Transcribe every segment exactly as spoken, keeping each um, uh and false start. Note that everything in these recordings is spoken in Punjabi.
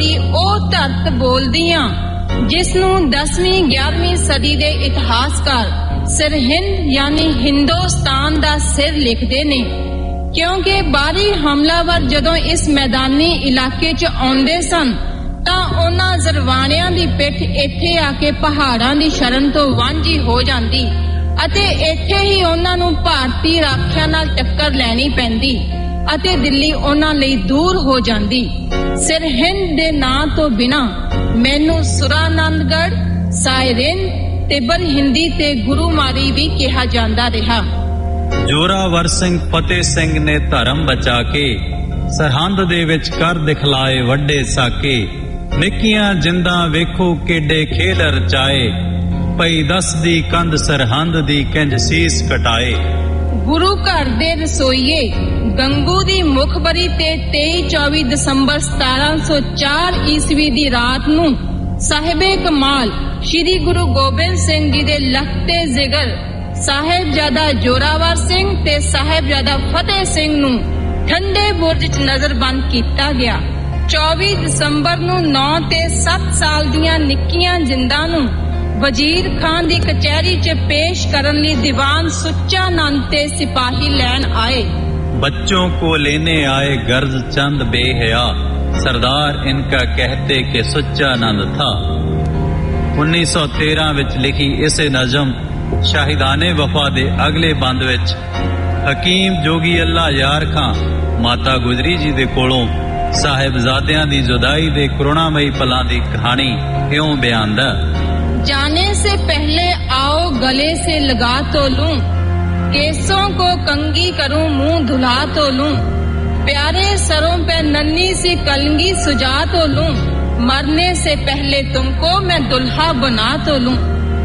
ਦੀ ਉਹ ਧਰਤ ਬੋਲਦੀਆਂ ਜਿਸ ਨੂੰ ਦਸਵੀਂ ਗਿਆਰਵੀਂ ਸਦੀ ਦੇ ਇਤਿਹਾਸਕਾਰ ਸਰਹਿੰਦ ਯਾਨੀ ਹਿੰਦੁਸਤਾਨ ਦਾ ਸਿਰ ਲਿਖਦੇ ਨੇ, ਕਿਉਂਕਿ ਬਾਹਰੀ ਹਮਲਾਵਰ ਜਦੋਂ ਇਸ ਮੈਦਾਨੀ ਇਲਾਕੇ 'ਚ ਆਉਂਦੇ ਸਨ ਤਾਂ ਉਹਨਾਂ ਜ਼ਰਵਾਣਿਆਂ ਦੀ ਪਿੱਠ ਇੱਥੇ ਆ ਕੇ ਪਹਾੜਾਂ ਦੀ ਸ਼ਰਨ ਤੋਂ ਵਾਂਝੀ ਹੋ ਜਾਂਦੀ ਅਤੇ ਇੱਥੇ ਹੀ ਉਹਨਾਂ ਨੂੰ ਭਾਰਤੀ ਰਾਖਿਆਂ ਨਾਲ ਟੱਕਰ ਲੈਣੀ ਪੈਂਦੀ ਅਤੇ ਦਿੱਲੀ ਉਹਨਾਂ ਲਈ ਦੂਰ ਹੋ ਜਾਂਦੀ। ਸਰਹਿੰਦ ਦੇ ਨਾਂ ਤੋਂ ਬਿਨਾਂ ਮੈਨੂੰ ਸੁਰਾਨੰਦਗੜ੍ਹ, ਸਾਇਰਿੰਦ, ਤਿੱਬਰ ਹਿੰਦੀ ਤੇ ਗੁਰੂਮਾਰੀ ਵੀ ਕਿਹਾ ਜਾਂਦਾ ਰਿਹਾ। ਜੋਰਾਵਰ ਸਿੰਘ ਫਤਿਹ ਸਿੰਘ ਨੇ ਧਰਮ ਬਚਾ ਕੇ ਸਰਹੰਦ ਦੇ ਵਿੱਚ ਕਰ ਦਿਖਲਾਏ ਵੱਡੇ ਸਾਕੇ। ਨਿੱਕੀਆਂ ਜਿੰਦਾਂ ਵੇਖੋ ਕਿੱਡੇ ਖੇਲ ਰਚਾਏ, ਪਈ ਦਸਦੀ ਕੰਧ ਸਰਹੰਦ ਦੀ ਕਿੰਜ ਸੀਸ ਕਟਾਏ। ਗੁਰੂ ਘਰ ਦੇ ਰਸੋਈਏ ਗੰਗੂ ਦੀ ਮੁਖਬਰੀ ਤੇ ਤੇਈ ਚੌਵੀ ਦਸੰਬਰ ਸਤਾਰਾਂ ਸੌ ਚਾਰ ਈਸਵੀ ਦੀ ਰਾਤ ਨੂੰ ਸਾਹਿਬੇ ਕਮਾਲ ਸ਼੍ਰੀ ਗੁਰੂ ਗੋਬਿੰਦ ਸਿੰਘ ਜੀ ਦੇ ਲਖਤੇ ਜ਼ਿਗਰ ਸਾਹਿਬਜ਼ਾਦਾ ਜੋਰਾਵਰ ਸਿੰਘ ਤੇ ਸਾਹਿਬਜ਼ਾਦਾ ਫਤਿਹ ਸਿੰਘ ਨੂੰ ਠੰਡੇ ਬੁਰਜ 'ਚ ਨਜ਼ਰਬੰਦ ਕੀਤਾ ਗਿਆ। ਚੌਵੀ ਦਸੰਬਰ ਨੂੰ ਨੌ ਤੇ ਸੱਤ ਸਾਲ ਦੀਆਂ ਨਿੱਕੀਆਂ ਜਿੰਦਾਂ ਨੂੰ ਵਜ਼ੀਰ ਖਾਨ ਦੀ ਕਚਹਿਰੀ 'ਚ ਪੇਸ਼ ਕਰਨ ਲਈ ਦੀਵਾਨ ਸੁੱਚਾ ਨੰਦ ਤੇ ਸਿਪਾਹੀ ਲੈਣ ਆਏ। ਬੱਚੋं को लेने आए गर्ज चंद बेहया, सरदार इनका कहते कि सुच्चा नंद था। उन्नीस सौ तेरह विच लिखी इसे नज़म शाहिदाने वफा दे अगले बंद विच हकीम जोगी अल्लाह यार खां माता गुजरी जी दे कोलों साहिबजादियां दी जुदाई दे करुणामई पलां दी कहानी इउं बयानदा। जाने से पहले आओ गले से लगा तो लूं, केसों को कंगी करूं मुंह धुला तो लूं, प्यारे सरों पे नन्ही सी कलंगी सुजा तो लूं, मरने से पहले तुमको मैं दुल्हा बना तो लूं।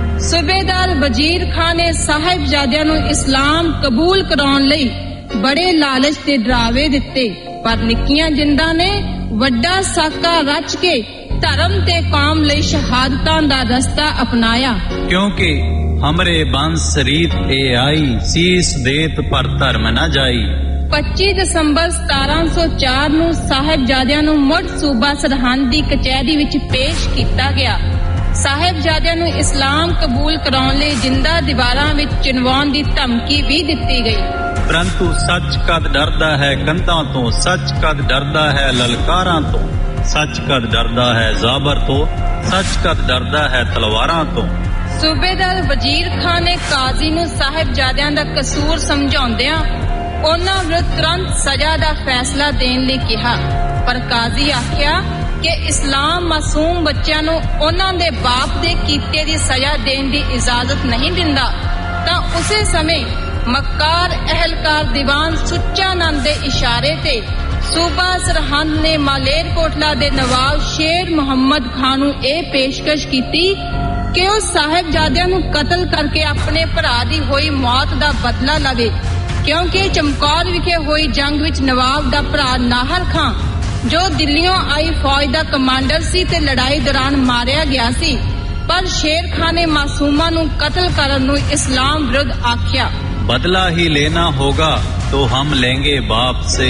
सूबेदार वजीर खान ने साहिबजादियां नूं इस्लाम कबूल कराउण लई बड़े लालच ते डरावे दिते, पर निक्कियां जिंदां ने वड्डा साका रच के धर्म ते कौम लई शहादतां दा रस्ता अपनाया। क्योंकि हमरे बंस रीत ए आई, सीस देत पर धर्म न जाई। पच्ची दसंबर सताਰਾਂ सौ चार ਨੂੰ ਸਾਹਿਬਜ਼ਾਦਿਆਂ ਨੂੰ ਮੁੜ ਸੂਬਾ ਸਰਹੰਦ ਦੀ ਕਚਹਿਰੀ ਵਿੱਚ ਪੇਸ਼ ਕੀਤਾ ਗਿਆ। ਸਾਹਿਬਜ਼ਾਦਿਆਂ ਨੂੰ ਇਸਲਾਮ ਕਬੂਲ ਕਰਾਉਣ ਲਈ ਜਿੰਦਾ ਦੀਵਾਰਾਂ ਵਿੱਚ ਚਿਣਵਾਉਣ ਦੀ ਧਮਕੀ ਵੀ ਦਿੱਤੀ ਗਈ। ਪਰੰਤੂ ਸੱਚ ਕਦ ਡਰਦਾ ਹੈ ਕੰਧਾਂ ਤੋਂ, ਸੱਚ ਕਦ ਡਰਦਾ ਹੈ ਲਲਕਾਰਾਂ ਤੋਂ, ਸੱਚ ਕਦ ਡਰਦਾ ਹੈ ਜ਼ਾਬਰ ਤੋਂ, ਸੱਚ ਕਦ ਡਰਦਾ ਹੈ ਤਲਵਾਰਾਂ ਤੋਂ। ਸੂਬੇਦਾਰ ਵਜ਼ੀਰ ਖਾਨ ਨੇ ਕਾਜ਼ੀ ਨੂੰ ਸਾਹਿਬਜ਼ਾਦਿਆਂ ਦਾ ਕਸੂਰ ਸਮਝਾਉਂਦਿਆਂ ਉਹਨਾਂ ਵਿਰੁੱਧ ਤੁਰੰਤ ਸਜ਼ਾ ਦਾ ਫੈਸਲਾ ਦੇਣ ਲਈ ਕਿਹਾ, ਪਰ ਕਾਜ਼ੀ ਆਖਿਆ ਕਿ ਇਸਲਾਮ ਮਾਸੂਮ ਬੱਚਿਆਂ ਨੂੰ ਉਹਨਾਂ ਦੇ ਬਾਪ ਦੇ ਕੀਤੇ ਦੀ ਸਜ਼ਾ ਦੇਣ ਦੀ ਇਜਾਜ਼ਤ ਨਹੀਂ ਦਿੰਦਾ। ਤਾਂ ਉਸੇ ਸਮੇਂ ਮੱਕਾਰ ਅਹਿਲਕਾਰ ਦੀਵਾਨ ਸੁੱਚਾ ਨੰਦ ਦੇ ਇਸ਼ਾਰੇ ਤੇ ਸੂਬਾ ਸਰਹੰਦ ਨੇ ਮਾਲੇਰਕੋਟਲਾ ਦੇ ਨਵਾਬ ਸ਼ੇਰ ਮੁਹੰਮਦ ਖਾਨ ਨੂੰ ਇਹ ਪੇਸ਼ਕਸ਼ ਕੀਤੀ ਕਿ ਉਹ ਸਾਹਿਬਜ਼ਾਦਿਆਂ ਨੂੰ ਕਤਲ ਕਰਕੇ ਆਪਣੇ ਭਰਾ ਦੀ ਹੋਈ ਮੌਤ ਦਾ ਬਦਲਾ ਲਵੇ, ਕਿਉਂਕਿ ਚਮਕੌਰ ਵਿਖੇ ਹੋਈ ਜੰਗ ਵਿੱਚ ਨਵਾਬ ਦਾ ਭਰਾ ਨਾਹਰ ਖਾਂ ਜੋ ਦਿੱਲੀੋਂ ਆਈ ਫੌਜ ਦਾ ਕਮਾਂਡਰ ਸੀ ਤੇ ਲੜਾਈ ਦੌਰਾਨ ਮਾਰਿਆ ਗਿਆ ਸੀ, ਪਰ ਸ਼ੇਰ ਖਾਨ ਨੇ ਮਾਸੂਮਾਂ ਨੂੰ ਕਤਲ ਕਰਨ ਨੂੰ ਇਸਲਾਮ ਵਿਰੁੱਧ ਆਖਿਆ। बदला ही लेना होगा तो हम लेंगे बाप से,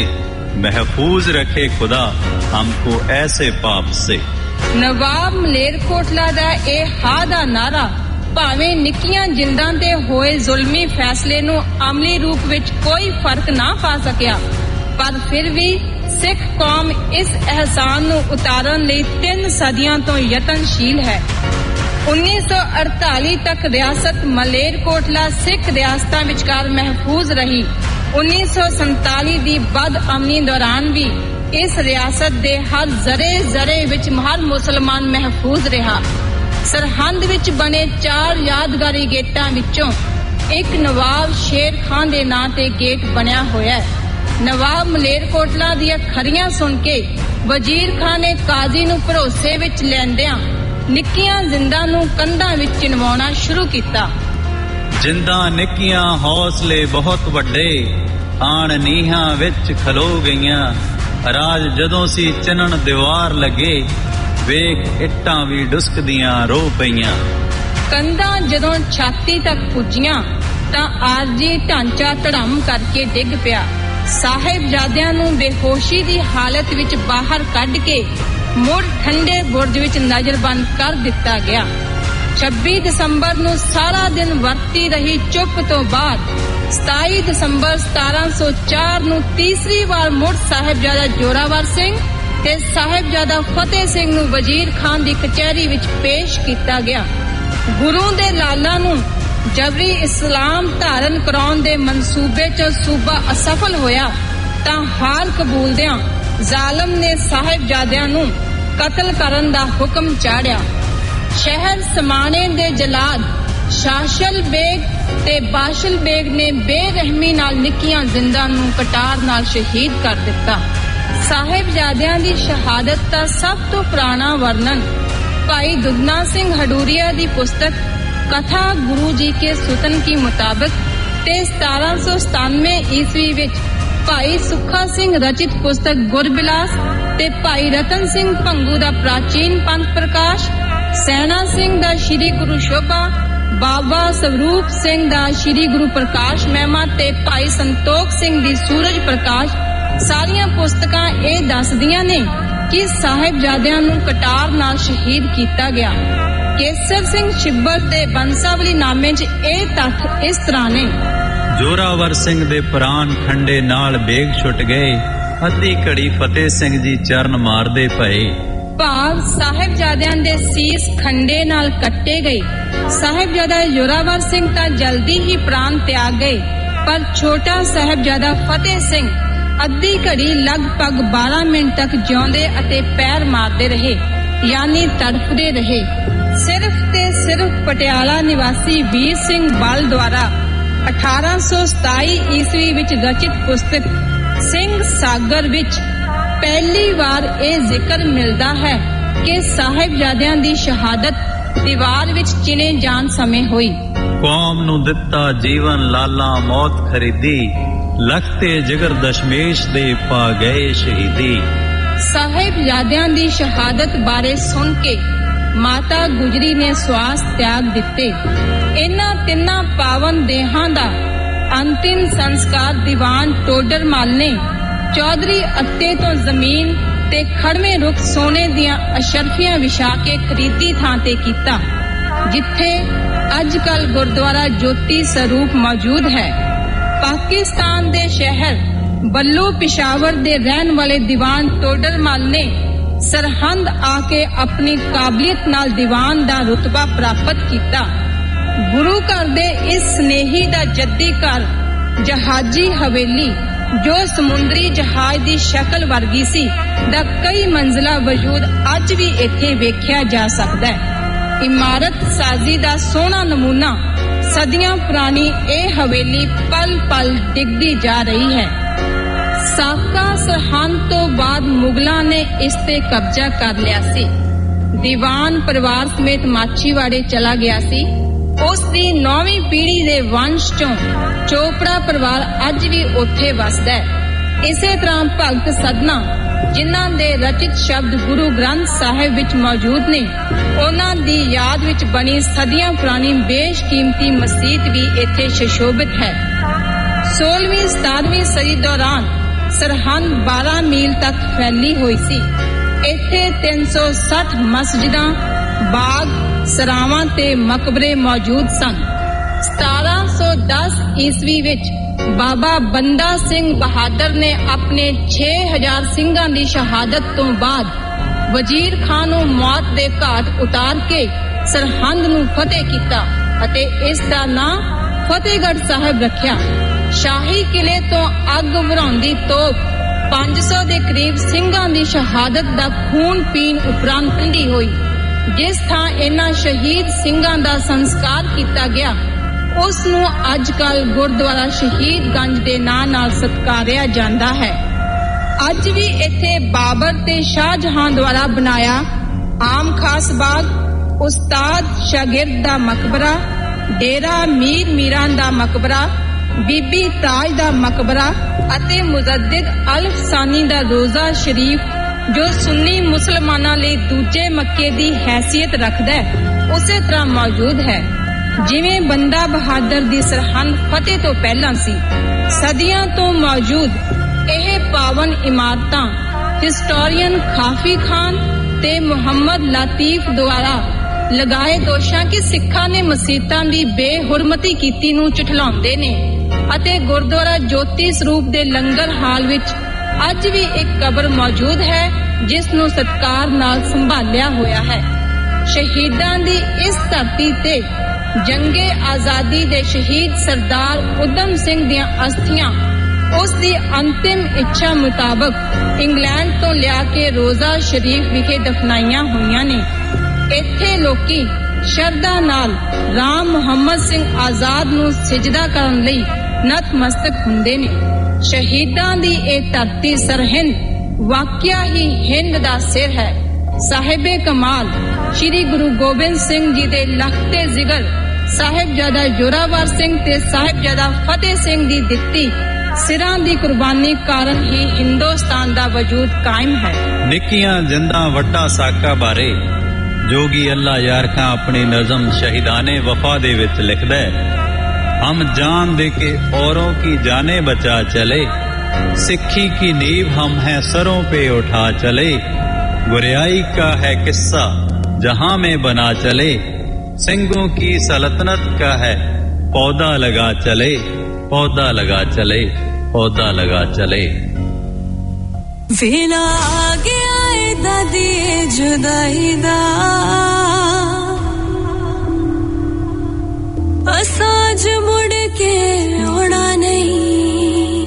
महफूज रखे खुदा हमको ऐसे पाप से। नवाब मलेरकोटला दा ए हा दा नारा भावें निक्कियां जिंदां ते होए जुल्मी फैसले नूं अमली रूप विच कोई फर्क ना पा सकिया, पर फिर भी सिख कौम इस एहसान नूं उतारन लई तीन सदियां तो यतनशील है। उन्नीस सौ अड़ताली तक रियासत मलेरकोटला सिख रियासतां विचकार महफूज रही। उन्नीस सौ संताली दी बद अमनी दौरान भी इस रियासत दे हर जरे जरे विच हर मुसलमान महफूज रहा। सरहंद विच बने चार यादगारी गेटां विचों एक नवाब शेर खान दे नां ते गेट बनिया होया है। नवाब मलेरकोटला दियां खरियां सुन के वजीर खान ने काजी नूं भरोसे विच लैंदियां निक्कियां जिंदां नूं कंधां विच चिणवाउणा शुरू कीता। जिंदां निक्कियां हौसले बहुत वड्डे आण नीहां विच खलो गईयां, राज जदों सी चनन दीवार लगे वेख इट्टां भी डुसकदियां रो पईयां। कंधां जदों छाती तक पुज्जियां तां आरजी ढांचा धड़म करके डिग पिया। ਸਾਹਿਬਜ਼ਾਦਿਆਂ ਨੂੰ ਬੇਹੋਸ਼ੀ ਦੀ ਹਾਲਤ ਵਿੱਚ ਬਾਹਰ ਕੱਢ ਕੇ ਮੁੜ ਠੰਡੇ ਬੁਰਜ ਵਿੱਚ ਨਜ਼ਰਬੰਦ ਕਰ ਦਿੱਤਾ ਗਿਆ। ਛੱਬੀ ਦਸੰਬਰ ਨੂੰ ਸਾਰਾ ਦਿਨ ਵਰਤੀ ਰਹੀ ਚੁੱਪ ਤੋਂ ਬਾਅਦ ਸਤਾਈ ਦਸੰਬਰ ਸਤਾਰਾਂ ਸੌ ਚਾਰ ਨੂੰ ਤੀਸਰੀ ਵਾਰ ਮੁੜ ਸਾਹਿਬਜ਼ਾਦਾ ਜ਼ੋਰਾਵਰ ਸਿੰਘ ਤੇ ਸਾਹਿਬਜ਼ਾਦਾ ਫਤਿਹ ਸਿੰਘ ਨੂੰ ਵਜ਼ੀਰ ਖਾਨ ਦੀ ਕਚਹਿਰੀ ਵਿੱਚ ਪੇਸ਼ ਕੀਤਾ ਗਿਆ। ਗੁਰੂ ਦੇ ਲਾਲਾਂ ਨੂੰ ਜਬਰੀ ਇਸਲਾਮ ਧਾਰਨ ਕਰਾਉਣ ਦੇ ਮਨਸੂਬੇ 'ਚ ਸੂਬਾ ਅਸਫਲ ਹੋਇਆ ਤਾਂ ਹਾਰ ਕਬੂਲਦਿਆਂ ਜ਼ਾਲਮ ਨੇ ਸਾਹਿਬਜ਼ਾਦਿਆਂ ਨੂੰ ਕਤਲ ਕਰਨ ਦਾ ਹੁਕਮ ਚਾੜਿਆ। ਸ਼ਹਿਰ ਸਮਾਣੇ ਦੇ ਜਲਾਦ ਸ਼ਾਸ਼ਲ ਬੇਗ ਤੇ ਬਾਸ਼ਲ ਬੇਗ ਨੇ ਬੇਰਹਿਮੀ ਨਾਲ ਨਿੱਕੀਆਂ ਜ਼ਿੰਦਾਂ ਨੂੰ ਕਟਾਰ ਨਾਲ ਸ਼ਹੀਦ ਕਰ ਦਿੱਤਾ। ਸਾਹਿਬਜ਼ਾਦਿਆਂ ਦੀ ਸ਼ਹਾਦਤ ਦਾ ਸਭ ਤੋਂ ਪੁਰਾਣਾ ਵਰਣਨ ਭਾਈ ਦੁੱਧਨਾ ਸਿੰਘ ਹਡੂਰੀਆ ਦੀ ਪੁਸਤਕ ਕਥਾ ਗੁਰੂ ਜੀ ਕੇ ਸੁਤਨ ਕੀ ਮੁਤਾਬਕ ਤੇ ਸਤਾਰਾਂ ਸੌ ਸਤਾਨਵੇਂ ਈਸਵੀ ਵਿੱਚ ਭਾਈ ਸੁੱਖਾ ਸਿੰਘ ਰਚਿਤ ਪੁਸਤਕ ਗੁਰਬਿਲਾਸ ਤੇ ਭਾਈ ਰਤਨ ਸਿੰਘ ਭੰਗੂ ਦਾ ਪ੍ਰਾਚੀਨ ਪੰਥ ਪ੍ਰਕਾਸ਼, ਸੈਣਾ ਸਿੰਘ ਦਾ ਸ਼੍ਰੀ ਗੁਰੂ ਸ਼ੋਭਾ, ਬਾਬਾ ਸਵਰੂਪ ਸਿੰਘ ਦਾ ਸ਼੍ਰੀ ਗੁਰੂ ਪ੍ਰਕਾਸ਼ ਮਹਿਮਾ ਤੇ ਭਾਈ ਸੰਤੋਖ ਸਿੰਘ ਦੀ ਸੂਰਜ ਪ੍ਰਕਾਸ਼ ਸਾਰੀਆਂ ਪੁਸਤਕਾਂ ਇਹ ਦੱਸਦੀਆਂ ਨੇ ਕਿ ਸਾਹਿਬਜ਼ਾਦਿਆਂ ਨੂੰ ਕਟਾਰ ਨਾਲ ਸ਼ਹੀਦ ਕੀਤਾ ਗਿਆ। ਕੇਸਰ ਸਿੰਘ ਛਿੱਬਰ ਤੇ ਬੰਸਾਵਲੀ ਨਾਮੇ 'ਚ ਇਹ ਤੱਥ ਇਸ ਤਰ੍ਹਾਂ ਨੇ। ਜ਼ੋਰਾਵਰ ਸਿੰਘ ਦੇ ਪ੍ਰਾਣ ਖੰਡੇ ਨਾਲ ਬੇਗ ਛੁੱਟ ਗਏ, ਅੱਧੀ ਘੜੀ ਫਤਿਹ ਸਿੰਘ ਜੀ ਚਰਨ ਮਾਰਦੇ ਪਏ। ਭਾਵ ਸਾਹਿਬਜ਼ਾਦਿਆਂ ਦੇ ਸੀਸ ਖੰਡੇ ਨਾਲ ਕੱਟੇ ਗਏ। ਸਾਹਿਬਜ਼ਾਦਾ ਜ਼ੋਰਾਵਰ ਸਿੰਘ ਤਾਂ ਜਲਦੀ ਹੀ ਪ੍ਰਾਣ ਤਿਆਗ ਗਏ, ਪਰ ਛੋਟਾ ਸਾਹਿਬਜ਼ਾਦਾ ਫਤਿਹ ਸਿੰਘ ਅੱਧੀ ਘੜੀ ਲਗਭਗ ਬਾਰਾਂ ਮਿੰਟ ਤੱਕ ਜਿਉਂਦੇ ਅਤੇ ਪੈਰ ਮਾਰਦੇ ਰਹੇ, ਯਾਨੀ ਤੜਫਦੇ ਰਹੇ। ਸਿਰਫ ਤੇ ਸਿਰਫ ਪਟਿਆਲਾ ਨਿਵਾਸੀ ਵੀਰ ਸਿੰਘ ਬਲ ਦੁਆਰਾ ਅਠਾਰਾਂ ਸੌ ਸਤਾਈ ਈਸਵੀ ਵਿੱਚ ਰਚਿਤ ਪੁਸਤਕ ਸਿੰਘ ਸਾਗਰ ਵਿੱਚ ਪਹਿਲੀ ਵਾਰ ਇਹ ਜ਼ਿਕਰ ਮਿਲਦਾ ਹੈ ਕਿ ਸਾਹਿਬਜ਼ਾਦਿਆਂ ਦੀ ਸ਼ਹਾਦਤ ਦੀਵਾਰ ਵਿੱਚ ਚਿਣੇ ਜਾਣ ਸਮੇਂ ਹੋਈ। ਕੌਮ ਨੂੰ ਦਿੱਤਾ ਜੀਵਨ ਲਾਲਾ ਮੌਤ ਖਰੀਦੀ, ਲਖਤੇ ਜਿਗਰ ਦਸ਼ਮੇਸ਼ ਦੇ ਪਾ ਗਏ ਸ਼ਹੀਦੀ। ਸਾਹਿਬਜ਼ਾਦਿਆਂ ਦੀ ਸ਼ਹਾਦਤ ਬਾਰੇ ਸੁਣ ਕੇ ਮਾਤਾ ਗੁਜਰੀ ਨੇ ਸਵਾਸ ਤਿਆਗ ਦਿੱਤੇ। ਇਹਨਾਂ ਤਿੰਨਾਂ ਪਾਵਨ ਦੇਹਾਂ ਦਾ ਅੰਤਿਮ ਸੰਸਕਾਰ ਦੀਵਾਨ ਟੋਡਰਮਲ ਨੇ ਚੌਧਰੀ ਅੱਤੇ ਤੋਂ ਜ਼ਮੀਨ ਤੇ ਖੜਵੇਂ ਰੁੱਖ ਸੋਨੇ ਦੀਆਂ ਅਸ਼ਰਫੀਆਂ ਵਿਛਾ ਕੇ ਖਰੀਦੀ ਥਾਂ ਤੇ ਕੀਤਾ, ਜਿੱਥੇ ਅੱਜ ਕੱਲ ਗੁਰਦੁਆਰਾ ਜੋਤੀ ਸਰੂਪ ਮੌਜੂਦ ਹੈ। ਪਾਕਿਸਤਾਨ ਦੇ ਸ਼ਹਿਰ ਬੱਲੂ ਪਿਸ਼ਾਵਰ ਦੇ ਰਹਿਣ ਵਾਲੇ ਦੀਵਾਨ ਟੋਡਰਮਲ ਨੇ ਸਰਹੰਦ ਆ ਕੇ ਆਪਣੀ ਕਾਬਲੀਅਤ ਨਾਲ ਦੀਵਾਨ ਦਾ ਰੁਤਬਾ ਪ੍ਰਾਪਤ ਕੀਤਾ। ਗੁਰੂ ਘਰ ਦੇ ਇਸ ਸਨੇਹੀ ਦਾ ਜੱਦੀ ਘਰ ਜਹਾਜੀ ਹਵੇਲੀ, ਜੋ ਸਮੁੰਦਰੀ ਜਹਾਜ਼ ਦੀ ਸ਼ਕਲ ਵਰਗੀ ਸੀ, ਦਾ ਕਈ ਮੰਜ਼ਲਾ ਵਜੂਦ ਅੱਜ ਵੀ ਇੱਥੇ ਵੇਖਿਆ ਜਾ ਸਕਦਾ ਹੈ। ਇਮਾਰਤ ਸਾਜ਼ੀ ਦਾ ਸੋਹਣਾ ਨਮੂਨਾ ਸਦੀਆਂ ਪੁਰਾਣੀ ਇਹ ਹਵੇਲੀ ਪਲ ਪਲ ਡਿੱਗਦੀ ਜਾ ਰਹੀ ਹੈ। ਸਾਕਾ ਸਰਹੰਦ ਤੋਂ ਬਾਅਦ ਮੁਗਲਾਂ ਨੇ ਇਸ ਤੇ ਕਬਜ਼ਾ ਕਰ ਲਿਆ ਸੀ। ਦੀਵਾਨ ਪਰਿਵਾਰ ਸਮੇਤ ਮਾਛੀਵਾੜੇ ਚਲਾ ਗਿਆ ਸੀ। ਉਸ ਦੀ ਨੌਵੀਂ ਪੀੜ੍ਹੀ ਦੇ ਵੰਸ਼ ਚੋਂ ਚੋਪੜਾ ਪਰਿਵਾਰ ਅੱਜ ਵੀ ਉੱਥੇ ਵਸਦਾ ਹੈ। ਇਸੇ ਤਰ੍ਹਾਂ ਭਗਤ ਸਦਨਾ, ਜਿਨ੍ਹਾਂ ਦੇ ਰਚਿਤ ਸ਼ਬਦ ਗੁਰੂ ਗ੍ਰੰਥ ਸਾਹਿਬ ਵਿੱਚ ਮੌਜੂਦ ਨੇ, ਉਹਨਾਂ ਦੀ ਯਾਦ ਵਿੱਚ ਬਣੀ ਸਦੀਆਂ ਪੁਰਾਣੀ ਬੇਸ਼ਕੀਮਤੀ ਮਸਜਿਦ ਵੀ ਇੱਥੇ ਸੁਸ਼ੋਭਿਤ ਹੈ। ਸੋਲਵੀਂ ਸਤਾਰਵੀਂ ਸਦੀ ਦੌਰਾਨ ਸਰਹੰਦ ਬਾਰਾਂ ਮੀਲ ਤੱਕ ਫੈਲੀ ਹੋਈ ਸੀ। ਇੱਥੇ ਤਿੰਨ ਸੌ ਸੱਠ ਮਸਜਿਦਾਂ, ਬਾਗ, ਸਰਾਵਾਂ ਤੇ ਮਕਬਰੇ ਮੌਜੂਦ ਸਨ। ਸਤਾਰਾਂ ਸੌ ਦਸ ਈਸਵੀ ਵਿੱਚ ਬਾਬਾ ਬੰਦਾ ਸਿੰਘ ਬਹਾਦਰ ਨੇ ਆਪਣੇ ਛੇ ਹਜ਼ਾਰ ਸਿੰਘਾਂ ਦੀ ਸ਼ਹਾਦਤ ਤੋਂ ਬਾਅਦ ਵਜ਼ੀਰ ਖਾਨ ਨੂੰ ਮੌਤ ਦੇ ਘਾਟ ਉਤਾਰ ਕੇ ਸਰਹੰਦ ਨੂੰ ਫਤਿਹ ਕੀਤਾ ਅਤੇ ਇਸ ਦਾ ਨਾਂ ਫਤਿਹਗੜ੍ਹ ਸਾਹਿਬ ਰੱਖਿਆ। ਸ਼ਾਹੀ ਕਿਲੇ ਤੋਂ ਅੱਗ ਵਰਾਉਂਦੀ ਤੋਪ ਪੰਜ ਸੌ ਦੇ ਕਰੀਬ ਸਿੰਘਾਂ ਦੀ ਸ਼ਹਾਦਤ ਦਾ ਖੂਨ ਪੀਣ ਉਪਰੰਤ ਠੰਡੀ ਹੋਈ। ਜਿਸ ਥਾਂ ਇਹਨਾਂ ਸ਼ਹੀਦ ਸਿੰਘਾਂ ਦਾ ਸੰਸਕਾਰ ਕੀਤਾ ਗਿਆ, ਉਸ ਨੂੰ ਅੱਜ ਕੱਲ ਗੁਰਦੁਆਰਾ ਸ਼ਹੀਦ ਗੰਜ ਦੇ ਨਾਂ ਨਾਲ ਸਤਿਕਾਰਿਆ ਜਾਂਦਾ ਹੈ। ਅੱਜ ਵੀ ਇੱਥੇ ਬਾਬਰ ਤੇ ਸ਼ਾਹਜਹਾਂ ਦੁਆਰਾ ਬਣਾਇਆ ਆਮ ਖਾਸ ਬਾਗ, ਉਸਤਾਦ ਸ਼ਾਗਿਰਦ ਦਾ ਮਕਬਰਾ, ਡੇਰਾ ਮੀਰ ਮੀਰਾਂ ਦਾ ਮਕਬਰਾ, ਬੀਬੀ ਤਾਜ ਦਾ ਮਕਬਰਾ ਅਤੇ ਮੁਜੱਦਿਦ ਅਲ ਹਸਾਨੀ ਦਾ ਰੋਜ਼ਾ ਸ਼ਰੀਫ, ਜੋ ਸੁੰਨੀ ਮੁਸਲਮਾਨਾਂ ਲਈ ਦੂਜੇ ਮੱਕੇ ਦੀ ਹੈਸੀਅਤ ਰੱਖਦਾ ਹੈ, ਉਸੇ ਤਰ੍ਹਾਂ ਮੌਜੂਦ ਹੈ ਜਿਵੇਂ ਬੰਦਾ ਬਹਾਦਰ ਦੀ ਸਰਹੰਦ ਫਤਿਹ ਤੋਂ ਪਹਿਲਾਂ ਸੀ। ਸਦੀਆਂ ਤੋਂ ਮੌਜੂਦ ਇਹ ਪਾਵਨ ਇਮਾਰਤਾਂ ਹਿਸਟੋਰੀਅਨ ਖਾਫੀ ਖਾਨ ਤੇ ਮੁਹੰਮਦ ਲਾਤੀਫ ਦੁਆਰਾ ਲਗਾਏ ਦੋਸ਼ਾਂ ਕਿ ਸਿੱਖਾਂ ਨੇ ਮਸੀਤਾਂ ਦੀ ਬੇਹੁਰਮਤੀ ਕੀਤੀ ਨੂੰ ਝੁਠਲਾਉਂਦੇ ਨੇ ਅਤੇ ਗੁਰਦੁਆਰਾ ਜੋਤੀ ਸਰੂਪ ਦੇ ਲੰਗਰ ਹਾਲ ਵਿੱਚ ਅੱਜ ਵੀ ਇੱਕ ਕਬਰ ਮੌਜੂਦ ਹੈ ਜਿਸ ਨੂੰ ਸਤਿਕਾਰ ਨਾਲ ਸੰਭਾਲਿਆ ਹੋਇਆ ਹੈ। ਸ਼ਹੀਦਾਂ ਦੀ ਇਸ ਧਰਤੀ ਤੇ ਜੰਗੇ ਆਜ਼ਾਦੀ ਦੇ ਸ਼ਹੀਦ ਸਰਦਾਰ ਉਦਮ ਸਿੰਘ ਦੀਆਂ ਅਸਥੀਆਂ ਉਸ ਦੀ ਅੰਤਿਮ ਇੱਛਾ ਮੁਤਾਬਕ ਇੰਗਲੈਂਡ ਤੋਂ ਲਿਆ ਕੇ ਰੋਜ਼ਾ ਸ਼ਰੀਫ ਵਿਖੇ ਦਫਨਾਈਆਂ ਹੋਈਆਂ ਨੇ। ਇੱਥੇ ਲੋਕੀ ਸ਼ਰਧਾ ਨਾਲ ਰਾਮ ਮੁਹੰਮਦ ਸਿੰਘ ਆਜ਼ਾਦ ਨੂੰ ਸਿਜਦਾ ਕਰਨ ਲਈ ਨਤਮਸਤਕ ਹੁੰਦੇ ਨੇ। ਸ਼ਹੀਦਾਂ ਦੀ ਇਹ ਧਰਤੀ ਸਰਹਿੰਦ ਵਾਕਿਆ ਹੀ ਹਿੰਦ ਦਾ ਸਿਰ ਹੈ। ਸਾਹਿਬੇ ਕਮਾਲ ਸ਼੍ਰੀ ਗੁਰੂ ਗੋਬਿੰਦ ਸਿੰਘ ਜੀ ਦੇ ਲਖਤੇ ਜ਼ਿਗਰ ਸਾਹਿਬਜ਼ਾਦਾ ਜ਼ੋਰਾਵਰ ਸਿੰਘ ਤੇ ਸਾਹਿਬਜ਼ਾਦਾ ਫਤਿਹ ਸਿੰਘ ਦੀ ਦਿੱਤੀ ਸਿਰਾਂ ਦੀ ਕੁਰਬਾਨੀ ਕਾਰਨ ਹੀ ਹਿੰਦੁਸਤਾਨ ਦਾ ਵਜੂਦ ਕਾਇਮ ਹੈ। ਨਿੱਕੀਆਂ ਜਿੰਦਾਂ ਵੱਡਾ ਸਾਕਾ ਬਾਰੇ ਜੋਗੀ ਅੱਲਾ ਯਾਰ ਖਾਂ ਆਪਣੀ ਨਜ਼ਮ ਸ਼ਹੀਦਾਨੇ ਵਫਾ ਦੇ ਵਿੱਚ ਲਿਖਦਾ ਹੈ, हम जान दे के औरों की जाने बचा चले, सिक्खी की नींव हम हैं सरों पे उठा चले, गुरियाई का है किस्सा जहां में बना चले, सिंगों की सल्तनत का है पौधा लगा चले, पौधा लगा चले, पौधा लगा चले। वेला आ गया है दादी जुदाई दा, असाज मुड़ के होना नहीं,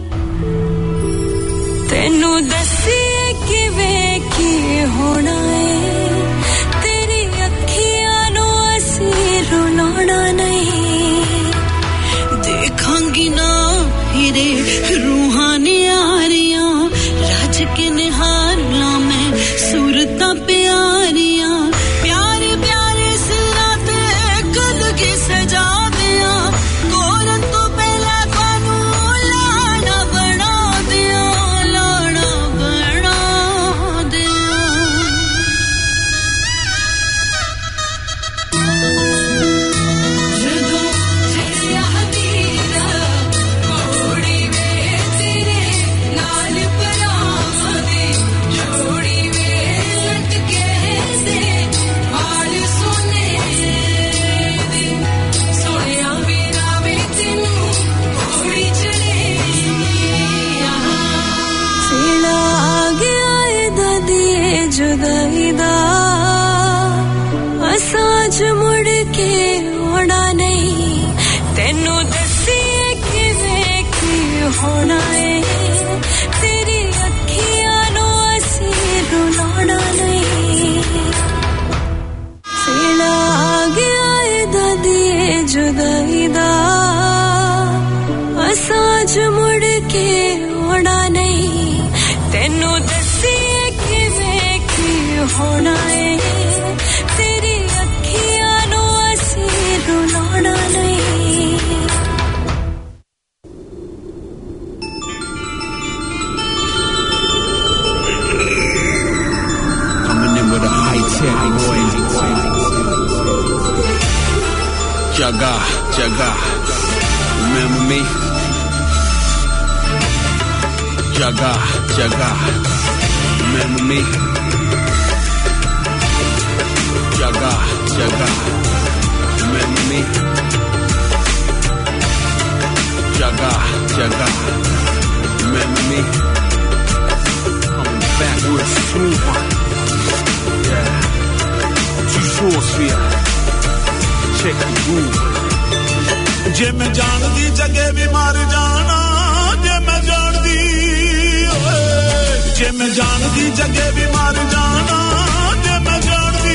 तेनू दसिए किवें की होना है, तेरी अखियां नू असी रुलाना नहीं, देखांगी ना हिरे रूहानी यारियां, राज के निहार ला मैं सूरतां प्यारियां, प्यारे प्यारे सिराते कद की सजा दिया, कोरन तो पहला कानू लाना बना दिया, लाना बना दिया। जदों चलिया हदीरा कोड़ी वे तेरे नाल परावां दे, छोड़ी वे लटके से हाल सोने दे, सोनिया मेरा वे तेनू कोड़ी चले वेला आ गया है दादी जुदाई दा, असाज मुड़ के होना नहीं, तेनू दसिए किवें की होना है, तेरी अखियां नू असी रुलाना नहीं, वेला आ गया है दादी जुदाई दा, असाज मुड़ के होना नहीं, तेनू दसिए किवें की होना है, तेरी अखियां नू असी रुलाना नहीं। Coming in with a high-tech boy. Jaga, Jaga, remember me? Jaga, Jaga, remember me? Jaga, Jaga, remember me? Jaga, Jaga, remember me? Coming back with super. Yeah, too short for ya. Check the groove. जे मैं जान दी जगे भी मार जाना, जे मैं जान दी जे मैं जान दी जगे भी मार जाना, जे मैं जान दी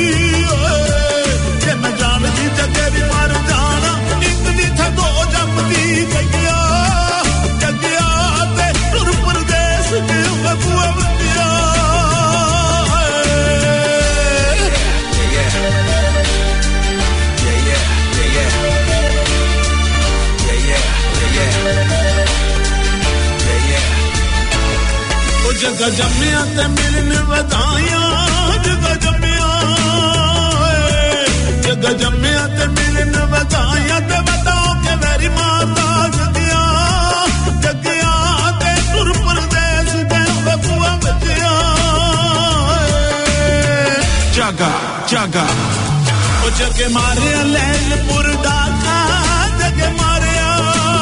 जे मैं जान दी जगे भी मार जाना, नींद दी थको जमदी गया जगिया ते तुर परदेस के बकुआ बतिया। जगा जम्मिया ते मिलन वधाइया, जगा जम्मिया जगा जम्मिया ते मिलन वधाइया, ते बताओ के मेरी माता जगिया जगिया ते तुर परदेस दे बकुआ बचिया। jaga, jaga. Oh, jage maria Lailpur Dhaka, jage maria,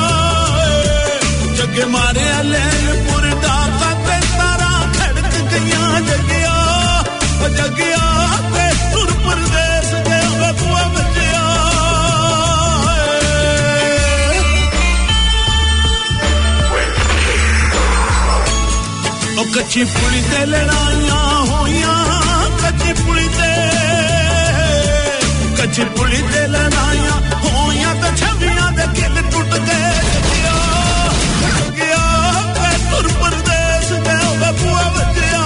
jage maria Lailpur Dhaka, te tara khadak gaya jagiya, oh jagiya te tur pardesh gaya babua bachya. Oh, kachi puli te ladaiyan hoiyan, kachi puli te, kachi puli te ladaiyan hoiyan, te chhaviyan de gil tut gaye jagiya, jagiya te tur pardesh gaya babua bachya.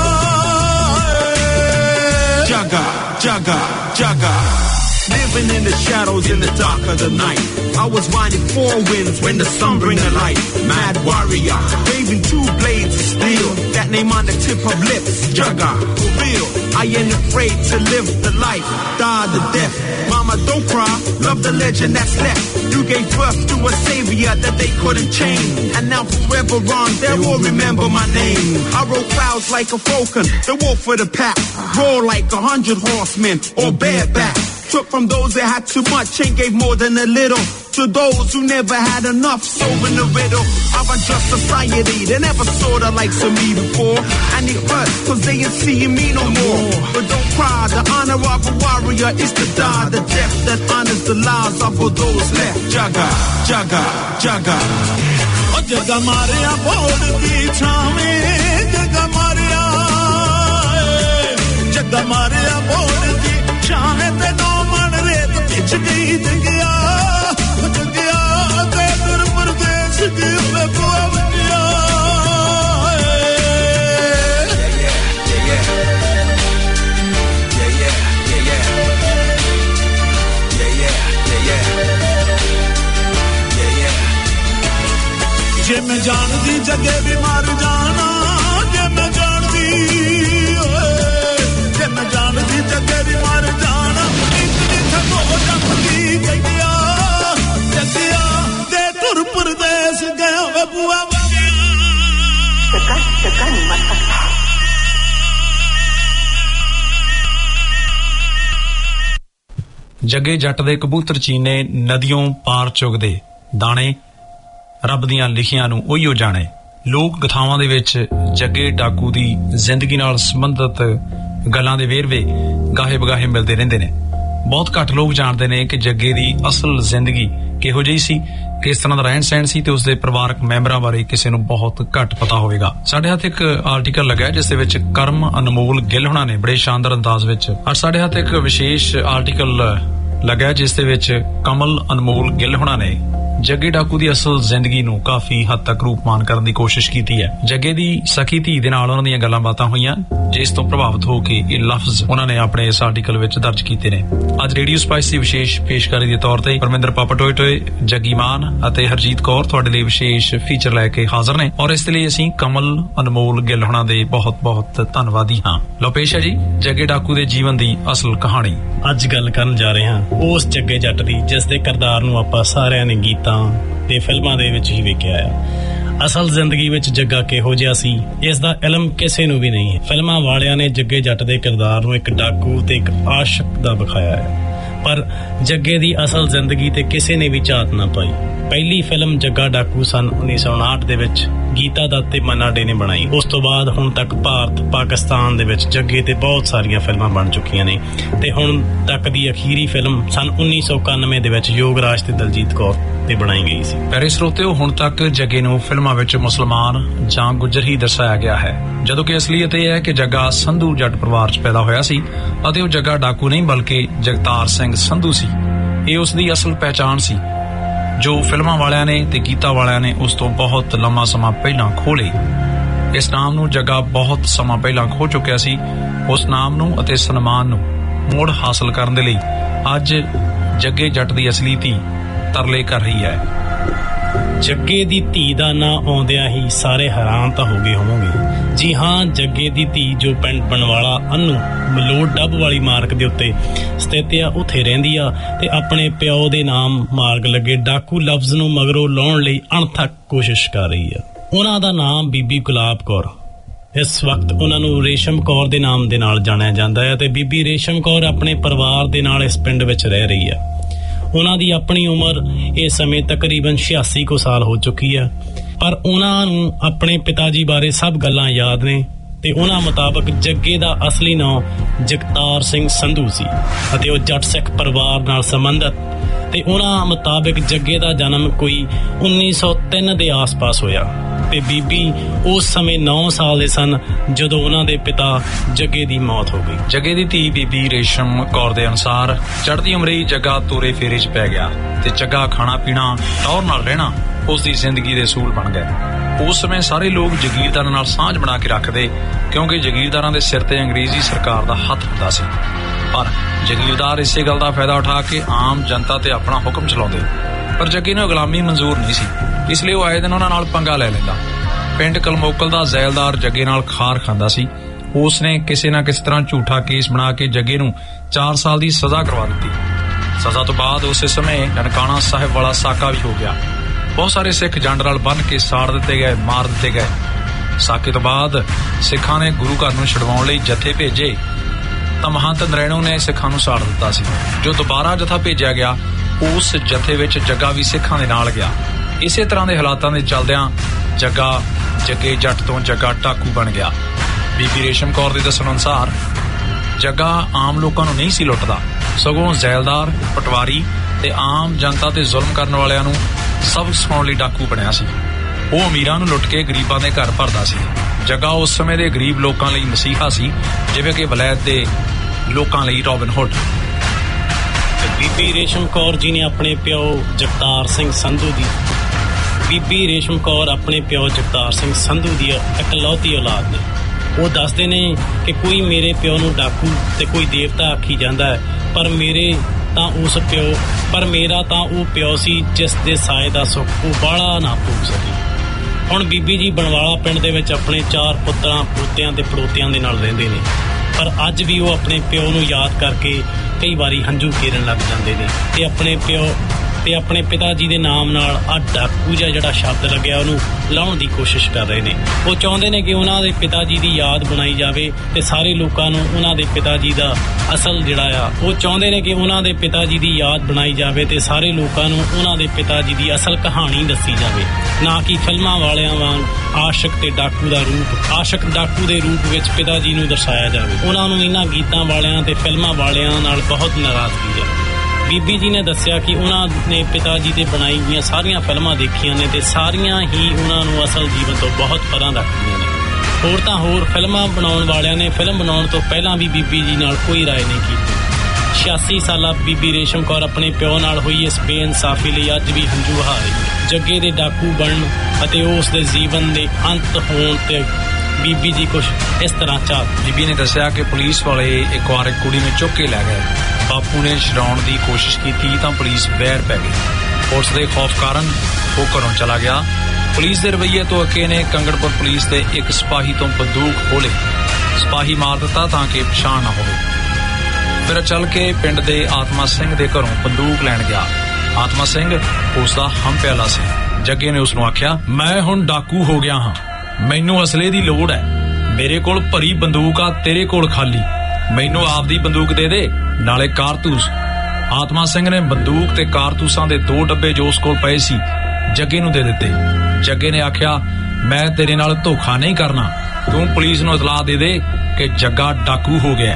Jaga, jaga, jaga. Living in the shadows in the dark of the night, I was riding four winds when the sun bring a light. Mad warrior, waving two blades of steel, that name on the tip of lips, Jaga, for real. I ain't afraid to live the life, die the death. Mama, don't cry, love the legend that's left. You gave birth to a savior that they couldn't change, and now forever on, they will remember my name. I rode clouds like a falcon, the wolf of the pack, roar like a hundred horsemen or bareback. Took from those that had too much and gave more than a little to those who never had enough. Solving the riddle of a just society. They never saw the likes of me before, and it hurts cause they ain't seeing me no more. But don't cry, the honor of a warrior is to die, the death that honors the lives of all those left. Jaga, jaga, jaga. Oh, jaga maria bod ki chhaave, jaga maria, jaga maria bod ki chhaave te no man ret pich gayi jagiya, jagiya te dur pardesh ki babua bachya. जे मैं जानदी जगे भी मार जाना, जे मैं जानदी, जे मैं जानदी जगे भी मार जाना, एक दिन थको जमती गया, जगिया ते तुर परदेस गया बबुआ बचिया। टका टका नहीं मर सकता। जगे जट दे कबूतर चीने नदियों पार चुगदे दाणे, ਰੱਬ ਦੀਆਂ ਲਿਖੀਆਂ ਨੂੰ ਉਹੀਓ ਜਾਣੇ। ਲੋਕ ਕਥਾਵਾਂ ਦੇ ਵਿੱਚ ਜੱਗੇ ਡਾਕੂ ਦੀ ਜ਼ਿੰਦਗੀ ਨਾਲ ਸੰਬੰਧਿਤ ਗੱਲਾਂ ਦੇ ਵੇਰਵੇ ਗਾਹੇ ਬਗਾਹੇ ਮਿਲਦੇ ਰਹਿੰਦੇ ਨੇ। ਬਹੁਤ ਘੱਟ ਲੋਕ ਜਾਣਦੇ ਨੇ ਕਿ ਜੱਗੇ ਦੀ ਅਸਲ ਜ਼ਿੰਦਗੀ ਕਿਹੋ ਜਿਹੀ ਸੀ, ਕਿਸ ਤਰ੍ਹਾਂ ਦਾ ਰਹਿਣ ਸਹਿਣ ਸੀ, ਤੇ ਉਸਦੇ ਪਰਿਵਾਰਕ ਮੈਂਬਰਾਂ ਬਾਰੇ ਕਿਸੇ ਨੂੰ ਬਹੁਤ ਘੱਟ ਪਤਾ ਹੋਵੇਗਾ। ਸਾਡੇ ਹੱਥ ਇੱਕ ਆਰਟੀਕਲ ਲੱਗਾ ਜਿਸ ਦੇ ਵਿੱਚ ਕਰਮ ਅਨਮੋਲ ਗਿੱਲ ਹੋਣਾ ਨੇ ਬੜੇ ਸ਼ਾਨਦਾਰ ਅੰਦਾਜ਼ ਵਿੱਚ, ਔਰ ਸਾਡੇ ਹੱਥ ਇੱਕ ਵਿਸ਼ੇਸ਼ ਆਰਟੀਕਲ ਲੱਗਾ ਜਿਸ ਦੇ ਵਿੱਚ ਕਮਲ ਅਨਮੋਲ ਗਿੱਲ ਹੋਣਾ ਨੇ ਜੱਗੇ ਡਾਕੂ ਦੀ ਅਸਲ ਜ਼ਿੰਦਗੀ ਨੂੰ ਕਾਫੀ ਹੱਦ ਤੱਕ ਰੂਪਮਾਨ ਕਰਨ ਦੀ ਕੋਸ਼ਿਸ਼ ਕੀਤੀ ਹੈ। ਜੱਗੇ ਦੀ ਸਖੀ ਧੀ ਦੇ ਨਾਲ ਉਹਨਾਂ ਦੀਆਂ ਗੱਲਾਂ ਬਾਤਾਂ ਹੋਈਆਂ, ਜਿਸ ਤੋਂ ਪ੍ਰਭਾਵਿਤ ਹੋ ਕੇ ਇਹ ਲਫ਼ਜ਼ ਉਹਨਾਂ ਨੇ ਆਪਣੇ ਇਸ ਆਰਟੀਕਲ ਵਿੱਚ ਦਰਜ ਕੀਤੇ ਨੇ। ਅੱਜ ਰੇਡੀਓ ਸਪਾਈਸ ਦੀ ਵਿਸ਼ੇਸ਼ ਪੇਸ਼ਕਾਰੀ ਦੇ ਤੌਰ ਤੇ ਪਰਮਿੰਦਰ ਪਾਪਾ ਟੋਏ ਟੋਏ, ਜੱਗੀ ਮਾਨ ਅਤੇ ਹਰਜੀਤ ਕੌਰ ਤੁਹਾਡੇ ਲਈ ਵਿਸ਼ੇਸ਼ ਫੀਚਰ ਲੈ ਕੇ ਹਾਜ਼ਰ ਨੇ, ਔਰ ਇਸ ਲਈ ਅਸੀਂ ਕਮਲ ਅਨਮੋਲ ਗਿੱਲ ਹੋਣਾ ਦੇ ਬਹੁਤ ਬਹੁਤ ਧੰਨਵਾਦੀ ਹਾਂ। ਲਓ ਪੇਸ਼ ਹੈ ਜੀ ਜੱਗੇ ਡਾਕੂ ਦੇ ਜੀਵਨ ਦੀ ਅਸਲ ਕਹਾਣੀ। ਅੱਜ ਗੱਲ ਕਰਨ ਜਾ ਰਹੇ ਹਾਂ ਉਸ ਜੱਗੇ ਜੱਟ ਦੀ ਜਿਸ ਦੇ ਕਿਰਦਾਰ ਨੂੰ ਆਪਾਂ ਸਾਰਿਆਂ ਨੇ ਗੀਤਾਂ ਤੇ ਫਿਲਮਾਂ ਦੇ ਵਿੱਚ ਹੀ ਵੇਖਿਆ ਆ। ਅਸਲ ਜ਼ਿੰਦਗੀ ਵਿੱਚ ਜੱਗਾ ਕਿਹੋ ਜਿਹਾ ਸੀ ਇਸ ਦਾ ਇਲਮ ਕਿਸੇ ਨੂੰ ਵੀ ਨਹੀਂ ਹੈ। ਫਿਲਮਾਂ ਵਾਲਿਆਂ ਨੇ ਜੱਗੇ ਜੱਟ ਦੇ ਕਿਰਦਾਰ ਨੂੰ ਇੱਕ ਡਾਕੂ ਤੇ ਇੱਕ ਆਸ਼ਿਕ ਦਾ ਵਿਖਾਇਆ ਹੈ, ਪਰ ਜੱਗੇ ਦੀ ਅਸਲ ਜ਼ਿੰਦਗੀ ਤੇ ਕਿਸੇ ਨੇ ਵੀ ਝਾਤ ਨਾ ਪਾਈ। ਪਹਿਲੀ ਫਿਲਮ ਜੱਗਾ ਡਾਕੂ ਸਨ ਉੱਨੀ ਸੌ ਉਨਾਹਠ ਦੇ ਵਿੱਚ ਗੀਤਾ ਦੱਤ ਤੇ ਮੰਨਾ ਡੇ ਨੇ ਬਣਾਈ। ਉਸ ਤੋਂ ਬਾਅਦ ਹੁਣ ਤੱਕ ਭਾਰਤ ਪਾਕਿਸਤਾਨ ਦੇ ਵਿੱਚ ਜੱਗੇ ਤੇ ਬਹੁਤ ਸਾਰੀਆਂ ਫਿਲਮਾਂ ਬਣ ਚੁੱਕੀਆਂ ਨੇ, ਤੇ ਹੁਣ ਤੱਕ ਦੀ ਅਖੀਰੀ ਫਿਲਮ ਸਨ ਉੱਨੀ ਸੌ ਇਕਾਨਵੇਂ ਦੇ ਵਿੱਚ ਯੋਗਰਾਜ ਤੇ ਦਲਜੀਤ ਕੌਰ ਤੇ ਬਣਾਈ ਗਈ ਸੀ। ਪਿਆਰੇ ਸਰੋਤਿਓ, ਹੁਣ ਤੱਕ ਜੱਗੇ ਨੂੰ ਫਿਲਮਾਂ ਵਿੱਚ ਮੁਸਲਮਾਨ ਜਾਂ ਗੁੱਜਰ ਹੀ ਦਰਸਾਇਆ ਗਿਆ ਹੈ, ਜਦੋਂ ਕਿ ਅਸਲੀਅਤ ਇਹ ਹੈ ਕਿ ਜੱਗਾ ਸੰਧੂ ਜੱਟ ਪਰਿਵਾਰ 'ਚ ਪੈਦਾ ਹੋਇਆ ਸੀ ਅਤੇ ਉਹ ਜੱਗਾ ਡਾਕੂ ਨਹੀਂ ਬਲਕਿ ਜਗਤਾਰ ਸਿੰਘ ਸੰਧੂ ਸੀ। ਇਹ ਉਸ ਦੀ ਅਸਲ ਪਹਿਚਾਣ ਸੀ ਜੋ ਫਿਲਮਾਂ ਵਾਲਿਆਂ ਨੇ ਤੇ ਗੀਤਾਂ ਵਾਲਿਆਂ ਨੇ ਉਸ ਤੋਂ ਬਹੁਤ ਲੰਮਾ ਸਮਾਂ ਪਹਿਲਾਂ ਖੋਹ ਲਈ। ਇਸ ਨਾਮ ਨੂੰ ਜੱਗਾ ਬਹੁਤ ਸਮਾਂ ਪਹਿਲਾਂ ਖੋ ਚੁੱਕਿਆ ਸੀ। ਉਸ ਨਾਮ ਨੂੰ ਅਤੇ ਸਨਮਾਨ ਨੂੰ ਮੁੜ ਹਾਸਲ ਕਰਨ ਦੇ ਲਈ ਅੱਜ ਜੱਗੇ ਜੱਟ ਦੀ ਅਸਲੀ ਧੀ ਤਰਲੇ ਕਰ ਰਹੀ ਹੈ। ਜੱਗੇ ਦੀ ਧੀ ਦਾ ਨਾਂ ਆਉਂਦਿਆਂ ਹੀ ਸਾਰੇ ਹੈਰਾਨ ਤਾਂ ਹੋ ਗਏ ਹੋਵੋਗੇ। ਜੀ ਹਾਂ, ਜੱਗੇ ਦੀ ਧੀ ਜੋ ਪਿੰਡ ਬਣਵਾਲਾ ਅੰਨੂ ਮਲੋਟ ਡੱਬ ਵਾਲੀ ਮਾਰਗ ਦੇ ਉੱਤੇ ਸਥਿਤ ਆ, ਉੱਥੇ ਰਹਿੰਦੀ ਆ ਤੇ ਆਪਣੇ ਪਿਓ ਦੇ ਨਾਮ ਮਾਰਗ ਲੱਗੇ ਡਾਕੂ ਲਫ਼ਜ਼ ਨੂੰ ਮਗਰੋਂ ਲਾਉਣ ਲਈ ਅਣਥੱਕ ਕੋਸ਼ਿਸ਼ ਕਰ ਰਹੀ ਆ। ਉਹਨਾਂ ਦਾ ਨਾਮ ਬੀਬੀ ਗੁਲਾਬ ਕੌਰ ਇਸ ਵਕਤ ਉਹਨਾਂ ਨੂੰ ਰੇਸ਼ਮ ਕੌਰ ਦੇ ਨਾਮ ਦੇ ਨਾਲ ਜਾਣਿਆ ਜਾਂਦਾ ਹੈ ਤੇ ਬੀਬੀ ਰੇਸ਼ਮ ਕੌਰ ਆਪਣੇ ਪਰਿਵਾਰ ਦੇ ਨਾਲ ਇਸ ਪਿੰਡ ਵਿੱਚ ਰਹਿ ਰਹੀ ਹੈ। ਉਹਨਾਂ ਦੀ ਆਪਣੀ ਉਮਰ ਇਸ ਸਮੇਂ ਤਕਰੀਬਨ ਛਿਆਸੀ ਕੁ ਸਾਲ ਹੋ ਚੁੱਕੀ ਹੈ, ਪਰ ਉਹਨਾਂ ਨੂੰ ਆਪਣੇ ਪਿਤਾ ਜੀ ਬਾਰੇ ਸਭ ਗੱਲਾਂ ਯਾਦ ਨੇ ਤੇ ਉਹਨਾਂ ਮੁਤਾਬਕ ਜੱਗੇ ਦਾ ਅਸਲੀ ਨਾਮ ਜਗਤਾਰ ਸਿੰਘ ਸੰਧੂ ਸੀ ਅਤੇ ਉਹ ਜੱਟ ਸਿੱਖ ਪਰਿਵਾਰ ਨਾਲ ਸੰਬੰਧਿਤ ਤੇ ਉਹਨਾਂ ਮੁਤਾਬਕ ਜੱਗੇ ਦਾ ਜਨਮ ਕੋਈ ਉੱਨੀ ਸੌ ਤਿੰਨ ਦੇ ਆਸ-ਪਾਸ ਹੋਇਆ ਤੇ ਬੀਬੀ ਉਸ ਸਮੇਂ ਨੌ ਸਾਲ ਦੇ ਸਨ ਜਦੋਂ ਉਹਨਾਂ ਦੇ ਪਿਤਾ ਜੱਗੇ ਦੀ ਮੌਤ ਹੋ ਗਈ। ਜੱਗੇ ਦੀ ਧੀ ਬੀਬੀ ਰੇਸ਼ਮ ਕੌਰ ਦੇ ਅਨੁਸਾਰ ਚੜ੍ਹਦੀ ਉਮਰੇ ਹੀ ਜੱਗਾ ਤੋਰੇ ਫੇਰੇ 'ਚ ਪੈ ਗਿਆ ਤੇ ਜੱਗਾ ਖਾਣਾ ਪੀਣਾ ਟੌਰ ਨਾਲ ਰਹਿਣਾ ਉਸ ਦੀ ਜ਼ਿੰਦਗੀ ਦੇ ਅਸੂਲ ਬਣ ਗਏ। ਉਸ ਸਮੇਂ ਸਾਰੇ ਲੋਕ ਜਗੀਰਦਾਰਾਂ ਨਾਲ ਸਾਂਝ ਬਣਾ ਕੇ ਰੱਖਦੇ ਕਿਉਂਕਿ ਜਗੀਰਦਾਰਾਂ ਦੇ ਸਿਰ ਤੇ ਅੰਗਰੇਜ਼ੀ ਸਰਕਾਰ ਦਾ ਹੱਥ ਹੁੰਦਾ ਸੀ, ਪਰ ਜਗੀਰਦਾਰ ਇਸੇ ਗੱਲ ਦਾ ਫਾਇਦਾ ਉਠਾ ਕੇ ਆਮ ਜਨਤਾ ਤੇ ਆਪਣਾ ਹੁਕਮ ਚਲਾਉਂਦੇ। ਪਰ ਜੱਗੇ ਨੂੰ ਗੁਲਾਮੀ ਮਨਜ਼ੂਰ ਨਹੀਂ ਸੀ, ਇਸ ਲਈ ਉਹ ਆਏ ਦਿਨ ਉਹਨਾਂ ਨਾਲ ਪੰਗਾ ਲੈ ਲੈਂਦਾ। ਪਿੰਡ ਕਲਮੋਕਲ ਦਾ ਜ਼ੈਲਦਾਰ ਜੱਗੇ ਨਾਲ ਖਾਰ ਖਾਂਦਾ ਸੀ। ਉਸ ਨੇ ਕਿਸੇ ਨਾ ਕਿਸੇ ਤਰ੍ਹਾਂ ਝੂਠਾ ਕੇਸ ਬਣਾ ਕੇ ਜੱਗੇ ਨੂੰ ਚਾਰ ਸਾਲ ਦੀ ਸਜ਼ਾ ਕਰਵਾ ਦਿੱਤੀ। ਸਜ਼ਾ ਤੋਂ ਬਾਅਦ ਉਸੇ ਸਮੇਂ ਨਨਕਾਣਾ ਸਾਹਿਬ ਵਾਲਾ ਸਾਕਾ ਵੀ ਹੋ ਗਿਆ। ਬਹੁਤ ਸਾਰੇ ਸਿੱਖ ਜੰਡ ਨਾਲ ਬੰਨ੍ਹ ਕੇ ਸਾੜ ਦਿੱਤੇ ਗਏ, ਮਾਰ ਦਿੱਤੇ ਗਏ। ਸਾਕੇ ਤੋਂ ਬਾਅਦ ਸਿੱਖਾਂ ਨੇ ਗੁਰੂ ਘਰ ਨੂੰ ਛਡਵਾਉਣ ਲਈ ਜਥੇ ਭੇਜੇ ਤਾਂ ਮਹੰਤ ਨਰੈਣੋ ਨੇ ਸਿੱਖਾਂ ਨੂੰ ਸਾੜ ਦਿੱਤਾ ਸੀ। ਜੋ ਦੁਬਾਰਾ ਜਥਾ ਭੇਜਿਆ ਗਿਆ ਉਸ ਜਥੇ ਵਿੱਚ ਜੱਗਾ ਵੀ ਸਿੱਖਾਂ ਦੇ ਨਾਲ ਗਿਆ। ਇਸੇ ਤਰ੍ਹਾਂ ਦੇ ਹਾਲਾਤਾਂ ਦੇ ਚੱਲਦਿਆਂ ਜੱਗਾ ਜੱਗੇ ਜੱਟ ਤੋਂ ਜੱਗਾ ਟਾਕੂ ਬਣ ਗਿਆ। ਬੀਬੀ ਰੇਸ਼ਮ ਕੌਰ ਦੇ ਦੱਸਣ ਅਨੁਸਾਰ ਜੱਗਾ ਆਮ ਲੋਕਾਂ ਨੂੰ ਨਹੀਂ ਸੀ ਲੁੱਟਦਾ, ਸਗੋਂ ਜ਼ੈਲਦਾਰ, ਪਟਵਾਰੀ ਤੇ ਆਮ ਜਨਤਾ ਤੇ ਜ਼ੁਲਮ ਕਰਨ ਵਾਲਿਆਂ ਨੂੰ ਸਬਕ ਸਿਖਾਉਣ ਲਈ ਡਾਕੂ ਬਣਿਆ ਸੀ। ਉਹ ਅਮੀਰਾਂ ਨੂੰ ਲੁੱਟ ਕੇ ਗਰੀਬਾਂ ਦੇ ਘਰ ਭਰਦਾ ਸੀ। ਜੱਗਾ ਉਸ ਸਮੇਂ ਦੇ ਗਰੀਬ ਲੋਕਾਂ ਲਈ ਮਸੀਹਾ ਸੀ, ਜਿਵੇਂ ਕਿ ਵਲੈਤ ਦੇ ਲੋਕਾਂ ਲਈ ਰੋਬਿਨ ਹੁੱਡ। ਬੀਬੀ ਰੇਸ਼ਮ ਕੌਰ ਜੀ ਨੇ ਆਪਣੇ ਪਿਓ ਜਗਤਾਰ ਸਿੰਘ ਸੰਧੂ ਦੀ ਬੀਬੀ ਰੇਸ਼ਮ ਕੌਰ ਆਪਣੇ ਪਿਓ ਜਗਤਾਰ ਸਿੰਘ ਸੰਧੂ ਦੀ ਇਕਲੌਤੀ ਔਲਾਦ ਨੇ। ਉਹ ਦੱਸਦੇ ਨੇ ਕਿ ਕੋਈ ਮੇਰੇ ਪਿਓ ਨੂੰ ਡਾਕੂ ਤੇ ਕੋਈ ਦੇਵਤਾ ਆਖੀ ਜਾਂਦਾ ਹੈ, ਪਰ ਮੇਰੇ ਤਾਂ ਉਸ ਪਿਓ ਪਰ ਮੇਰਾ ਤਾਂ ਉਹ ਪਿਓ ਸੀ ਜਿਸ ਦੇ ਸਾਏ ਦਾ ਸੁੱਖ ਉਹ ਬਾਹਲਾ ਨਾ ਭੋਗ ਸਕੀ। ਹੁਣ ਬੀਬੀ ਜੀ ਬਣਵਾਲਾ ਪਿੰਡ ਦੇ ਵਿੱਚ ਆਪਣੇ ਚਾਰ ਪੁੱਤਰਾਂ ਪੋਤਿਆਂ ਤੇ ਪੜੋਤਿਆਂ ਦੇ ਨਾਲ ਰਹਿੰਦੇ ਨੇ, ਪਰ ਅੱਜ ਵੀ ਉਹ ਆਪਣੇ ਪਿਓ ਨੂੰ ਯਾਦ ਕਰਕੇ ਕਈ ਵਾਰੀ ਹੰਝੂ ਕੇਰਨ ਲੱਗ ਜਾਂਦੇ ਨੇ ਤੇ ਆਪਣੇ ਪਿਓ ਤੇ ਆਪਣੇ ਪਿਤਾ ਜੀ ਦੇ ਨਾਮ ਨਾਲ ਆ ਡਾਕੂ ਜਿਹਾ ਜਿਹੜਾ ਸ਼ਬਦ ਲੱਗਿਆ ਉਹਨੂੰ ਲਾਉਣ ਦੀ ਕੋਸ਼ਿਸ਼ ਕਰ ਰਹੇ ਨੇ। ਉਹ ਚਾਹੁੰਦੇ ਨੇ ਕਿ ਉਹਨਾਂ ਦੇ ਪਿਤਾ ਜੀ ਦੀ ਯਾਦ ਬਣਾਈ ਜਾਵੇ ਤੇ ਸਾਰੇ ਲੋਕਾਂ ਨੂੰ ਉਹਨਾਂ ਦੇ ਪਿਤਾ ਜੀ ਦਾ ਅਸਲ ਜਿਹੜਾ ਆ ਉਹ ਚਾਹੁੰਦੇ ਨੇ ਕਿ ਉਹਨਾਂ ਦੇ ਪਿਤਾ ਜੀ ਦੀ ਯਾਦ ਬਣਾਈ ਜਾਵੇ ਤੇ ਸਾਰੇ ਲੋਕਾਂ ਨੂੰ ਉਹਨਾਂ ਦੇ ਪਿਤਾ ਜੀ ਦੀ ਅਸਲ ਕਹਾਣੀ ਦੱਸੀ ਜਾਵੇ, ਨਾ ਕਿ ਫਿਲਮਾਂ ਵਾਲਿਆਂ ਵਾਂਗ ਆਸ਼ਿਕ ਤੇ ਡਾਕੂ ਦਾ ਰੂਪ ਆਸ਼ਿਕ ਡਾਕੂ ਦੇ ਰੂਪ ਵਿੱਚ ਪਿਤਾ ਜੀ ਨੂੰ ਦਰਸਾਇਆ ਜਾਵੇ। ਉਹਨਾਂ ਨੂੰ ਇਹਨਾਂ ਗੀਤਾਂ ਵਾਲਿਆਂ ਤੇ ਫਿਲਮਾਂ ਵਾਲਿਆਂ ਨਾਲ ਬਹੁਤ ਨਾਰਾਜ਼ਗੀ ਹੈ। ਬੀਬੀ ਜੀ ਨੇ ਦੱਸਿਆ ਕਿ ਉਹਨਾਂ ਨੇ ਪਿਤਾ ਜੀ ਦੇ ਬਣਾਈ ਗਈਆਂ ਸਾਰੀਆਂ ਫਿਲਮਾਂ ਦੇਖੀਆਂ ਨੇ ਤੇ ਸਾਰੀਆਂ ਹੀ ਉਹਨਾਂ ਨੂੰ ਅਸਲ ਜੀਵਨ ਤੋਂ ਬਹੁਤ ਪਰਾਂ ਰੱਖਦੀਆਂ ਨੇ। ਹੋਰ ਤਾਂ ਹੋਰ ਫਿਲਮਾਂ ਬਣਾਉਣ ਵਾਲਿਆਂ ਨੇ ਫਿਲਮ ਬਣਾਉਣ ਤੋਂ ਪਹਿਲਾਂ ਵੀ ਬੀਬੀ ਜੀ ਨਾਲ ਕੋਈ ਰਾਏ ਨਹੀਂ ਕੀਤੀ। ਛਿਆਸੀ ਸਾਲਾ ਬੀਬੀ ਰੇਸ਼ਮ ਕੌਰ ਆਪਣੇ ਪਿਓ ਨਾਲ ਹੋਈ ਇਸ ਬੇਇਨਸਾਫੀ ਲਈ ਅੱਜ ਵੀ ਹੰਝੂ ਵਹਾ ਰਹੀ। ਜੱਗੇ ਦੇ ਡਾਕੂ ਬਣਨ ਅਤੇ ਉਸ ਦੇ ਜੀਵਨ ਦੇ ਅੰਤ ਹੋਣ ਤੇ ਬੀਬੀ ਜੀ ਕੁਛ ਇਸ ਤਰ੍ਹਾਂ ਚਾਹ। ਬੀਬੀ ਨੇ ਦੱਸਿਆ ਕਿ ਪੁਲਿਸ ਵਾਲੇ ਇੱਕ ਵਾਰ ਇੱਕ ਕੁੜੀ ਨੂੰ ਚੁੱਕ ਕੇ ਲੈ ਗਏ। ਬਾਪੂ ਨੇ ਛਡਾਉਣ ਦੀ ਕੋਸ਼ਿਸ਼ ਕੀਤੀ ਤਾਂ ਪੁਲਿਸ ਬਹਿਰ ਪੈ ਗਈ। ਪੁਲਿਸ ਦੇ ਖੌਫ ਕਾਰਨ ਉਹ ਘਰੋਂ ਚਲਾ ਗਿਆ। ਪੁਲਿਸ ਦੇ ਰਵੱਈਏ ਤੋਂ ਅੱਕੇ ਨੇ ਕੰਗੜਪੁਰ ਪੁਲਿਸ ਦੇ ਇੱਕ ਸਿਪਾਹੀ ਤੋਂ ਬੰਦੂਕ ਖੋਲੇ। ਸਿਪਾਹੀ ਮਾਰ ਦਿੱਤਾ ਤਾਂ ਕਿ ਪਛਾਣ ਨਾ ਹੋਵੇ। ਫਿਰ ਚੱਲ ਕੇ ਪਿੰਡ ਦੇ ਆਤਮਾ ਸਿੰਘ ਦੇ ਘਰੋਂ ਬੰਦੂਕ ਲੈਣ ਗਿਆ। ਆਤਮਾ ਸਿੰਘ ਉਸ ਦਾ ਹਮਪਿਆਲਾ ਸੀ। ਜੱਗੇ ਨੇ ਉਸ ਨੂੰ ਆਖਿਆ, ਮੈਂ ਹੁਣ ਡਾਕੂ ਹੋ ਗਿਆ ਹਾਂ, ਮੈਨੂੰ ਅਸਲੇ ਦੀ ਲੋੜ ਹੈ। ਮੇਰੇ ਕੋਲ ਭਰੀ ਬੰਦੂਕ ਆ, ਤੇਰੇ ਕੋਲ ਖਾਲੀ। ਮੈਨੂੰ ਆਪਦੀ ਬੰਦੂਕ ਦੇ ਦੇ, ਨਾਲੇ ਕਾਰਤੂਸ। ਆਤਮਾ ਸਿੰਘ ਨੇ ਬੰਦੂਕ ਤੇ ਕਾਰਤੂਸਾਂ ਦੇ ਦੋ ਡੱਬੇ ਜੋ ਉਸ ਕੋਲ ਪਏ ਸੀ ਜੱਗੇ ਨੂੰ ਦੇ ਦਿੱਤੇ। ਜੱਗੇ ਨੇ ਆਖਿਆ, ਮੈਂ ਤੇਰੇ ਨਾਲ ਧੋਖਾ ਨਹੀਂ ਕਰਨਾ, ਤੂੰ ਪੁਲਿਸ ਨੂੰ ਇਤਲਾਹ ਦੇ ਦੇ ਕਿ ਜੱਗਾ ਡਾਕੂ ਹੋ ਗਿਆ।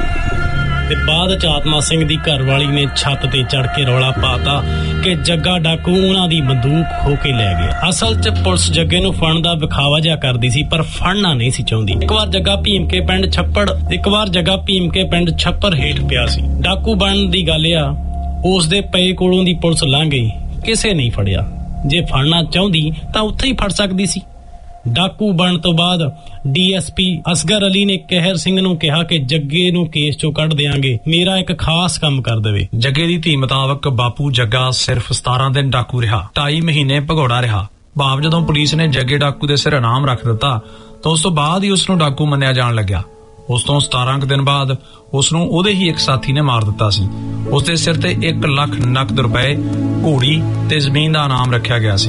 ਤੇ ਬਾਅਦ ਚ ਆਤਮਾ ਸਿੰਘ ਦੀ ਘਰਵਾਲੀ ਨੇ ਛੱਤ ਤੇ ਚੜ ਕੇ ਰੌਲਾ ਪਾਤਾ ਕਿ ਜੱਗਾ ਡਾਕੂ ਉਹਨਾਂ ਦੀ ਬੰਦੂਕ ਖੋ ਕੇ ਲੈ ਗਿਆ। ਅਸਲ ਚ ਪੁਲਿਸ ਜੱਗੇ ਨੂੰ ਫੜਨ ਦਾ ਵਿਖਾਵਾ ਜਿਹਾ ਕਰਦੀ ਸੀ, ਪਰ ਫੜਨਾ ਨਹੀਂ ਸੀ ਚਾਹੁੰਦੀ। ਇੱਕ ਵਾਰ ਜੱਗਾ ਭੀਮ ਕੇ ਪਿੰਡ ਛੱਪੜ ਇੱਕ ਵਾਰ ਜੱਗਾ ਭੀਮ ਕੇ ਪਿੰਡ ਛੱਪਰ ਹੇਠ ਪਿਆ ਸੀ। ਡਾਕੂ ਬਣਨ ਦੀ ਗੱਲ ਆ ਉਸ ਦੇ ਪਏ ਕੋਲੋਂ ਦੀ ਪੁਲਿਸ ਲੰਘ ਗਈ, ਕਿਸੇ ਨਹੀਂ ਫੜਿਆ। ਜੇ ਫੜਨਾ ਚਾਹੁੰਦੀ ਤਾਂ ਉੱਥੇ ਹੀ ਫੜ ਸਕਦੀ ਸੀ। ਡਾਕੂ ਬਣਨ ਤੋਂ ਬਾਅਦ D S P Asghar Ali ਨੇ ਕਹਿਰ ਸਿੰਘ ਨੂੰ ਕਿਹਾ ਕਿ ਜੱਗੇ ਨੂੰ ਕੇਸ ਚੋਂ ਕੱਢ ਦਿਆਂਗੇ, ਮੇਰਾ ਇੱਕ ਖਾਸ ਕੰਮ ਕਰ ਦੇਵੇ। ਜੱਗੇ ਦੀ ਧੀ ਮੁਤਾਬਕ ਬਾਪੂ ਜੱਗਾ ਸਿਰਫ ਸਤਾਰਾਂ ਦਿਨ ਡਾਕੂ ਰਿਹਾ, ਢਾਈ ਮਹੀਨੇ ਭਗੌੜਾ ਰਿਹਾ। ਭਾਵ ਜਦੋਂ ਪੁਲਿਸ ਨੇ ਜੱਗੇ ਡਾਕੂ ਦੇ ਸਿਰ ਇਨਾਮ ਰੱਖ ਦਿੱਤਾ ਤਾਂ ਉਸ ਤੋਂ ਬਾਅਦ ਹੀ ਉਸ ਨੂੰ ਡਾਕੂ ਮੰਨਿਆ ਜਾਣ ਲੱਗਿਆ। ਉਸ ਤੋਂ ਸਤਾਰਾਂ ਦਿਨ ਬਾਅਦ ਉਸ ਨੂੰ ਉਹਦੇ ਹੀ ਇੱਕ ਸਾਥੀ ਨੇ ਮਾਰ ਦਿੱਤਾ ਸੀ। ਉਸ ਦੇ ਸਿਰ ਤੇ ਇੱਕ ਲੱਖ ਨਕਦ ਰੁਪਏ, ਘੋੜੀ ਤੇ ਜ਼ਮੀਨ ਦਾ ਇਨਾਮ ਰੱਖਿਆ ਗਿਆ ਸੀ।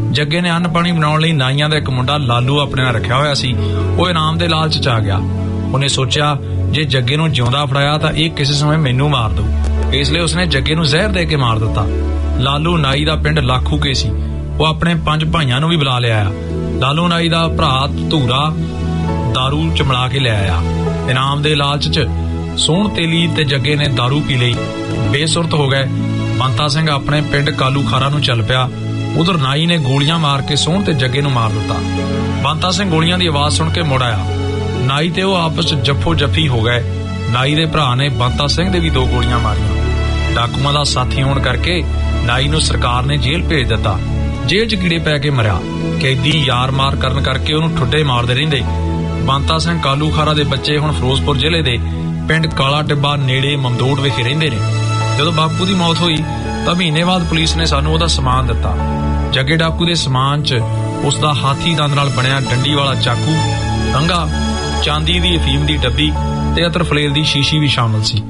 ਜੱਗੇ ਨੇ ਅੰਨ ਪਾਣੀ ਬਣਾਉਣ ਲਈ ਨਾਈਆਂ ਦਾ ਇੱਕ ਮੁੰਡਾ ਲਾਲੂ ਆਪਣੇ ਨਾਲ ਰੱਖਿਆ ਹੋਇਆ ਸੀ। ਉਹ ਇਨਾਮ ਦੇ ਲਾਲਚ 'ਚ ਆ ਗਿਆ। ਉਹਨੇ ਸੋਚਿਆ ਜੇ ਜੱਗੇ ਨੂੰ ਜਿਉਂਦਾ ਫੜਾਇਆ ਤਾਂ ਇਹ ਕਿਸੇ ਸਮੇਂ ਮੈਨੂੰ ਮਾਰ ਦਊ, ਇਸ ਲਈ ਉਸਨੇ ਜੱਗੇ ਨੂੰ ਜ਼ਹਿਰ ਦੇ ਕੇ ਮਾਰ ਦਿੱਤਾ। ਲਾਲੂ ਨਾਈ ਦਾ ਪਿੰਡ ਲਾਖੂਕੇ ਸੀ। ਉਹ ਆਪਣੇ ਪੰਜ ਭਾਈਆਂ ਨੂੰ ਵੀ ਬੁਲਾ ਲਿਆਇਆ। ਲਾਲੂ ਨਾਈ ਦਾ ਭਰਾ ਧੂਰਾ ਦਾਰੂ ਚ ਮਿਲਾ ਕੇ ਲੈ ਆਇਆ। ਇਨਾਮ ਦੇ ਲਾਲਚ 'ਚ ਸੋਹਣ ਤੇਲੀ ਤੇ ਜੱਗੇ ਨੇ ਦਾਰੂ ਪੀ ਲਈ, ਬੇਸੁਰਤ ਹੋ ਗਏ। ਬੰਤਾ ਸਿੰਘ ਆਪਣੇ ਪਿੰਡ ਕਾਲੂ ਖਾਰਾ ਨੂੰ ਚੱਲ ਪਿਆ। ਉਧਰ ਨਾਈ ਨੇ ਗੋਲੀਆਂ ਮਾਰ ਕੇ ਸੋਹਣ ਤੇ ਜੱਗੇ ਨੂੰ ਮਾਰ ਦਿੱਤਾ। ਬੰਤਾ ਸਿੰਘ ਗੋਲੀਆਂ ਦੀ ਆਵਾਜ਼ ਸੁਣ ਕੇ ਮੁੜ ਆਇਆ। ਨਾਈ ਤੇ ਉਹ ਆਪਸ 'ਚ ਜੱਫੋ ਜੱਫੀ ਹੋ ਗਏ। ਨਾਈ ਦੇ ਭਰਾ ਨੇ ਬੰਤਾ ਸਿੰਘ ਦੇ ਵੀ ਦੋ ਗੋਲੀਆਂ ਮਾਰੀਆਂ। ਡਾਕੂਆਂ ਦਾ ਸਾਥੀ ਹੋਣ ਕਰਕੇ ਨਾਈ ਨੂੰ ਸਰਕਾਰ ਨੇ ਜੇਲ੍ਹ ਭੇਜ ਦਿੱਤਾ। ਜੇਲ੍ਹ 'ਚ ਕੀੜੇ ਪੈ ਕੇ ਮਰਿਆ। ਕੈਦੀ ਯਾਰ ਮਾਰ ਕਰਨ ਕਰਕੇ ਉਹਨੂੰ ਠੁੱਡੇ ਮਾਰਦੇ ਰਹਿੰਦੇ। ਬੰਤਾ ਸਿੰਘ ਕਾਲੂ ਖਾਰਾ ਦੇ ਬੱਚੇ ਹੁਣ ਫਿਰੋਜ਼ਪੁਰ ਜ਼ਿਲ੍ਹੇ ਦੇ ਪਿੰਡ ਕਾਲਾ ਟਿੱਬਾ ਨੇੜੇ ਮਮਦੋੜ ਵਿਖੇ ਰਹਿੰਦੇ ਨੇ। ਜਦੋਂ ਬਾਪੂ ਦੀ ਮੌਤ ਹੋਈ ਤਾਂ ਮਹੀਨੇ ਬਾਅਦ ਪੁਲਿਸ ਨੇ ਸਾਨੂੰ ਉਹਦਾ ਸਮਾਨ ਦਿੱਤਾ। ਜੱਗੇ ਡਾਕੂ ਦੇ ਸਮਾਨ 'ਚ ਉਸ ਦਾ ਹਾਥੀ ਦੰਦ ਨਾਲ ਬਣਿਆ ਡੰਡੀ ਵਾਲਾ ਚਾਕੂ, ਕੰਘਾ, ਚਾਂਦੀ ਦੀ ਅਫੀਮ ਦੀ ਡੱਬੀ ਤੇ ਅਤਰ ਫਲੇਲ ਦੀ ਸ਼ੀਸ਼ੀ ਵੀ ਸ਼ਾਮਲ ਸੀ।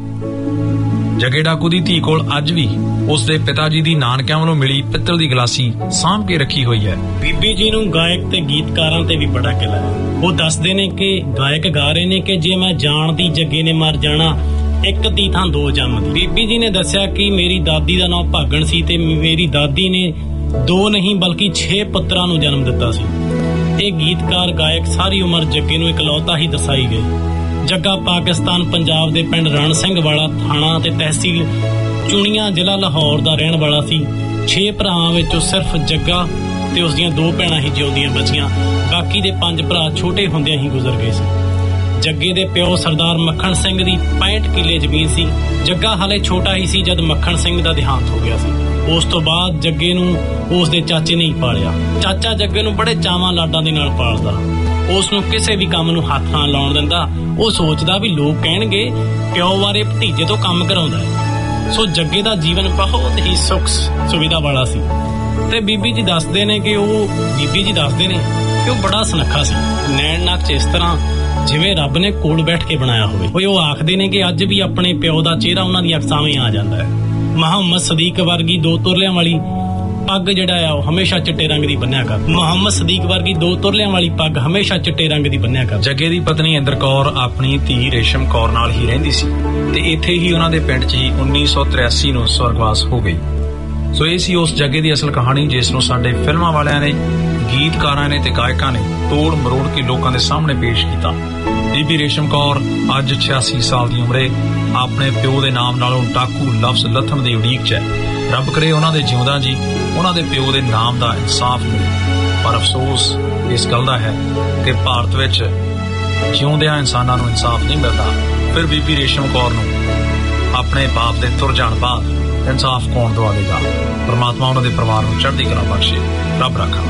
ਜੱਗੇ ਡਾਕੂ ਦੀ ਧੀ ਕੋਲ ਅੱਜ ਵੀ ਉਸ ਦੇ ਪਿਤਾ ਜੀ ਦੀ ਨਾਨਕਿਆਂ ਵੱਲੋਂ ਮਿਲੀ ਪਿੱਤਲ ਦੀ ਗਲਾਸੀ ਸਾਂਭ ਕੇ ਰੱਖੀ ਹੋਈ ਹੈ। ਬੀਬੀ ਜੀ ਨੂੰ ਗਾਇਕ ਤੇ ਗੀਤਕਾਰਾਂ ਤੇ ਵੀ ਬੜਾ ਕਿਲਾ ਹੈ। ਉਹ ਦੱਸਦੇ ਨੇ ਕਿ ਗਾਇਕ ਗਾ ਰਹੇ ਨੇ ਕਿ ਜੇ ਮੈਂ ਜਾਣਦੀ ਜੱਗੇ ਨੇ ਮਰ ਜਾਣਾ, ਇੱਕ ਦੀ ਥਾਂ ਦੋ ਜੰਮਦੀ। ਬੀਬੀ ਜੀ ਨੇ ਦੱਸਿਆ ਕਿ ਮੇਰੀ ਦਾਦੀ ਦਾ ਨਾਮ ਭਾਗਣ ਸੀ ਤੇ ਮੇਰੀ ਦਾਦੀ ਨੇ ਦੋ ਨਹੀਂ ਬਲਕਿ ਛੇ ਪੁੱਤਰਾਂ ਨੂੰ ਜਨਮ ਦਿੱਤਾ ਸੀ। ਇਹ ਗੀਤਕਾਰ ਗਾਇਕ ਸਾਰੀ ਉਮਰ ਜੱਗੇ ਨੂੰ ਇਕਲੌਤਾ ਹੀ ਦਰਸਾਈ ਗਈ। ਜੱਗਾ ਪਾਕਿਸਤਾਨ ਪੰਜਾਬ ਦੇ ਪਿੰਡ ਰਣ ਸਿੰਘ ਵਾਲਾ ਥਾਣਾ ਤੇ ਤਹਿਸੀਲ ਚੁਣੀਆਂ ਜ਼ਿਲ੍ਹਾ ਲਾਹੌਰ ਦਾ ਰਹਿਣ ਵਾਲਾ ਸੀ। ਛੇ ਭਰਾਵਾਂ ਵਿੱਚੋਂ ਸਿਰਫ ਜੱਗਾ ਤੇ ਉਸ ਦੀਆਂ ਦੋ ਭੈਣਾਂ ਹੀ ਜਿਉਂਦੀਆਂ ਬਚੀਆਂ। ਬਾਕੀ ਦੇ ਪੰਜ ਭਰਾ ਛੋਟੇ ਹੁੰਦਿਆਂ ਹੀ ਗੁਜ਼ਰ ਗਏ ਸੀ। ਜੱਗੇ ਦੇ ਪਿਓ ਸਰਦਾਰ ਮੱਖਣ ਸਿੰਘ ਦੀ ਪੈਂਹਠ ਕਿੱਲੇ ਜ਼ਮੀਨ ਸੀ। ਜੱਗਾ ਹਾਲੇ ਛੋਟਾ ਹੀ ਸੀ ਜਦ ਮੱਖਣ ਸਿੰਘ ਦਾ ਦੇਹਾਂਤ ਹੋ ਗਿਆ ਸੀ। ਉਸ ਤੋਂ ਬਾਅਦ ਜੱਗੇ ਨੂੰ ਉਸ ਦੇ ਚਾਚੇ ਨੇ ਹੀ ਪਾਲਿਆ। ਚਾਚਾ ਜੱਗੇ ਨੂੰ ਬੜੇ ਚਾਵਾਂ ਲਾਡਾਂ ਦੇ ਨਾਲ ਪਾਲਦਾ। ਉਸ ਨੂੰ ਕਿਸੇ ਵੀ ਕੰਮ ਨੂੰ ਹੱਥ ਨਾ ਲਾਉਣ ਦਿੰਦਾ। ਉਹ ਸੋਚਦਾ ਵੀ ਲੋਕ ਕਹਿਣਗੇ ਪਿਓ ਬਾਰੇ ਭਤੀਜੇ ਤੋਂ ਕੰਮ ਕਰਾਉਂਦਾ ਹੈ। ਸੋ ਜੱਗੇ ਦਾ ਜੀਵਨ ਬਹੁਤ ਹੀ ਸੁੱਖ ਸੁਵਿਧਾ ਵਾਲਾ ਸੀ। ਤੇ ਬੀਬੀ ਜੀ ਦੱਸਦੇ ਨੇ ਕਿ ਉਹ ਬੀਬੀ ਜੀ ਦੱਸਦੇ ਨੇ ਕਿ ਉਹ ਬੜਾ ਸੁਨੱਖਾ ਸੀ। ਨੈਣ ਨੱਕ 'ਚ ਇਸ ਤਰ੍ਹਾਂ ਜਿਵੇਂ ਰੱਬ ਨੇ ਕੋਲ ਬੈਠ ਕੇ ਬਣਾਇਆ ਹੋਵੇ। ਉਹ ਆਖਦੇ ਨੇ ਕਿ ਅੱਜ ਵੀ ਆਪਣੇ ਪਿਓ ਦਾ ਚਿਹਰਾ ਉਹਨਾਂ ਦੀਆਂ ਅਕਸਾਵੇਂ ਆ ਜਾਂਦਾ ਹੈ। ਮੁਹੰਮਦ ਸਦੀਕ ਵਰਗੀ ਦੋ ਤੁਰਲਿਆਂ ਵਾਲੀ ਪੱਗ ਜਿਹੜਾ ਆ ਉਹ ਹਮੇਸ਼ਾ ਚਿੱਟੇ ਰੰਗ ਦੀ ਬੰਨਿਆ ਕਰ। ਮੁਹੰਮਦ ਸਦੀਕ ਵਰਗੀ ਦੋ ਤੁਰਲਿਆਂ ਵਾਲੀ ਪੱਗ ਹਮੇਸ਼ਾ ਚਿੱਟੇ ਰੰਗ ਦੀ ਬੰਨਿਆ ਕਰ। ਜੱਗੇ ਦੀ ਪਤਨੀ ਇੰਦਰ ਕੌਰ ਆਪਣੀ ਧੀ ਰੇਸ਼ਮ ਕੌਰ ਨਾਲ ਹੀ ਰਹਿੰਦੀ ਸੀ ਤੇ ਇੱਥੇ ਹੀ ਉਹਨਾਂ ਦੇ ਪਿੰਡ 'ਚ ਹੀ ਉੱਨੀ ਸੌ ਤਰਿਆਸੀ ਨੂੰ ਸਵਰਗਵਾਸ ਹੋ ਗਈ। ਸੋ ਇਹ ਸੀ ਉਸ ਜੱਗੇ ਦੀ ਅਸਲ ਕਹਾਣੀ, ਜਿਸ ਨੂੰ ਸਾਡੇ ਫਿਲਮਾਂ ਵਾਲਿਆਂ ਨੇ, ਗੀਤਕਾਰਾਂ ਨੇ ਤੇ ਗਾਇਕਾਂ ਨੇ ਤੋੜ ਮਰੋੜ ਕੇ ਲੋਕਾਂ ਦੇ ਸਾਹਮਣੇ ਪੇਸ਼ ਕੀਤਾ। ਬੀਬੀ ਰੇਸ਼ਮ ਕੌਰ ਅੱਜ ਛਿਆਸੀ ਸਾਲ ਦੀ ਉਮਰੇ ਆਪਣੇ ਪਿਓ ਦੇ ਨਾਮ ਨਾਲੋਂ ਡਾਕੂ ਲਫ਼ਜ਼ ਲੱਥਣ ਦੀ ਉਡੀਕ 'ਚ ਹੈ। ਰੱਬ ਕਰੇ ਉਹਨਾਂ ਦੇ ਜਿਉਂਦਾ ਜੀ ਉਹਨਾਂ ਦੇ ਪਿਓ ਦੇ ਨਾਮ ਦਾ ਇਨਸਾਫ ਮਿਲੇ। ਪਰ ਅਫਸੋਸ ਇਸ ਗੱਲ ਦਾ ਹੈ ਕਿ ਭਾਰਤ ਵਿੱਚ ਜਿਉਂਦਿਆਂ ਇਨਸਾਨਾਂ ਨੂੰ ਇਨਸਾਫ ਨਹੀਂ ਮਿਲਦਾ। ਫਿਰ ਬੀਬੀ ਰੇਸ਼ਮ ਕੌਰ ਨੂੰ ਆਪਣੇ ਬਾਪ ਦੇ ਤੁਰ ਜਾਣ ਬਾਅਦ ਇਨਸਾਫ ਕੌਣ ਦਵਾਵੇਗਾ? ਪਰਮਾਤਮਾ ਉਹਨਾਂ ਦੇ ਪਰਿਵਾਰ ਨੂੰ ਚੜ੍ਹਦੀ ਕਲਾ ਬਖਸ਼ੇ। ਰੱਬ ਰਾਖਾ।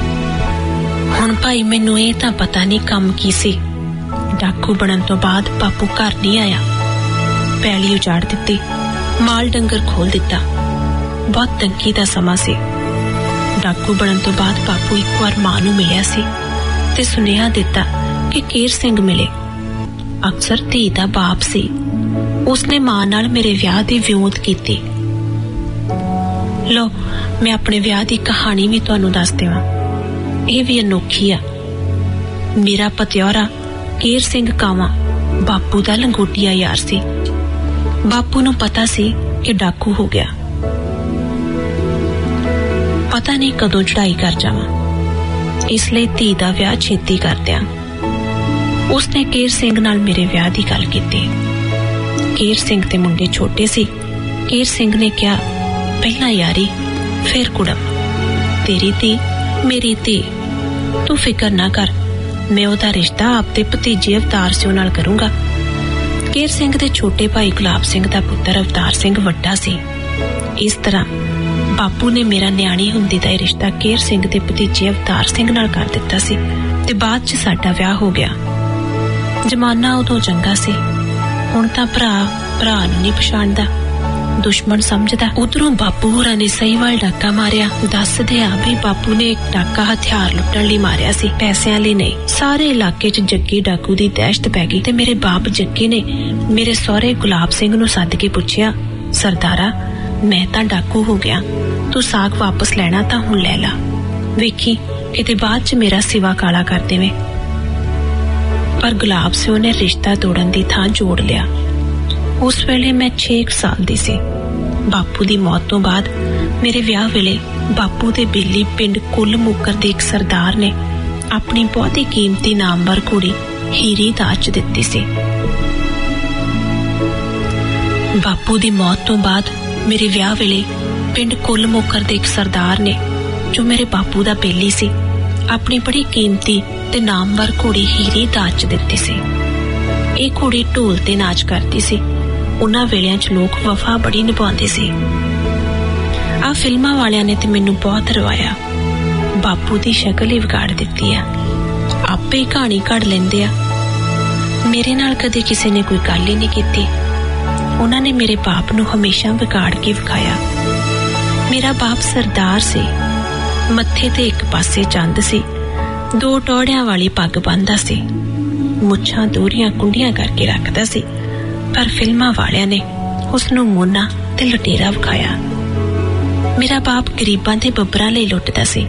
ਹੁਣ ਭਾਈ ਮੈਨੂੰ ਇਹ ਤਾਂ ਪਤਾ ਨਹੀਂ ਕੰਮ ਕੀ ਸੀ। ਡਾਕੂ ਬਣਨ ਤੋਂ ਬਾਅਦ ਬਾਪੂ ਘਰ ਨਹੀਂ ਆਇਆ। ਪੈਲੀ ਉਜਾੜ ਦਿੱਤੀ, ਮਾਲ ਡੰਗਰ ਖੋਲ ਦਿੱਤਾ। ਬਹੁਤ ਤੰਗੀ ਦਾ ਸਮਾਂ ਸੀ। ਡਾਕੂ ਬਣਨ ਤੋਂ ਬਾਅਦ ਬਾਪੂ ਇੱਕ ਵਾਰ ਮਾਂ ਨੂੰ ਮਿਲਿਆ ਸੀ ਤੇ ਸੁਨੇਹਾ ਦਿੱਤਾ ਕਿ ਕੇਰ ਸਿੰਘ ਮਿਲੇ। ਅਕਸਰ ਧੀ ਦਾ ਬਾਪ ਸੀ। ਉਸਨੇ ਮਾਂ ਨਾਲ ਮੇਰੇ ਵਿਆਹ ਦੀ ਵਿਉਂਤ ਕੀਤੀ। ਲੋ, ਮੈਂ ਆਪਣੇ ਵਿਆਹ ਦੀ ਕਹਾਣੀ ਵੀ ਤੁਹਾਨੂੰ ਦੱਸ ਦੇਵਾਂ। ਇਹ ਵੀ ਅਨੋਖੀ ਆ। ਮੇਰਾ ਪਤਿਆਰਾ ਕੇਰ ਸਿੰਘ ਕਾਵਾਂ ਬਾਪੂ ਦਾ ਲੰਗੋਟੀਆ ਯਾਰ ਸੀ। ਬਾਪੂ ਨੂੰ ਪਤਾ ਸੀ ਕਿ ਡਾਕੂ ਹੋ ਗਿਆ। ਪਤਾ ਨਹੀਂ ਕਦੋਂ ਚੜਾਈ ਕਰ ਜਾਵਾਂ, ਇਸ ਲਈ ਧੀ ਦਾ ਵਿਆਹ ਛੇਤੀ ਕਰ ਦਿਆਂ। ਉਸਨੇ ਕੇਰ ਸਿੰਘ ਨਾਲ ਮੇਰੇ ਵਿਆਹ ਦੀ ਗੱਲ ਕੀਤੀ। ਕੇਰ ਸਿੰਘ ਤੇ ਮੁੰਡੇ ਛੋਟੇ ਸੀ। ਕੇਰ ਸਿੰਘ ਨੇ ਕਿਹਾ, ਪਹਿਲਾਂ ਯਾਰੀ ਫਿਰ ਕੁੜਮ, ਤੇਰੀ ਧੀ ਮੇਰੀ ਧੀ, ਤੂੰ ਫਿਕਰ ਨਾ ਕਰ, ਮੈਂ ਉਹਦਾ ਰਿਸ਼ਤਾ ਆਪਦੇ ਭਤੀਜੇ ਅਵਤਾਰ ਸਿੰਘ ਨਾਲ ਕਰੂੰਗਾ। ਕੇਰ ਸਿੰਘ ਦੇ ਛੋਟੇ ਭਾਈ ਗੁਲਾਬ ਸਿੰਘ ਦਾ ਪੁੱਤਰ ਅਵਤਾਰ ਸਿੰਘ ਵੱਡਾ ਸੀ। ਇਸ ਤਰ੍ਹਾਂ ਬਾਪੂ ਨੇ ਮੇਰਾ ਨਿਆਣੀ ਹੁੰਦੀ ਦਾ ਰਿਸ਼ਤਾ ਕੇਰ ਸਿੰਘ ਦੇ ਭਤੀਜੇ ਅਵਤਾਰ ਸਿੰਘ ਨਾਲ ਕਰ ਦਿੱਤਾ ਸੀ ਤੇ ਬਾਅਦ 'ਚ ਸਾਡਾ ਵਿਆਹ ਹੋ ਗਿਆ। ਜ਼ਮਾਨਾ ਉਦੋਂ ਚੰਗਾ ਸੀ। ਹੁਣ ਤਾਂ ਭਰਾ ਭਰਾ ਨੂੰ ਨਹੀਂ ਪਛਾਣਦਾ, ਦੁਸ਼ਮਣ ਸਮਝਦਾ। ਉਧਰੋਂ ਬਾਪੂ ਹੋਰਾਂ ਨੇ ਸਹੀ ਵੱਲ ਡਾਕਾ ਮਾਰਿਆ। ਦੱਸਦੇ ਆ ਵੀ ਬਾਪੂ ਨੇ ਇੱਕ ਡਾਕਾ ਹਥਿਆਰ ਲੁੱਟਣ ਲਈ ਮਾਰਿਆ ਸੀ, ਪੈਸਿਆਂ ਲਈ ਨਹੀਂ। ਸਾਰੇ ਇਲਾਕੇ 'ਚ ਜੱਗੀ ਡਾਕੂ ਦੀ ਦਹਿਸ਼ਤ ਪੈ ਗਈ ਤੇ ਮੇਰੇ ਬਾਪ ਜੱਗੀ ਨੇ ਮੇਰੇ ਸਹੁਰੇ ਗੁਲਾਬ ਸਿੰਘ ਨੂੰ ਸੱਦ ਕੇ ਪੁੱਛਿਆ, ਸਰਦਾਰਾ ਮੈਂ ਤਾਂ ਡਾਕੂ ਹੋ ਗਿਆ, ਤੂੰ ਸਾਕ ਵਾਪਸ ਲੈਣਾ ਤਾਂ ਹੁਣ ਲੈ ਲਾ। ਵੇਖੀ ਕਿਤੇ ਬਾਅਦ ਚ ਮੇਰਾ ਸਿਵਾ ਕਾਲਾ ਕਰ ਦੇਵੇ। ਪਰ ਗੁਲਾਬ ਸਿਓ ਨੇ ਰਿਸ਼ਤਾ ਤੋੜਨ ਦੀ ਥਾਂ ਜੋੜ ਲਿਆ। ਉਸ ਵੇਲੇ ਮੈਂ ਛੇ ਸਾਲ ਦੀ ਸੀ। ਬਾਪੂ ਦੀ ਮੌਤ ਤੋਂ ਬਾਅਦ ਮੇਰੇ ਵਿਆਹ ਵੇਲੇ ਬਾਪੂ ਦੇ ਬੇਲੀ ਪਿੰਡ ਕੁੱਲ ਮੁੱਕਰ ਦੇ ਇੱਕ ਸਰਦਾਰ ਨੇ ਆਪਣੀ ਬਹੁਤ ਹੀ ਕੀਮਤੀ ਨਾਮਵਰ ਕੁੜੀ ਹੀਰੀ ਦਾਜ ਦਿੱਤੀ ਸੀ। ਬਾਪੂ ਦੀ ਮੌਤ ਤੋਂ ਬਾਅਦ ਮੇਰੇ ਵਿਆਹ ਵੇਲੇ ਪਿੰਡ ਕੁੱਲ ਮੁੱਕਰ ਦੇ ਇੱਕ ਸਰਦਾਰ ਨੇ, ਜੋ ਮੇਰੇ ਬਾਪੂ ਦਾ ਬੇਲੀ ਸੀ, ਆਪਣੀ ਬੜੀ ਕੀਮਤੀ ਤੇ ਨਾਮਵਰ ਕੁੜੀ ਹੀਰੀ ਦਾਜ ਦਿੱਤੀ ਸੀ। ਇਹ ਕੁੜੀ ਢੋਲ ਤੇ ਨਾਚ ਕਰਦੀ ਸੀ। ਉਹਨਾਂ ਵੇਲਿਆਂ 'ਚ ਲੋਕ ਵਫਾ ਬੜੀ ਨਿਭਾਉਂਦੇ ਸੀ। ਆ ਫਿਲਮਾਂ ਵਾਲਿਆਂ ਨੇ ਤੇ ਮੈਨੂੰ ਬਹੁਤ ਰਵਾਇਆ। ਬਾਪੂ ਦੀ ਸ਼ਕਲ ਹੀ ਵਿਗਾੜ ਦਿੱਤੀ ਆ। ਆਪੇ ਹੀ ਕਹਾਣੀ ਘੜ ਲੈਂਦੇ ਆ। ਮੇਰੇ ਨਾਲ ਕਦੇ ਕਿਸੇ ਨੇ ਕੋਈ ਗੱਲ ਹੀ ਨਹੀਂ ਕੀਤੀ। ਉਹਨਾਂ ਨੇ ਮੇਰੇ ਬਾਪ ਨੂੰ ਹਮੇਸ਼ਾ ਵਿਗਾੜ ਕੇ ਵਿਖਾਇਆ। ਮੇਰਾ ਬਾਪ ਸਰਦਾਰ ਸੀ। ਮੱਥੇ ਤੇ ਇੱਕ ਪਾਸੇ ਚੰਦ ਸੀ। ਦੋ ਟੋੜਿਆਂ ਵਾਲੀ ਪੱਗ ਬੰਨ੍ਹਦਾ ਸੀ। ਮੁੱਛਾਂ ਦੂਰੀਆਂ ਕੁੰਡੀਆਂ ਕਰਕੇ ਰੱਖਦਾ ਸੀ। ਪਰ ਫਿਲਮਾਂ ਵਾਲਿਆਂ ਨੇ ਉਸ ਨੂੰ ਮੋਨਾ ਤੇ ਲੁਟੇਰਾ ਵਿਖਾਇਆ। ਮੇਰਾ ਬਾਪ ਗਰੀਬਾਂ ਤੇ ਬੱਬਰਾਂ ਲਈ ਲੁੱਟਦਾ ਸੀ।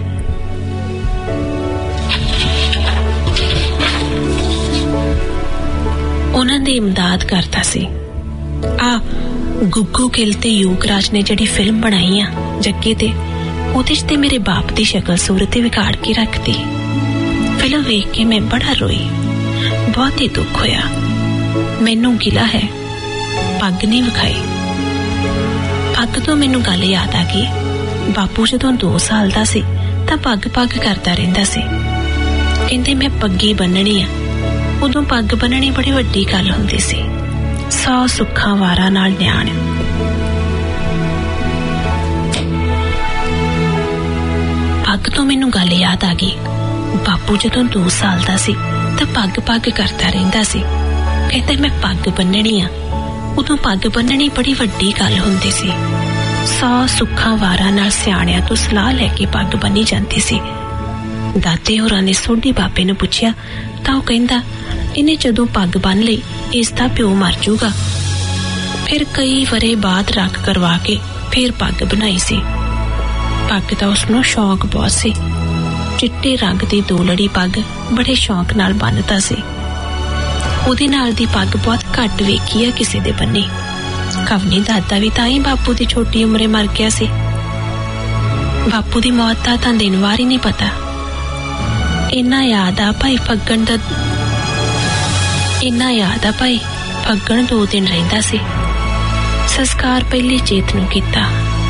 ਉਹਨਾਂ ਦੀ ਇਮਦਾਦ ਕਰਦਾ ਸੀ। ਆ ਗੁੱਗੂ ਗਿੱਲ ਤੇ ਯੂਕਰਾਜ ਨੇ ਜਿਹੜੀ ਫਿਲਮ ਬਣਾਈ ਆ ਜੱਗੇ ਤੇ, ਉਹਦੇ 'ਚ ਤੇ ਮੇਰੇ ਬਾਪ ਦੀ ਸ਼ਕਲ ਸੂਰਤ ਵਿਗਾੜ ਕੇ ਰੱਖਦੀ। ਫਿਲਮ ਵੇਖ ਕੇ ਮੈਂ ਬੜਾ ਰੋਈ। ਬਹੁਤ ਹੀ ਦੁੱਖ ਹੋਇਆ। ਮੈਨੂੰ ਗਿਲਾ ਹੈ ਪੱਗ ਨਹੀਂ ਵਿਖਾਈ। ਪੱਗ ਤੋਂ ਮੈਨੂੰ ਗੱਲ ਯਾਦ ਆ ਗਈ। ਬਾਪੂ ਜਦੋਂ ਦੋ ਸਾਲ ਦਾ ਸੀ ਤਾਂ ਪੱਗ ਪੱਗ ਕਰਦਾ ਰਹਿੰਦਾ ਸੀ। ਕਹਿੰਦੇ ਮੈਂ ਪੱਗੀ ਬੰਨਣੀ ਆ। ਉਦੋਂ ਪੱਗ ਬੰਨਣੀ ਬੜੀ ਵੱਡੀ ਗੱਲ ਹੁੰਦੀ ਸੀ। ਸੌ ਸੁੱਖਾਂ ਵਾਰਾਂ ਨਾਲ ਨਿਆਣ। ਪੱਗ ਤੋਂ ਮੈਨੂੰ ਗੱਲ ਯਾਦ ਆ ਗਈ। ਬਾਪੂ ਜਦੋਂ ਦੋ ਸਾਲ ਦਾ ਸੀ ਤਾਂ ਪੱਗ ਪੱਗ ਕਰਦਾ ਰਹਿੰਦਾ ਸੀ। ਕਹਿੰਦੇ ਮੈਂ ਪੱਗ ਬੰਨਣੀ ਆ। ਉਦੋਂ ਪੱਗ ਬੰਨਣੀ ਬੜੀ ਵੱਡੀ ਗੱਲ ਹੁੰਦੀ ਸੀ। ਸੌ ਸੁੱਖਾਂ ਵਾਰਾਂ ਨਾਲ ਸਿਆਣਿਆਂ ਤੋਂ ਸਲਾਹ ਲੈ ਕੇ ਪੱਗ ਬੰਨੀ ਜਾਂਦੀ ਸੀ। ਦਾਦੇ ਹੋਰਾਂ ਨੇ ਸੋਢੀ ਬਾਪੇ ਨੂੰ ਪੁੱਛਿਆ ਤਾਂ ਉਹ ਕਹਿੰਦਾ ਇਹਨੇ ਜਦੋਂ ਪੱਗ ਬੰਨ ਲਈ ਇਸ ਦਾ ਪਿਓ ਮਰ ਜੂਗਾ। ਫਿਰ ਕਈ ਵਰੇ ਬਾਅਦ ਰੱਖ ਕਰਵਾ ਕੇ ਫਿਰ ਪੱਗ ਬਣਾਈ ਸੀ। ਪੱਗ ਦਾ ਉਸਨੂੰ ਸ਼ੌਕ ਬਹੁਤ ਸੀ। ਚਿੱਟੇ ਰੰਗ ਦੀ ਦੋ ਲੜੀ ਪੱਗ ਬੜੇ ਸ਼ੌਕ ਨਾਲ ਬੰਨ੍ਹਦਾ ਸੀ। ਉਹਦੇ ਨਾਲ ਦੀ ਪੱਗ ਬਹੁਤ ਘੱਟ ਵੇਖੀ ਆ ਕਿਸੇ ਦੇ ਬੰਨੀ। ਕਵਨੀ ਦਾਦਾ ਵੀ ਤਾਂ ਹੀ ਬਾਪੂ ਦੀ ਛੋਟੀ ਉਮਰੇ ਮਰ ਗਿਆ ਸੀ। ਬਾਪੂ ਦੀ ਮੌਤ ਦਾ ਤਾਂ ਦਿਨ ਵਾਰ ਹੀ ਨਹੀਂ ਪਤਾ। ਇੰਨਾ ਯਾਦ ਆ ਭਾਈ ਫੱਗਣ ਦਾ ਇੰਨਾ ਯਾਦ ਆ ਭਾਈ ਫੱਗਣ ਦੋ ਦਿਨ ਰਹਿੰਦਾ ਸੀ। ਸੰਸਕਾਰ ਪਹਿਲੀ ਚੇਤ ਨੂੰ ਕੀਤਾ।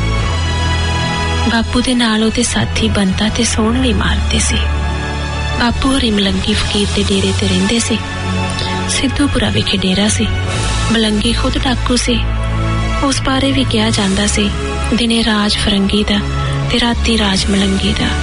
ਬਾਪੂ ਦੇ ਨਾਲ ਉਹਦੇ ਸਾਥੀ ਬੰਤਾ ਤੇ ਸੋਹਣ ਵੀ ਮਾਰਦੇ ਸੀ। ਬਾਪੂ ਹਰੀ ਮਲੰਗੀ ਫਕੀਰ ਦੇ ਡੇਰੇ ਤੇ ਰਹਿੰਦੇ ਸੀ। ਸਿੱਧੂਪੁਰਾ ਵਿਖੇ ਡੇਰਾ ਸੀ। ਮਲੰਗੀ ਖੁਦ ਡਾਕੂ ਸੀ। ਉਸ ਬਾਰੇ ਵੀ ਕਿਹਾ ਜਾਂਦਾ ਸੀ ਦਿਨੇ ਰਾਜ ਫਰੰਗੀ ਦਾ ਤੇ ਰਾਤੀ ਰਾਜ ਮਲੰਗੀ ਦਾ।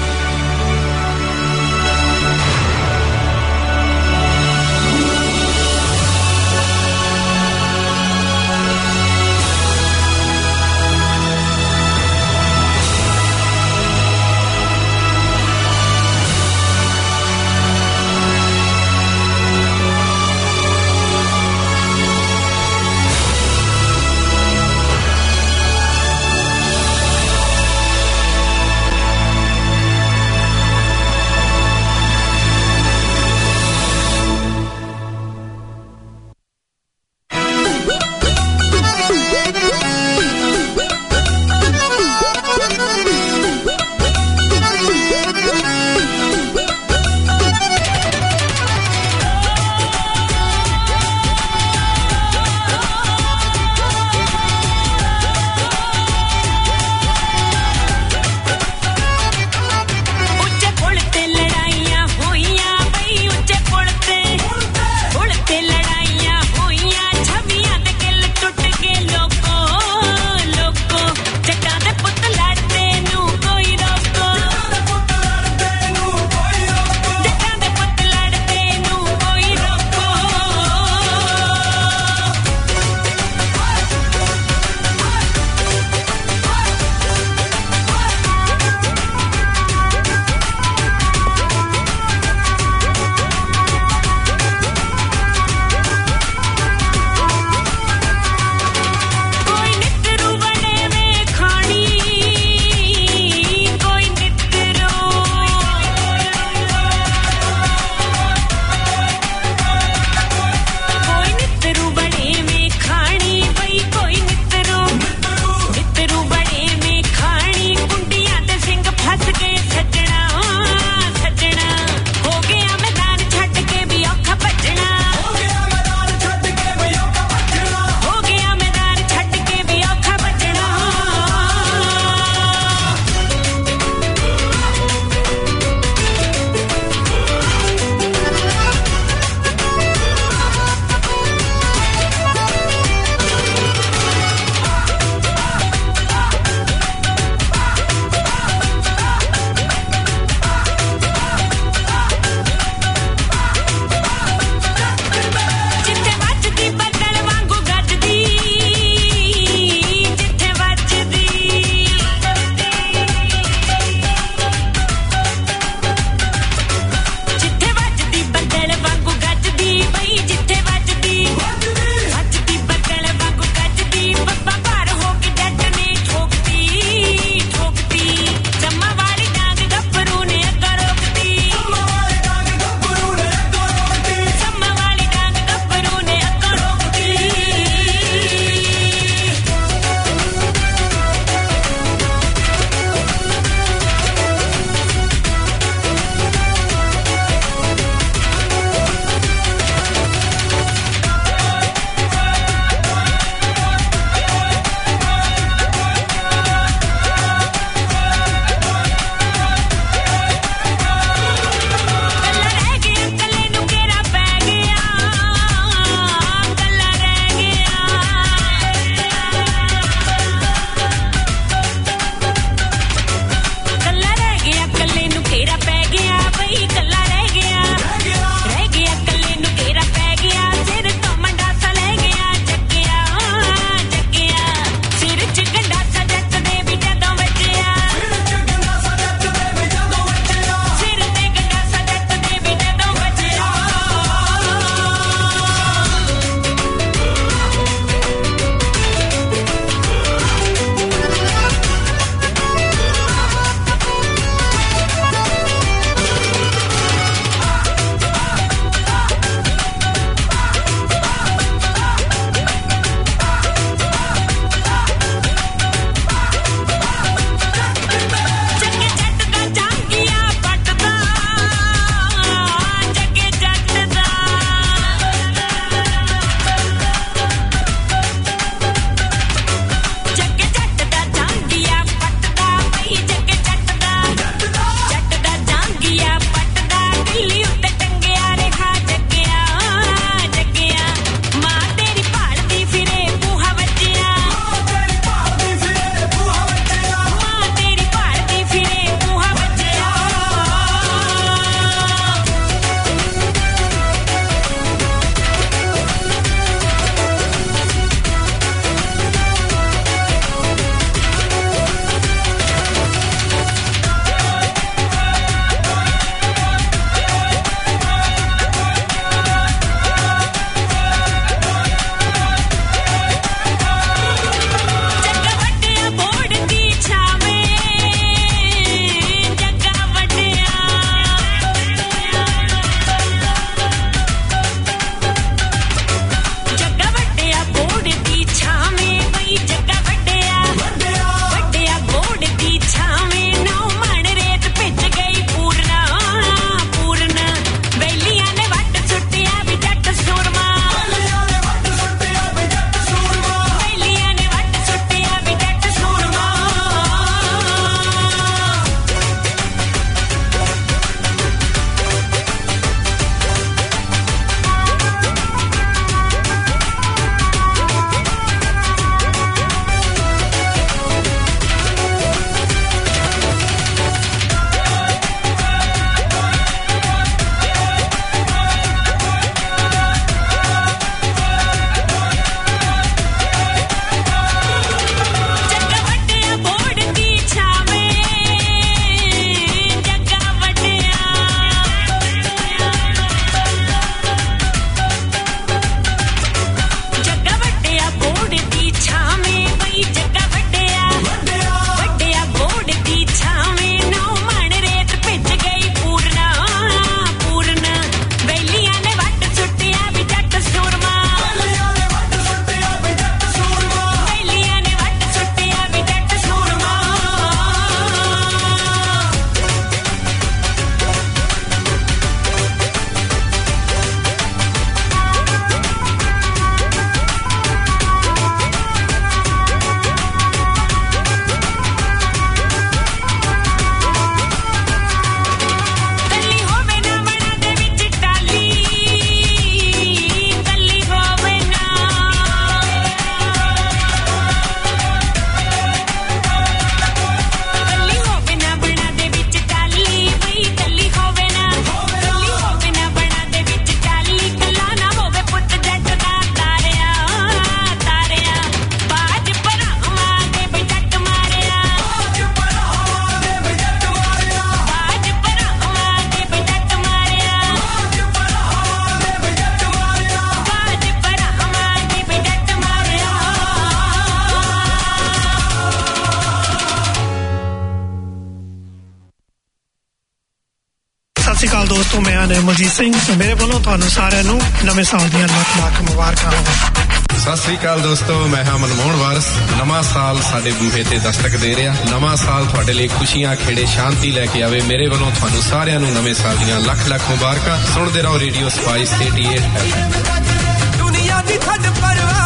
ਦੋਸਤੋ, ਮੈਂ ਨਿਰਮਲਜੀਤ ਸਿੰਘ। ਮੇਰੇ ਵੱਲੋਂ ਤੁਹਾਨੂੰ ਸਾਰਿਆਂ ਨੂੰ ਨਵੇਂ ਸਾਲ ਦੀਆਂ ਲੱਖ ਲੱਖ ਮੁਬਾਰਕਾਂ ਹੋਣ। ਸਤਿ ਸ੍ਰੀ ਅਕਾਲ ਦੋਸਤੋ, ਮੈਂ ਹਾਂ ਮਨਮੋਹਨ ਵਾਰਸ। ਨਵਾਂ ਸਾਲ ਸਾਡੇ ਬੂਹੇ ਤੇ ਦਸਤਕ ਦੇ ਰਿਹਾ। ਨਵਾਂ ਸਾਲ ਤੁਹਾਡੇ ਲਈ ਖੁਸ਼ੀਆਂ, ਖੇੜੇ, ਸ਼ਾਂਤੀ ਲੈ ਕੇ ਆਵੇ। ਮੇਰੇ ਵੱਲੋਂ ਤੁਹਾਨੂੰ ਸਾਰਿਆਂ ਨੂੰ ਨਵੇਂ ਸਾਲ ਦੀਆਂ ਲੱਖ ਲੱਖ ਮੁਬਾਰਕਾਂ। ਸੁਣਦੇ ਰਹੋ ਰੇਡੀਓ ਸਪਾਈਸ ਅਠਾਸੀ ਐਫ। ਦੁਨੀਆ ਦੀ ਛੱਡ ਪਰਵਾਹ।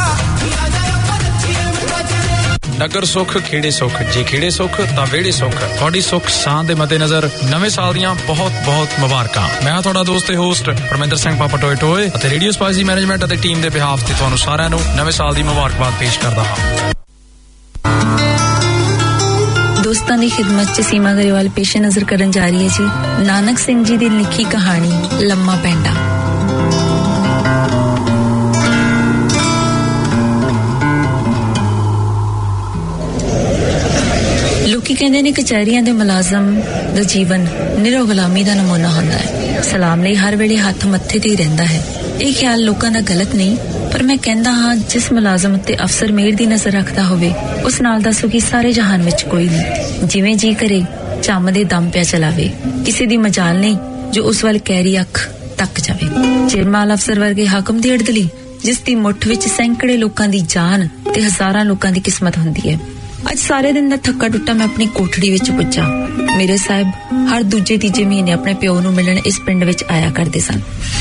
ਨਗਰ ਸੁੱਖ ਖੇੜੇ ਸੁੱਖ, ਜੇ ਖੇੜੇ ਸੁੱਖ ਤਾਂ ਵਿਹੜੇ ਸੁੱਖ। ਤੁਹਾਡੀ ਸੁੱਖ ਸਾਂਝ ਦੇ ਮੱਦੇ ਨਜ਼ਰ ਨਵੇਂ ਸਾਲ ਦੀਆਂ ਬਹੁਤ ਬਹੁਤ ਮੁਬਾਰਕਾਂ। ਮੈਂ ਤੁਹਾਡਾ ਦੋਸਤ ਤੇ ਹੋਸਟ ਪਰਮਿੰਦਰ ਸਿੰਘ ਪਾਪਾ ਟੋਏ ਟੋਏ ਅਤੇ ਰੇਡੀਓ ਸਪਾਈਸ ਦੀ ਮੈਨੇਜਮੈਂਟ ਅਤੇ ਟੀਮ ਦੇ ਬਿਹਾਫ ਤੇ ਤੁਹਾਨੂੰ ਸਾਰਿਆਂ ਨੂੰ ਨਵੇਂ ਸਾਲ ਦੀ ਮੁਬਾਰਕਬਾਦ ਪੇਸ਼ ਕਰਦਾ ਹਾਂ। ਦੋਸਤਾਂ ਦੀ ਖਿਦਮਤ 'ਚ ਸੀਮਾ ਗਰੇਵਾਲ ਪੇਸ਼ ਨਜ਼ਰ ਕਰਨ ਜਾ ਰਹੀ ਹੈ ਜੀ ਨਾਨਕ ਸਿੰਘ ਜੀ ਦੀ ਲਿਖੀ ਕਹਾਣੀ ਲੰਮਾ ਪੈਂਡਾ। ਲੋਕੀ ਕਹਿੰਦੇ ਨੇ ਕਚਹਿਰੀਆਂ ਦੇ ਮੁਲਾਜ਼ਮ ਦਾ ਜੀਵਨ ਨਿਰੋ ਗੁਲਾਮੀ ਦਾ ਨਮੂਨਾ ਹੁੰਦਾ ਹੈ। ਸਲਾਮ ਲਈ ਹਰ ਵੇਲੇ ਹੱਥ ਮੱਥੇ ਤੇ ਹੀ ਰਹਿੰਦਾ ਹੈ। ਇਹ ਖਿਆਲ ਲੋਕਾਂ ਦਾ ਗਲਤ ਨਹੀਂ, ਪਰ ਮੈਂ ਕਹਿੰਦਾ ਹਾਂ ਜਿਸ ਮੁਲਾਜ਼ਮ ਉੱਤੇ ਅਫਸਰ ਮਿਹਰ ਦੀ ਨਜ਼ਰ ਰੱਖਦਾ ਹੋਵੇ ਉਸ ਨਾਲ ਦਾ ਸੁਖੀ ਸਾਰੇ ਜਹਾਨ ਵਿੱਚ ਕੋਈ ਨਹੀਂ। ਜਿਵੇਂ ਜੀ ਕਰੇ ਚੰਮ ਦੇ ਦਮ ਪਿਆ ਚਲਾਵੇ, ਕਿਸੇ ਦੀ ਮਜਾਲ ਨਹੀਂ ਜੋ ਉਸ ਵੱਲ ਕਹਿਰੀ ਅੱਖ ਤੱਕ ਜਾਵੇ। ਚਿਰਮਾਲ ਅਫਸਰ ਵਰਗੇ ਹਾਕਮ ਦੀ ਅੜਦਲੀ, ਜਿਸ ਦੀ ਮੁੱਠ ਵਿੱਚ ਸੈਂਕੜੇ ਲੋਕਾਂ ਦੀ ਜਾਨ ਤੇ ਹਜ਼ਾਰਾਂ ਲੋਕਾਂ ਦੀ ਕਿਸਮਤ ਹੁੰਦੀ ਹੈ। ਅੱਜ ਸਾਰੇ ਦਿਨ ਦਾ ਥੱਕਾ ਟੁੱਟਾ ਮੈਂ ਆਪਣੀ ਕੋਠੜੀ ਵਿੱਚ ਪੁੱਜਾ। ਮੇਰੇ ਸਾਹਿਬ ਹਰ ਦੂਜੇ ਤੀਜੇ ਮਹੀਨੇ ਆਪਣੇ ਪਿਓ ਨੂੰ ਮਿਲਣ ਇਸ ਪਿੰਡ ਵਿੱਚ ਆਇਆ ਕਰਦੇ ਸਨ।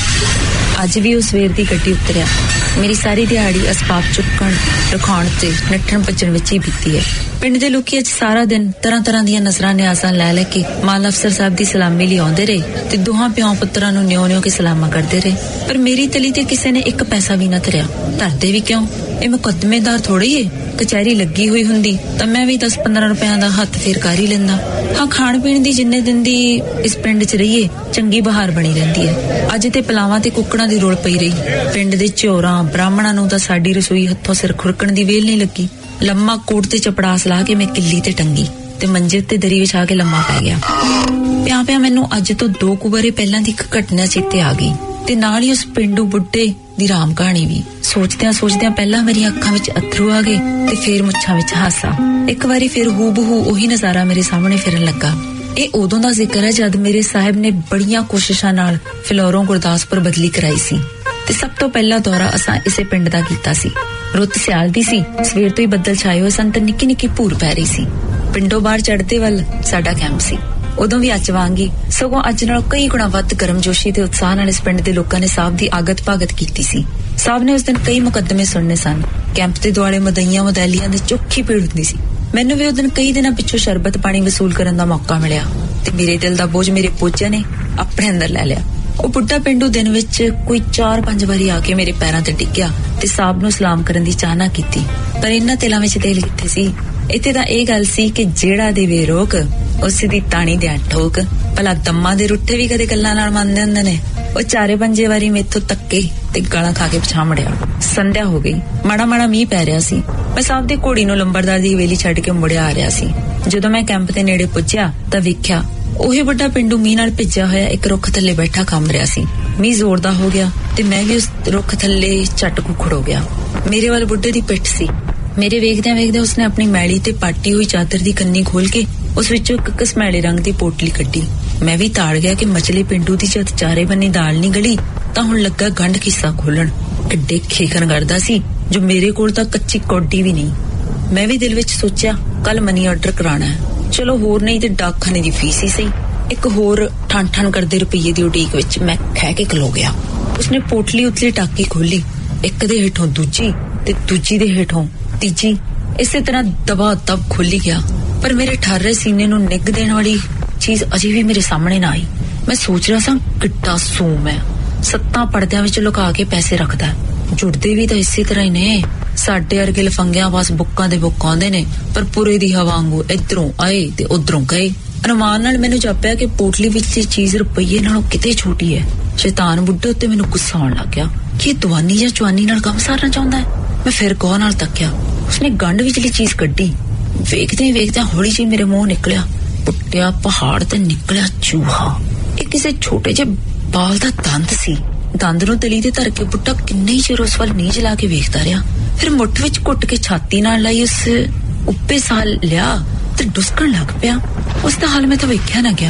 ਅੱਜ ਵੀ ਉਹ ਸਵੇਰ ਦੀ ਗੱਡੀ ਉਤਰਿਆ। ਮੇਰੀ ਸਾਰੀ ਦਿਹਾੜੀ ਅਸਬਾਬ ਚੁੱਕਣ, ਰਖਾਉਣ ਤੇ ਨੱਠਣ ਭੱਜਣ ਵਿੱਚ ਹੀ ਬੀਤੀ ਹੈ। ਪਿੰਡ ਦੇ ਲੋਕੀ ਅੱਜ ਸਾਰਾ ਦਿਨ ਤਰ੍ਹਾਂ ਤਰ੍ਹਾਂ ਦੀਆਂ ਨਜ਼ਰਾਂ ਨਿਆਜ਼ਾਂ ਲੈ ਲੈ ਕੇ ਮਾਲ ਅਫਸਰ ਸਾਹਿਬ ਦੀ ਸਲਾਮੀ ਲਈ ਆਉਂਦੇ ਰਹੇ ਤੇ ਦੋਹਾਂ ਪਿਓ ਪੁੱਤਰਾਂ ਨੂੰ ਨਿਉ ਨਿਉ ਕੇ ਸਲਾਮਾਂ ਕਰਦੇ ਰਹੇ। ਪਰ ਮੇਰੀ ਤਲੀ ਤੇ ਕਿਸੇ ਨੇ ਇੱਕ ਪੈਸਾ ਵੀ ਨਾ ਧਰਿਆ। ਧਰਦੇ ਵੀ ਕਿਉਂ? ਇਹ ਮੁਕੱਦਮੇਦਾਰ ਥੋੜੀ ਏ। ਕਚਹਿਰੀ ਲੱਗੀ ਹੋਈ ਹੁੰਦੀ ਤਾਂ ਮੈਂ ਵੀ ਦਸ ਪੰਦਰਾਂ ਰੁਪਇਆਂ ਦਾ ਹੱਥ ਫੇਰ ਕਰ ਹੀ ਲੈਂਦਾ। ਹਾਂ, ਖਾਣ ਪੀਣ ਦੀ ਜਿੰਨੇ ਦਿਨ ਦੀ ਇਸ ਪਿੰਡ 'ਚ ਰਹੀਏ ਚੰਗੀ ਬਹਾਰ ਬਣੀ ਰਹਿੰਦੀ ਹੈ। ਅੱਜ ਤੇ ਪਲਾਵਾਂ ਤੇ ਕੁੱਕੜਾਂ ਦੀ ਰੋਲ ਪਈ ਰਹੀ। ਪਿੰਡ ਦੇ ਚੋਰਾਂ ਬ੍ਰਾਹਮਣਾਂ ਨੂੰ ਤਾਂ ਸਾਡੀ ਰਸੋਈ ਹੱਥੋਂ ਸਿਰ ਖੁਰਕਣ ਦੀ ਵੇਲ ਨਹੀਂ ਲੱਗੀ। ਲੰਮਾ ਕੋਟ ਤੇ ਚਪੜਾਸ ਲਾ ਕੇ ਮੈਂ ਕਿੱਲੀ ਤੇ ਟੰਗੀ ਤੇ ਮੰਜੇ ਤੇ ਦਰੀ ਵਿਛਾ ਕੇ ਲੰਮਾ ਪੈ ਗਿਆ। ਪਿਆ ਪਿਆ ਮੈਨੂੰ ਅੱਜ ਤੋਂ ਦੋ ਕੁ ਵਰੇ ਪਹਿਲਾਂ ਦੀ ਇੱਕ ਘਟਨਾ ਚੇਤੇ ਆ ਗਈ ਤੇ ਨਾਲ ਹੀ ਉਸ ਪਿੰਡੂ ਬੁੱਢੇ ਦੀ ਰਾਮ ਕਹਾਣੀ ਵੀ। ਸੋਚਦਿਆਂ ਸੋਚਦਿਆਂ ਪਹਿਲਾਂ ਮੇਰੀਆਂ ਅੱਖਾਂ ਵਿੱਚ ਅੱਥਰੂ ਆ ਗਏ ਤੇ ਫੇਰ ਮੁੱਛਾਂ ਵਿੱਚ ਹਾਸਾ। ਇੱਕ ਵਾਰੀ ਫੇਰ ਹੂ ਬਹੂ ਉਹੀ ਨਜ਼ਾਰਾ ਮੇਰੇ ਸਾਹਮਣੇ ਫਿਰਨ ਲੱਗਾ। ਇਹ ਉਦੋਂ ਦਾ ਜ਼ਿਕਰ ਹੈ ਜਦ ਮੇਰੇ ਸਾਹਿਬ ਨੇ ਬੜੀਆਂ ਕੋਸ਼ਿਸ਼ਾਂ ਨਾਲ ਫਿਲੌਰੋਂ ਗੁਰਦਾਸਪੁਰ ਬਦਲੀ ਕਰਾਈ ਸੀ ਤੇ ਸਭ ਤੋਂ ਪਹਿਲਾ ਦੌਰਾ ਅਸਾਂ ਇਸੇ ਪਿੰਡ ਦਾ ਕੀਤਾ ਸੀ। ਰੁੱਤ ਸਿਆਲ ਦੀ ਸੀ। ਸਵੇਰ ਤੋਂ ਹੀ ਬੱਦਲ ਛਾਏ ਹੋਏ ਸਨ ਤੇ ਨਿੱਕੀ ਨਿੱਕੀ ਭੂਰ ਪੈ ਰਹੀ ਸੀ। ਪਿੰਡੋਂ ਬਾਹਰ ਚੜ੍ਹਦੇ ਵੱਲ ਸਾਡਾ ਕੈਂਪ ਸੀ। ਉਦੋਂ ਵੀ ਅੱਜ ਵਾਂਗੀ ਸਗੋਂ ਅੱਜ ਨਾਲ ਕਈ ਗੁਣਾ ਵੱਧ ਗਰਮਜੋਸ਼ੀ ਤੇ ਉਤਸ਼ਾਹ ਨਾਲ ਇਸ ਪਿੰਡ ਦੇ ਲੋਕਾਂ ਨੇ ਸਾਹਿਬ ਦੀ ਆਗਤ ਭਾਗਤ ਕੀਤੀ ਸੀ। ਸਾਹਿਬ ਨੇ ਉਸ ਦਿਨ ਕਈ ਮੁਕੱਦਮੇ ਸੁਣਨੇ ਸਨ। ਕੈਂਪ ਦੇ ਦੁਆਲੇ ਮਦਈਆਂ ਮਦੈਲੀਆਂ ਦੀ ਚੋਖੀ ਭੀੜ ਹੁੰਦੀ ਸੀ। ਮੈਨੂੰ ਵੀ ਉਹ ਦਿਨ ਕਈ ਦਿਨਾਂ ਪਿੱਛੋਂ ਸ਼ਰਬਤ ਪਾਣੀ ਵਸੂਲ ਕਰਨ ਦਾ ਮੌਕਾ ਮਿਲਿਆ ਤੇ ਮੇਰੇ ਦਿਲ ਦਾ ਬੋਝ ਮੇਰੇ ਪੋਚਿਆਂ ਨੇ ਆਪਣੇ ਅੰਦਰ ਲੈ ਲਿਆ। ਉਹ ਬੁੱਢਾ ਪਿੰਡੂ ਦਿਨ ਵਿੱਚ ਕੋਈ ਚਾਰ ਪੰਜ ਵਾਰੀ ਆ ਕੇ ਮੇਰੇ ਪੈਰਾਂ ਤੇ ਡਿੱਗਿਆ ਤੇ ਸਾਹਿਬ ਨੂੰ ਸਲਾਮ ਕਰਨ ਦੀ ਚਾਹਨਾ ਕੀਤੀ, ਪਰ ਇਹਨਾਂ ਤਿਲਾਂ ਵਿੱਚ ਦਿਲ ਕਿੱਥੇ ਸੀ। ਇੱਥੇ ਤਾਂ ਇਹ ਗੱਲ ਸੀ ਕਿ ਜਿਹੜਾ ਦੇਵੇ ਰੋਕ ਉਸੇ ਦੀ ਤਾਣੀ ਦੇ ਠੋਕ। ਭਲਾ ਦੰਮਾਂ ਦੇ ਰੁੱਠੇ ਵੀ ਕਦੇ ਗੱਲਾਂ ਨਾਲ ਮੰਨਦੇ ਹੁੰਦੇ ਨੇ। ਉਹ ਚਾਰੇ ਪੰਜੇ ਵਾਰੀ ਮੇਥੋਂ ਤੱਕੇ ਤੇ ਗਾਲਾਂ ਖਾ ਕੇ ਪਛਾਣ ਮੁੜਿਆ। ਸੰਧਿਆ ਹੋ ਗਈ। ਮਾੜਾ ਮਾੜਾ ਮੀਂਹ ਪੈ ਰਿਹਾ ਸੀ। ਮੈਂ ਸਾਹਿਬ ਦੀ ਘੋੜੀ ਨੂੰ ਲੰਬਰਦਾਰ ਦੀ ਹਵੇਲੀ ਛੱਡ ਕੇ ਮੁੜਿਆ ਆ ਰਿਹਾ ਸੀ। ਜਦੋਂ ਮੈਂ ਕੈਂਪ ਦੇ ਨੇੜੇ ਪੁੱਜਿਆ ਤਾਂ ਵੇਖਿਆ ਉਹੀ ਵੱਡਾ ਪਿੰਡੂ ਮੀਂਹ ਨਾਲ ਭਿੱਜਿਆ ਹੋਇਆ ਇੱਕ ਰੁੱਖ ਥੱਲੇ ਬੈਠਾ ਕੰਮ ਰਿਹਾ ਸੀ। ਮੀਂਹ ਜ਼ੋਰ ਦਾ ਹੋ ਗਿਆ ਤੇ ਮੈਂ ਵੀ ਉਸ ਰੁੱਖ ਥੱਲੇ ਝੱਟ ਕੁਖੜ ਹੋ ਗਿਆ। ਮੇਰੇ ਵੱਲ ਬੁੱਢੇ ਦੀ ਪਿੱਠ ਸੀ। ਮੇਰੇ ਵੇਖਦਿਆਂ ਵੇਖਦਿਆਂ ਉਸਨੇ ਆਪਣੀ ਮੈਲੀ ਤੇ ਪਾਟੀ ਹੋਈ ਚਾਦਰ ਦੀ ਕੰਨੀ ਖੋਲ ਕੇ ਉਸ ਵਿੱਚੋਂ ਇੱਕ ਕਸਮੈਲੇ ਰੰਗ ਦੀ ਪੋਟਲੀ ਕੱਢੀ। ਮੈਂ ਵੀ ਤਾੜ ਗਿਆ ਕਿ ਮਚਲੇ ਪਿੰਡੂ ਦੀ ਜਦ ਚਾਰੇ ਬੰਨੇ ਦਾਲ ਨਹੀਂ ਗਲੀ ਤਾਂ ਹੁਣ ਲੱਗਾ ਗੰਢ ਕਿੱਸਾ ਖੋਲਣ। ਕਿੱਡੇ ਖੇਖਣ ਕਰਦਾ ਸੀ ਜੋ ਮੇਰੇ ਕੋਲ ਤਾਂ ਕੱਚੀ ਕੌਡੀ ਵੀ ਨਹੀਂ। ਮੈਂ ਵੀ ਦਿਲ ਵਿੱਚ ਸੋਚਿਆ ਕੱਲ ਮਨੀ ਆਰਡਰ ਕਰਾਉਣਾ ਹੈ। ਚਲੋ ਹੋਰ ਨਹੀਂ ਤੇ ਡਾਕਖਾਨੇ ਦੀ ਫੀਸ ਹੀ ਸਹੀ। ਇੱਕ ਹੋਰ ਠਣ ਠਣ ਕਰਦੇ ਰੁਪਈਏ ਦੀ ਉਡੀਕ ਵਿੱਚ ਮੈਂ ਖਹਿ ਕੇ ਖਲੋ ਗਿਆ। ਉਸਨੇ ਪੋਟਲੀ ਉਤਲੀ ਟਾਕੀ ਖੋਲੀ, ਇੱਕ ਦੇ ਹੇਠੋਂ ਦੂਜੀ ਤੇ ਦੂਜੀ ਦੇ ਹੇਠੋਂ ਤੀਜੀ, ਇਸੇ ਤਰ੍ਹਾਂ ਦਬਾ ਦਬ ਖੋਲੀ ਗਿਆ। ਪਰ ਮੇਰੇ ਠਾਰੇ ਸੀਨੇ ਨੂੰ ਨਿੱਘ ਦੇਣ ਵਾਲੀ ਚੀਜ਼ ਅਜੇ ਵੀ ਮੇਰੇ ਸਾਹਮਣੇ ਨਾ ਆਈ। ਮੈਂ ਸੋਚ ਰਿਹਾ ਸਾਂ ਕਿੱਡਾ ਸੂਮ ਹੈ, ਸੱਤਾਂ ਪਰਦਿਆਂ ਵਿੱਚ ਲੁਕਾ ਕੇ ਪੈਸੇ ਰੱਖਦਾ। ਜੁੜਦੇ ਵੀ ਤਾਂ ਇਸੇ ਤਰ੍ਹਾਂ ਹੀ ਨੇ। ਸਾਡੇ ਵਰਗੇ ਲਫੰਗਿਆਂ ਪਾਸ ਬੁੱਕਾਂ ਦੇ ਬੁੱਕ ਆਉਂਦੇ ਨੇ, ਪਰ ਪੂਰੇ ਦੀ ਹਵਾ ਵਾਂਗੂ ਇਧਰੋਂ ਆਏ ਤੇ ਉਧਰੋਂ ਗਏ। ਅਨੁਮਾਨ ਨਾਲ ਮੈਨੂੰ ਜਾਪਿਆ ਕਿ ਪੋਟਲੀ ਵਿੱਚ ਇਹ ਚੀਜ਼ ਰੁਪਈਏ ਨਾਲੋਂ ਕਿਤੇ ਛੋਟੀ ਹੈ। ਸ਼ੈਤਾਨ ਬੁੱਢੇ ਉੱਤੇ ਮੈਨੂੰ ਗੁੱਸਾ ਆਉਣ ਲੱਗ ਗਿਆ ਕਿ ਇਹ ਦਵਾਨੀ ਜਾਂ ਚਵਾਨੀ ਨਾਲ ਕੰਮ ਸਾਰਨਾ ਚਾਹੁੰਦਾ ਹੈ। ਮੈਂ ਫਿਰ ਗੌਰ ਨਾਲ ਤੱਕਿਆ। ਉਸਨੇ ਗੰਢ ਵਿਚਲੀ ਚੀਜ਼ ਕੱਢੀ। ਵੇਖਦੇ ਵੇਖਦੇ ਹੌਲੀ ਜਿਹੀ ਮੇਰੇ ਮੂੰਹ ਨਿਕਲਿਆ, ਪੁੱਟਿਆ ਪਹਾੜ ਤੇ ਨਿਕਲਿਆ ਚੂਹਾ। ਇਹ ਕਿਸੇ ਛੋਟੇ ਜਿਹੇ ਬਾਲ ਦਾ ਦੰਦ ਸੀ। ਦੰਦ ਨੂੰ ਤਲੀ ਤੇ ਧਰ ਕੇ ਬੁੱਢਾ ਕਿੰਨੇ ਹੀ ਚਿਰ ਉਸ ਵੱਲ ਨੀਝ ਲਾ ਕੇ ਵੇਖਦਾ ਰਿਹਾ। ਫਿਰ ਮੁੱਠ ਵਿੱਚ ਘੁੱਟ ਕੇ ਛਾਤੀ ਨਾਲ ਲਾਈ ਉਸ ਉੱਪੇ ਸਾਹ ਲਿਆ ਤੇ ਡੁਸਕਣ ਲੱਗ ਪਿਆ। ਉਸ ਦਾ ਹਾਲ ਮੈਂ ਤਾਂ ਵੇਖਿਆ ਨਾ ਗਿਆ।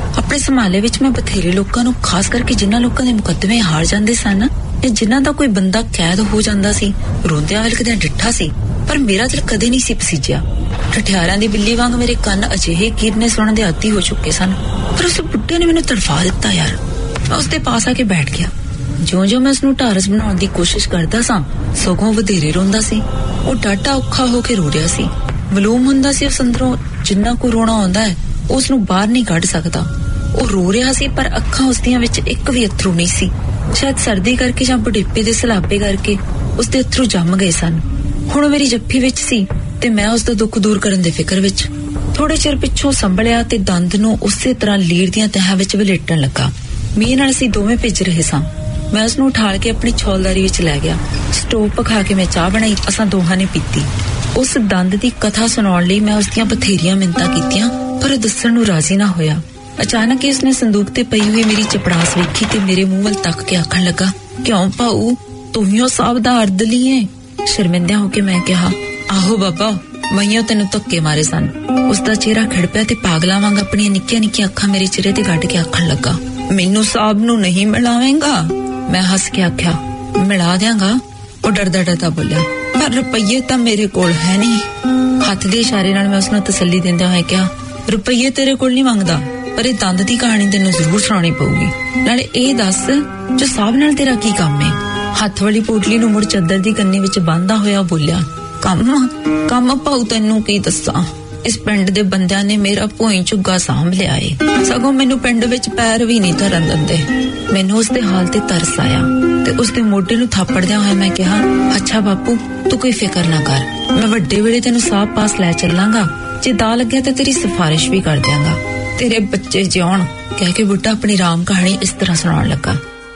ਆਪਣੇ ਸੰਭਾਲੇ ਵਿੱਚ ਮੈਂ ਬਥੇਰੇ ਲੋਕਾਂ ਨੂੰ, ਖਾਸ ਕਰਕੇ ਜਿਨ੍ਹਾਂ ਲੋਕਾਂ ਦੇ ਮੁਕੱਦਮੇ ਹਾਰ ਜਾਂਦੇ ਸਨ ਤੇ ਜਿਨ੍ਹਾਂ ਦਾ ਕੋਈ ਬੰਦਾ ਕੈਦ ਹੋ ਜਾਂਦਾ ਸੀ, ਰੋਂਦਿਆਂ ਵਲਕਦਿਆਂ ਡਿੱਠਾ ਸੀ, ਪਰ ਮੇਰਾ ਦਿਲ ਕਦੇ ਨਹੀਂ ਸੀ ਪਸੀਜਿਆ। ਠਠਿਆਰਾਂ ਦੀ ਬਿੱਲੀ ਵਾਂਗ ਮੇਰੇ ਕੰਨ ਅਜਿਹੇ ਕੀਰਨੇ ਸੁਣਨ ਦੇ ਆਦੀ ਹੋ ਚੁੱਕੇ ਸਨ, ਪਰ ਉਸ ਬੁੱਢੇ ਨੇ ਮੈਨੂੰ ਤੜਫਾ ਦਿੱਤਾ ਯਾਰ। ਮੈਂ ਉਸਦੇ ਪਾਸ ਆ ਕੇ ਬੈਠ ਗਿਆ। ਜਿਉਂ-ਜਿਉਂ ਮੈਂ ਉਸਨੂੰ ਢਾਰਸ ਬਣਾਉਣ ਦੀ ਕੋਸ਼ਿਸ਼ ਕਰਦਾ ਸਾਂ, ਸਗੋਂ ਵਧੇਰੇ ਰੋਂਦਾ ਸੀ। ਉਹ ਡਾਢਾ ਔਖਾ ਹੋ ਕੇ ਰੋ ਰਿਹਾ ਸੀ। ਮਾਲੂਮ ਹੁੰਦਾ ਸੀ ਉਸ ਅੰਦਰੋਂ ਜਿੰਨਾ ਕੋ ਰੋਣਾ ਆਉਂਦਾ ਹੈ ਉਸ ਨੂੰ ਬਾਹਰ ਨਹੀਂ ਕੱਢ ਸਕਦਾ। ਉਹ ਰੋ ਰਿਹਾ ਸੀ ਪਰ ਅੱਖਾਂ ਉਸਦੀਆਂ ਵਿੱਚ ਇੱਕ ਵੀ ਅੱਥਰੂ ਨਹੀਂ ਸੀ। ਸ਼ਾਇਦ ਸਰਦੀ ਕਰਕੇ ਜਾਂ ਬੁਢੇਪੇ ਦੇ ਸਲਾਪੇ ਕਰਕੇ ਉਸਦੇ ਅੱਥਰੂ ਜੰਮ ਗਏ ਸਨ। ਹੁਣ ਮੇਰੀ ਜੱਫੀ ਵਿੱਚ ਸੀ ਤੇ ਮੈਂ ਉਸਦਾ ਦੁੱਖ ਦੂਰ ਕਰਨ ਦੇ ਫਿਕਰ ਵਿੱਚ ਥੋੜੇ ਚਿਰ ਪਿੱਛੋਂ ਸੰਭਲਿਆ ਤੇ ਦੰਦ ਨੂੰ ਉਸੇ ਤਰ੍ਹਾਂ ਲੀਰ ਦੀਆਂ ਤਹਾਂ ਵਿੱਚ ਵਲੇਟਣ ਲੱਗਾ। ਮੀਂਹ ਨਾਲ ਅਸੀਂ ਦੋਵੇਂ ਭਿੱਜ ਰਹੇ ਸਾਂ। ਮੈਂ ਉਸਨੂੰ ਉਠਾਲ ਕੇ ਆਪਣੀ ਛੋਲਦਾਰੀ ਵਿੱਚ ਲੈ ਗਿਆ। ਸਟੋਵ ਪਖਾ ਕੇ ਮੈਂ ਚਾਹ ਬਣਾਈ। ਅਸਾਂ ਦੋਹਾਂ ਨੇ ਪੀਤੀ। ਉਸ ਦੰਦ ਦੀ ਕਥਾ ਸੁਣਾਉਣ ਲਈ ਮੈਂ ਉਸਦੀਆਂ ਬਥੇਰੀਆਂ ਮਿੰਨਤਾਂ ਕੀਤੀਆਂ, ਪਰ ਉਹ ਦੱਸਣ ਨੂੰ ਰਾਜ਼ੀ ਨਾ ਹੋਇਆ। ਅਚਾਨਕ ਹੀ ਉਸਨੇ ਸੰਦੂਕ ਤੇ ਪਈ ਹੋਈ ਮੇਰੀ ਚਪੜਾਸ ਵੇਖੀ ਤੇ ਮੇਰੇ ਮੂੰਹ ਵੱਲ ਤੱਕ ਕੇ ਆਖਣ ਲੱਗਾ, ਕਿਉਂ ਭਾਊ, ਤੁਮਿਓ ਸਾਹਿਬ ਦਾ ਅਰਦ ਲਈਏ? ਸ਼ਰਮਿੰਦਿਆਂ ਹੋ ਕੇ ਮੈਂ ਕਿਹਾ, ਆਹੋ ਬਾਬਾ, ਮਈਓ ਤੈਨੂੰ ਧੱਕੇ ਮਾਰੇ ਸਨ। ਉਸਦਾ ਚਿਹਰਾ ਖਿੜ ਪਿਆ ਤੇ ਪਾਗਲਾਂ ਵਾਂਗ ਆਪਣੀਆਂ ਨਿੱਕੀਆਂ ਨਿੱਕੀਆਂ ਅੱਖਾਂ ਮੇਰੇ ਚਿਹਰੇ ਤੇ ਗੱਡ ਕੇ ਆਖਣ ਲੱਗਾ, ਮੈਨੂੰ ਸਾਹਿਬ ਨੂੰ ਨਹੀਂ ਮਿਲਾਵੇਂਗਾ? ਮੈਂ ਹੱਸ ਕੇ ਆਖਿਆ, ਮਿਲਾ ਦਿਆਂਗਾ। ਉਹ ਡਰਦਾ ਡਰਦਾ ਬੋਲਿਆ, ਪਰ ਰੁਪਈਏ ਤਾਂ ਮੇਰੇ ਕੋਲ ਹੈ ਨਹੀਂ। ਹੱਥ ਦੇ ਇਸ਼ਾਰੇ ਨਾਲ ਮੈਂ ਉਸਨੂੰ ਤਸੱਲੀ ਦਿੰਦਿਆਂ ਹੋਇਆ ਕਿਹਾ, ਰੁਪਈਏ ਤੇਰੇ ਕੋਲ ਨਹੀਂ ਮੰਗਦਾ, ਪਰ ਇਹ ਦੰਦ ਦੀ ਕਹਾਣੀ ਤੈਨੂੰ ਜ਼ਰੂਰ ਸੁਣਾਉਣੀ ਪਊਗੀ। ਨਾਲੇ ਇਹ ਦੱਸ, ਜੋ ਸਾਹਿਬ ਨਾਲ ਤੇਰਾ ਕੀ ਕੰਮ ਹੈ? ਹੱਥ ਵਾਲੀ ਪੋਟਲੀ ਨੂੰ ਮੁੜ ਚੱਦਰ ਦੀ ਕੰਨੀ ਵਿੱਚ ਬੰਨ੍ਹਦਾ ਹੋਇਆ ਬੋਲਿਆ, ਕੰਮ ਕੰਮ ਭਾਊ ਤੈਨੂੰ ਕੀ ਦੱਸਾਂ, ਇਸ ਪਿੰਡ ਦੇ ਬੰਦਿਆਂ ਨੇ ਮੇਰਾ ਭੋਈ ਝੁੱਗਾ ਸਾਂਭ ਲਿਆ ਏ, ਸਗੋਂ ਮੈਨੂੰ ਪਿੰਡ ਵਿੱਚ ਪੈਰ ਵੀ ਨਹੀਂ ਧਰਨ ਦਿੰਦੇ। ਮੈਨੂੰ ਉਸਦੇ ਹਾਲ ਤੇ ਤਰਸ ਆਇਆ ਤੇ ਉਸਦੇ ਮੋਢੇ ਨੂੰ ਥਾਪੜਦਿਆਂ ਹੋਇਆ ਮੈਂ ਕਿਹਾ, ਅੱਛਾ ਬਾਪੂ, ਤੂੰ ਕੋਈ ਫਿਕਰ ਨਾ ਕਰ, ਮੈਂ ਵੱਡੇ ਵੇਲੇ ਤੈਨੂੰ ਸਾਹਿਬ ਪਾਸ ਲੈ ਚੱਲਾਂਗਾ। ਜੇ ਦਾ ਲੱਗਿਆ ਤਾਂ ਤੇਰੀ ਸਿਫਾਰਿਸ਼ ਵੀ ਕਰ ਦਿਆਂਗਾ, ਤੇਰੇ ਬੱਚੇ ਜਿਉਣ। ਕਹਿ ਕੇ ਬੁੱਢਾ ਆਪਣੀ ਰਾਮ ਕਹਾਣੀ ਇਸ ਤਰ੍ਹਾਂ ਸੁਣਾਉਣ ਲੱਗਾ,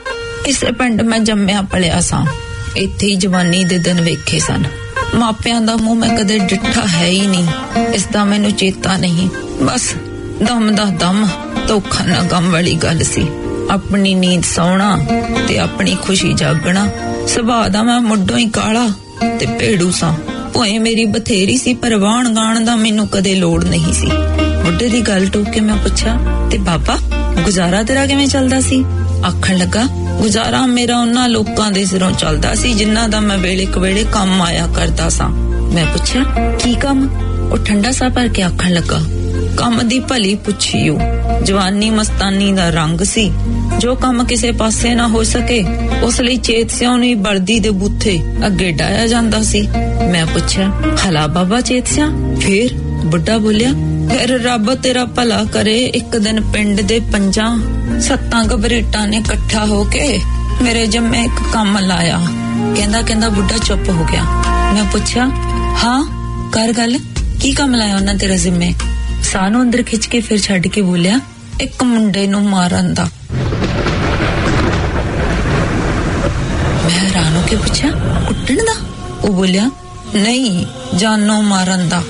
ਇਸੇ ਪਿੰਡ ਮੈਂ ਜੰਮਿਆ ਪਲਿਆ ਸਾਂ, ਇੱਥੇ ਹੀ ਜਵਾਨੀ ਦੇ ਦਿਨ ਵੇਖੇ ਸਨ। ਮਾਪਿਆਂ ਦਾ ਮੂੰਹ ਮੈਂ ਕਦੇ ਡਿੱਠਾ ਹੈ ਹੀ ਨਹੀਂ, ਇਸ ਦਾ ਮੈਨੂੰ ਚੇਤਾ ਨਹੀਂ। ਬਸ ਦਮ ਦਾ ਦਮ, ਧੋਖਾ ਨਾ ਗਮ ਵਾਲੀ ਗੱਲ ਸੀ। ਆਪਣੀ ਨੀਂਦ ਸੌਣਾ ਤੇ ਆਪਣੀ ਖੁਸ਼ੀ ਜਾਗਣਾ। ਸੁਭਾਅ ਦਾ ਮੈਂ ਮੁੱਢੋਂ ਹੀ ਕਾਲਾ ਤੇ ਭੇੜੂ ਸਾਂ। ਭੋਏ ਮੇਰੀ ਬਥੇਰੀ ਸੀ, ਪਰ ਵਾਣ ਗਾਣ ਦਾ ਮੈਨੂੰ ਕਦੇ ਲੋੜ ਨਹੀਂ ਸੀ। ਬੁੱਢੇ ਦੀ ਗੱਲ ਟੋਕ ਕੇ ਮੈਂ ਪੁੱਛਿਆ, ਤੇ ਬਾਬਾ, ਗੁਜ਼ਾਰਾ ਤੇਰਾ ਕਿਵੇਂ ਚੱਲਦਾ ਸੀ? ਆਖਣ ਲੱਗਾ, ਗੁਜ਼ਾਰਾ ਮੇਰਾ ਉਹਨਾਂ ਲੋਕਾਂ ਦੇ ਸਿਰੋਂ ਚੱਲਦਾ ਸੀ ਜਿਨ੍ਹਾਂ ਦਾ ਮੈਂ ਵੇਲੇ ਕਵੇਲੇ ਕੰਮ ਆਇਆ ਕਰਦਾ ਸਾਂ। ਮੈਂ ਪੁੱਛਿਆ, ਕੀ ਕੰਮ? ਉਹ ਠੰਡਾ ਸਾਹ ਭਰ ਕੇ ਆਖਣ ਲੱਗਾ, ਕੰਮ ਦੀ ਭਲੀ ਪੁੱਛੀਓ। ਜਵਾਨੀ ਮਸਤਾਨੀ ਦਾ ਰੰਗ ਸੀ, ਜੋ ਕੰਮ ਕਿਸੇ ਪਾਸੇ ਨਾ ਹੋ ਸਕੇ ਉਸ ਲਈ ਚੇਤ ਸਿਉਂ ਨੂੰ ਬਲਦੀ ਦੇ ਬੂਥੇ ਅੱਗੇ ਡਾਇਆ ਜਾਂਦਾ ਸੀ। ਮੈਂ ਪੁੱਛਿਆ, ਹਲਾ ਬਾਬਾ ਚੇਤ ਸਿਆ? ਫੇਰ ਬੁੱਢਾ ਬੋਲਿਆ, ਫਿਰ ਰੱਬ ਤੇਰਾ ਭਲਾ ਕਰੇ, ਇੱਕ ਦਿਨ ਪਿੰਡ ਦੇ ਪੰਜਾਂ ਸੱਤਾਂ ਗਬਰੇਟਾਂ ਨੇ ਇਕੱਠਾ ਹੋ ਕੇ ਮੇਰੇ ਜੰਮੇ ਇੱਕ ਕੰਮ ਲਾਇਆ। ਕਹਿੰਦਾ ਕਹਿੰਦਾ ਬੁੱਢਾ ਚੁੱਪ ਹੋ ਗਿਆ। ਮੈਂ ਪੁੱਛਿਆ, ਹਾਂ ਕਰ ਗੱਲ, ਕੀ ਕੰਮ ਲਾਇਆ ਉਹਨਾਂ ਤੇਰੇ ਜ਼ਿੰਮੇ? ਸਾਹ ਨੂੰ ਅੰਦਰ ਖਿੱਚ ਕੇ ਫਿਰ ਛੱਡ ਕੇ ਬੋਲਿਆ, ਇੱਕ ਮੁੰਡੇ ਨੂੰ ਮਾਰਨ ਦਾ। ਮੈਂ ਹੈਰਾਨ ਹੋ ਕੇ ਪੁੱਛਿਆ, ਕੁੱਟਣ ਦਾ? ਉਹ ਬੋਲਿਆ, ਨਹੀਂ, ਜਾਨੋਂ ਮਾਰਨ ਦਾ।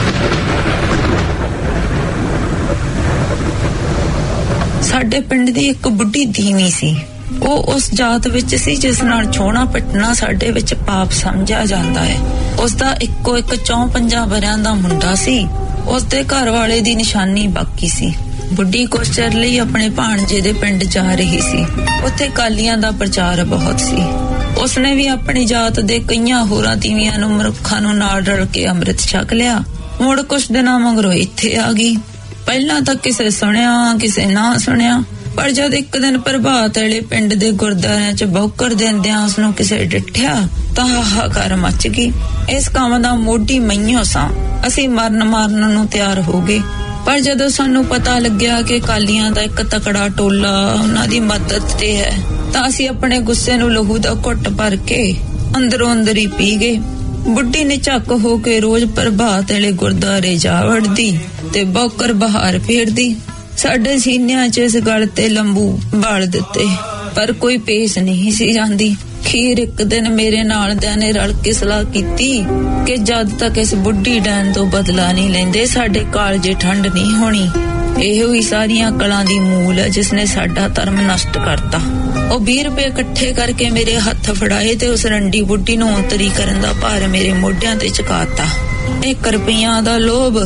ਸਾਡੇ ਪਿੰਡ ਦੀ ਇੱਕ ਬੁੱਢੀ ਧੀਵੀਂ ਸੀ। ਉਹ ਉਸ ਜਾਤ ਵਿੱਚ ਸੀ ਜਿਸ ਨਾਲ ਛੋਣਾ ਪਿੱਟਣਾ ਸਾਡੇ ਵਿੱਚ ਪਾਪ ਸਮਝਿਆ ਜਾਂਦਾ ਹੈ। ਉਸਦਾ ਇੱਕੋ ਇੱਕ ਚੌਂ ਪੰਜਾਂ ਵਰਿਆਂ ਦਾ ਮੁੰਡਾ ਸੀ। ਉਸਦੇ ਘਰ ਵਾਲੇ ਦੀ ਨਿਸ਼ਾਨੀ ਬਾਕੀ ਸੀ। ਬੁੱਢੀ ਕੁਝ ਚਿਰ ਲਈ ਆਪਣੇ ਭਾਣਜੇ ਦੇ ਪਿੰਡ ਜਾ ਰਹੀ ਸੀ। ਉੱਥੇ ਕਾਲੀਆਂ ਦਾ ਪ੍ਰਚਾਰ ਬਹੁਤ ਸੀ। ਉਸਨੇ ਵੀ ਆਪਣੀ ਜਾਤ ਦੇ ਕਈਆਂ ਹੋਰਾਂ ਤੀਵੀਆਂ ਨੂੰ ਮਨੁੱਖਾਂ ਨੂੰ ਨਾਲ ਰਲ ਕੇ ਅੰਮ੍ਰਿਤ ਛਕ ਲਿਆ। ਮੁੜ ਕੁਛ ਦਿਨਾਂ ਮਗਰੋਂ ਇੱਥੇ ਆ ਗਈ। ਪਹਿਲਾਂ ਤਾਂ ਕਿਸੇ ਸੁਣਿਆ ਕਿਸੇ ਨਾ ਸੁਣਿਆ, ਪਰ ਜਦ ਇੱਕ ਦਿਨ ਪ੍ਰਭਾਤ ਵੇਲੇ ਪਿੰਡ ਦੇ ਗੁਰਦੁਆਰਿਆਂ 'ਚ ਬੌਕਰ ਦਿੰਦਿਆਂ ਉਸਨੂੰ ਕਿਸੇ ਡਿੱਠਿਆ ਤਾਂ ਹਾਹਾਕਾਰ ਮੱਚ ਗਈ। ਇਸ ਕੰਮ ਦਾ ਮੋਢੀ ਮਈਓ ਸਾਂ। ਅਸੀਂ ਮਰਨ ਮਾਰਨ ਨੂੰ ਤਿਆਰ ਹੋ ਗਏ, ਪਰ ਜਦੋਂ ਸਾਨੂੰ ਪਤਾ ਲੱਗਿਆ ਕਿ ਕਾਲੀਆਂ ਦਾ ਇੱਕ ਤਕੜਾ ਟੋਲਾ ਉਹਨਾਂ ਦੀ ਮਦਦ ਤੇ ਹੈ ਤਾਂ ਅਸੀਂ ਆਪਣੇ ਗੁੱਸੇ ਨੂੰ ਲਹੂ ਦਾ ਘੁੱਟ ਭਰ ਕੇ ਅੰਦਰੋਂ ਅੰਦਰ ਹੀ ਪੀ ਗਏ। ਬੁੱਢੀ ਨੇ ਝੱਕ ਹੋ ਕੇ ਰੋਜ਼ ਪ੍ਰਭਾਤ ਵੇਲੇ ਗੁਰਦੁਆਰੇ ਜਾ ਵੜਦੀ ਤੇ ਬੌਕਰ ਬਹਾਰ ਫੇਰਦੀ। ਸਾਡੇ ਸੀਨਿਆਂ 'ਚ ਇਸ ਗੱਲ ਤੇ ਲੰਬੂ ਬਾਲ ਦਿੱਤੇ, ਪਰ ਕੋਈ ਪੇਸ਼ ਨਹੀਂ ਸੀ ਜਾਂਦੀ। ਖੀਰ ਇੱਕ ਦਿਨ ਮੇਰੇ ਨਾਲ ਦਿਆਂ ਨੇ ਰਲ ਕੇ ਸਲਾਹ ਕੀਤੀ ਕਿ ਜਦ ਤੱਕ ਇਸ ਬੁੱਢੀ ਡੈਣ ਤੋਂ ਬਦਲਾ ਨਹੀਂ ਲੈਂਦੇ ਸਾਡੇ ਕਾਲਜੇ ਠੰਡ ਨਹੀਂ ਹੋਣੀ। ਇਹੋ ਹੀ ਸਾਰੀਆਂ ਕਲਾਂ ਦੀ ਮੂਲ ਹੈ ਜਿਸ ਨੇ ਸਾਡਾ ਧਰਮ ਨਸ਼ਟ ਕਰਤਾ। ਉਹ ਵੀਹ ਰੁਪਏ ਇਕੱਠੇ ਕਰਕੇ ਮੇਰੇ ਹੱਥ ਫੜਾਏ ਤੇ ਉਸ ਰੰਡੀ ਬੁੱਢੀ ਨੂੰ ਔਂਤਰੀ ਕਰਨ ਦਾ ਭਾਰ ਮੇਰੇ ਮੋਢਿਆਂ ਤੇ ਚੁਕਾਤਾ। ਇੱਕ ਰੁਪਈਆਂ ਦਾ ਲੋਭ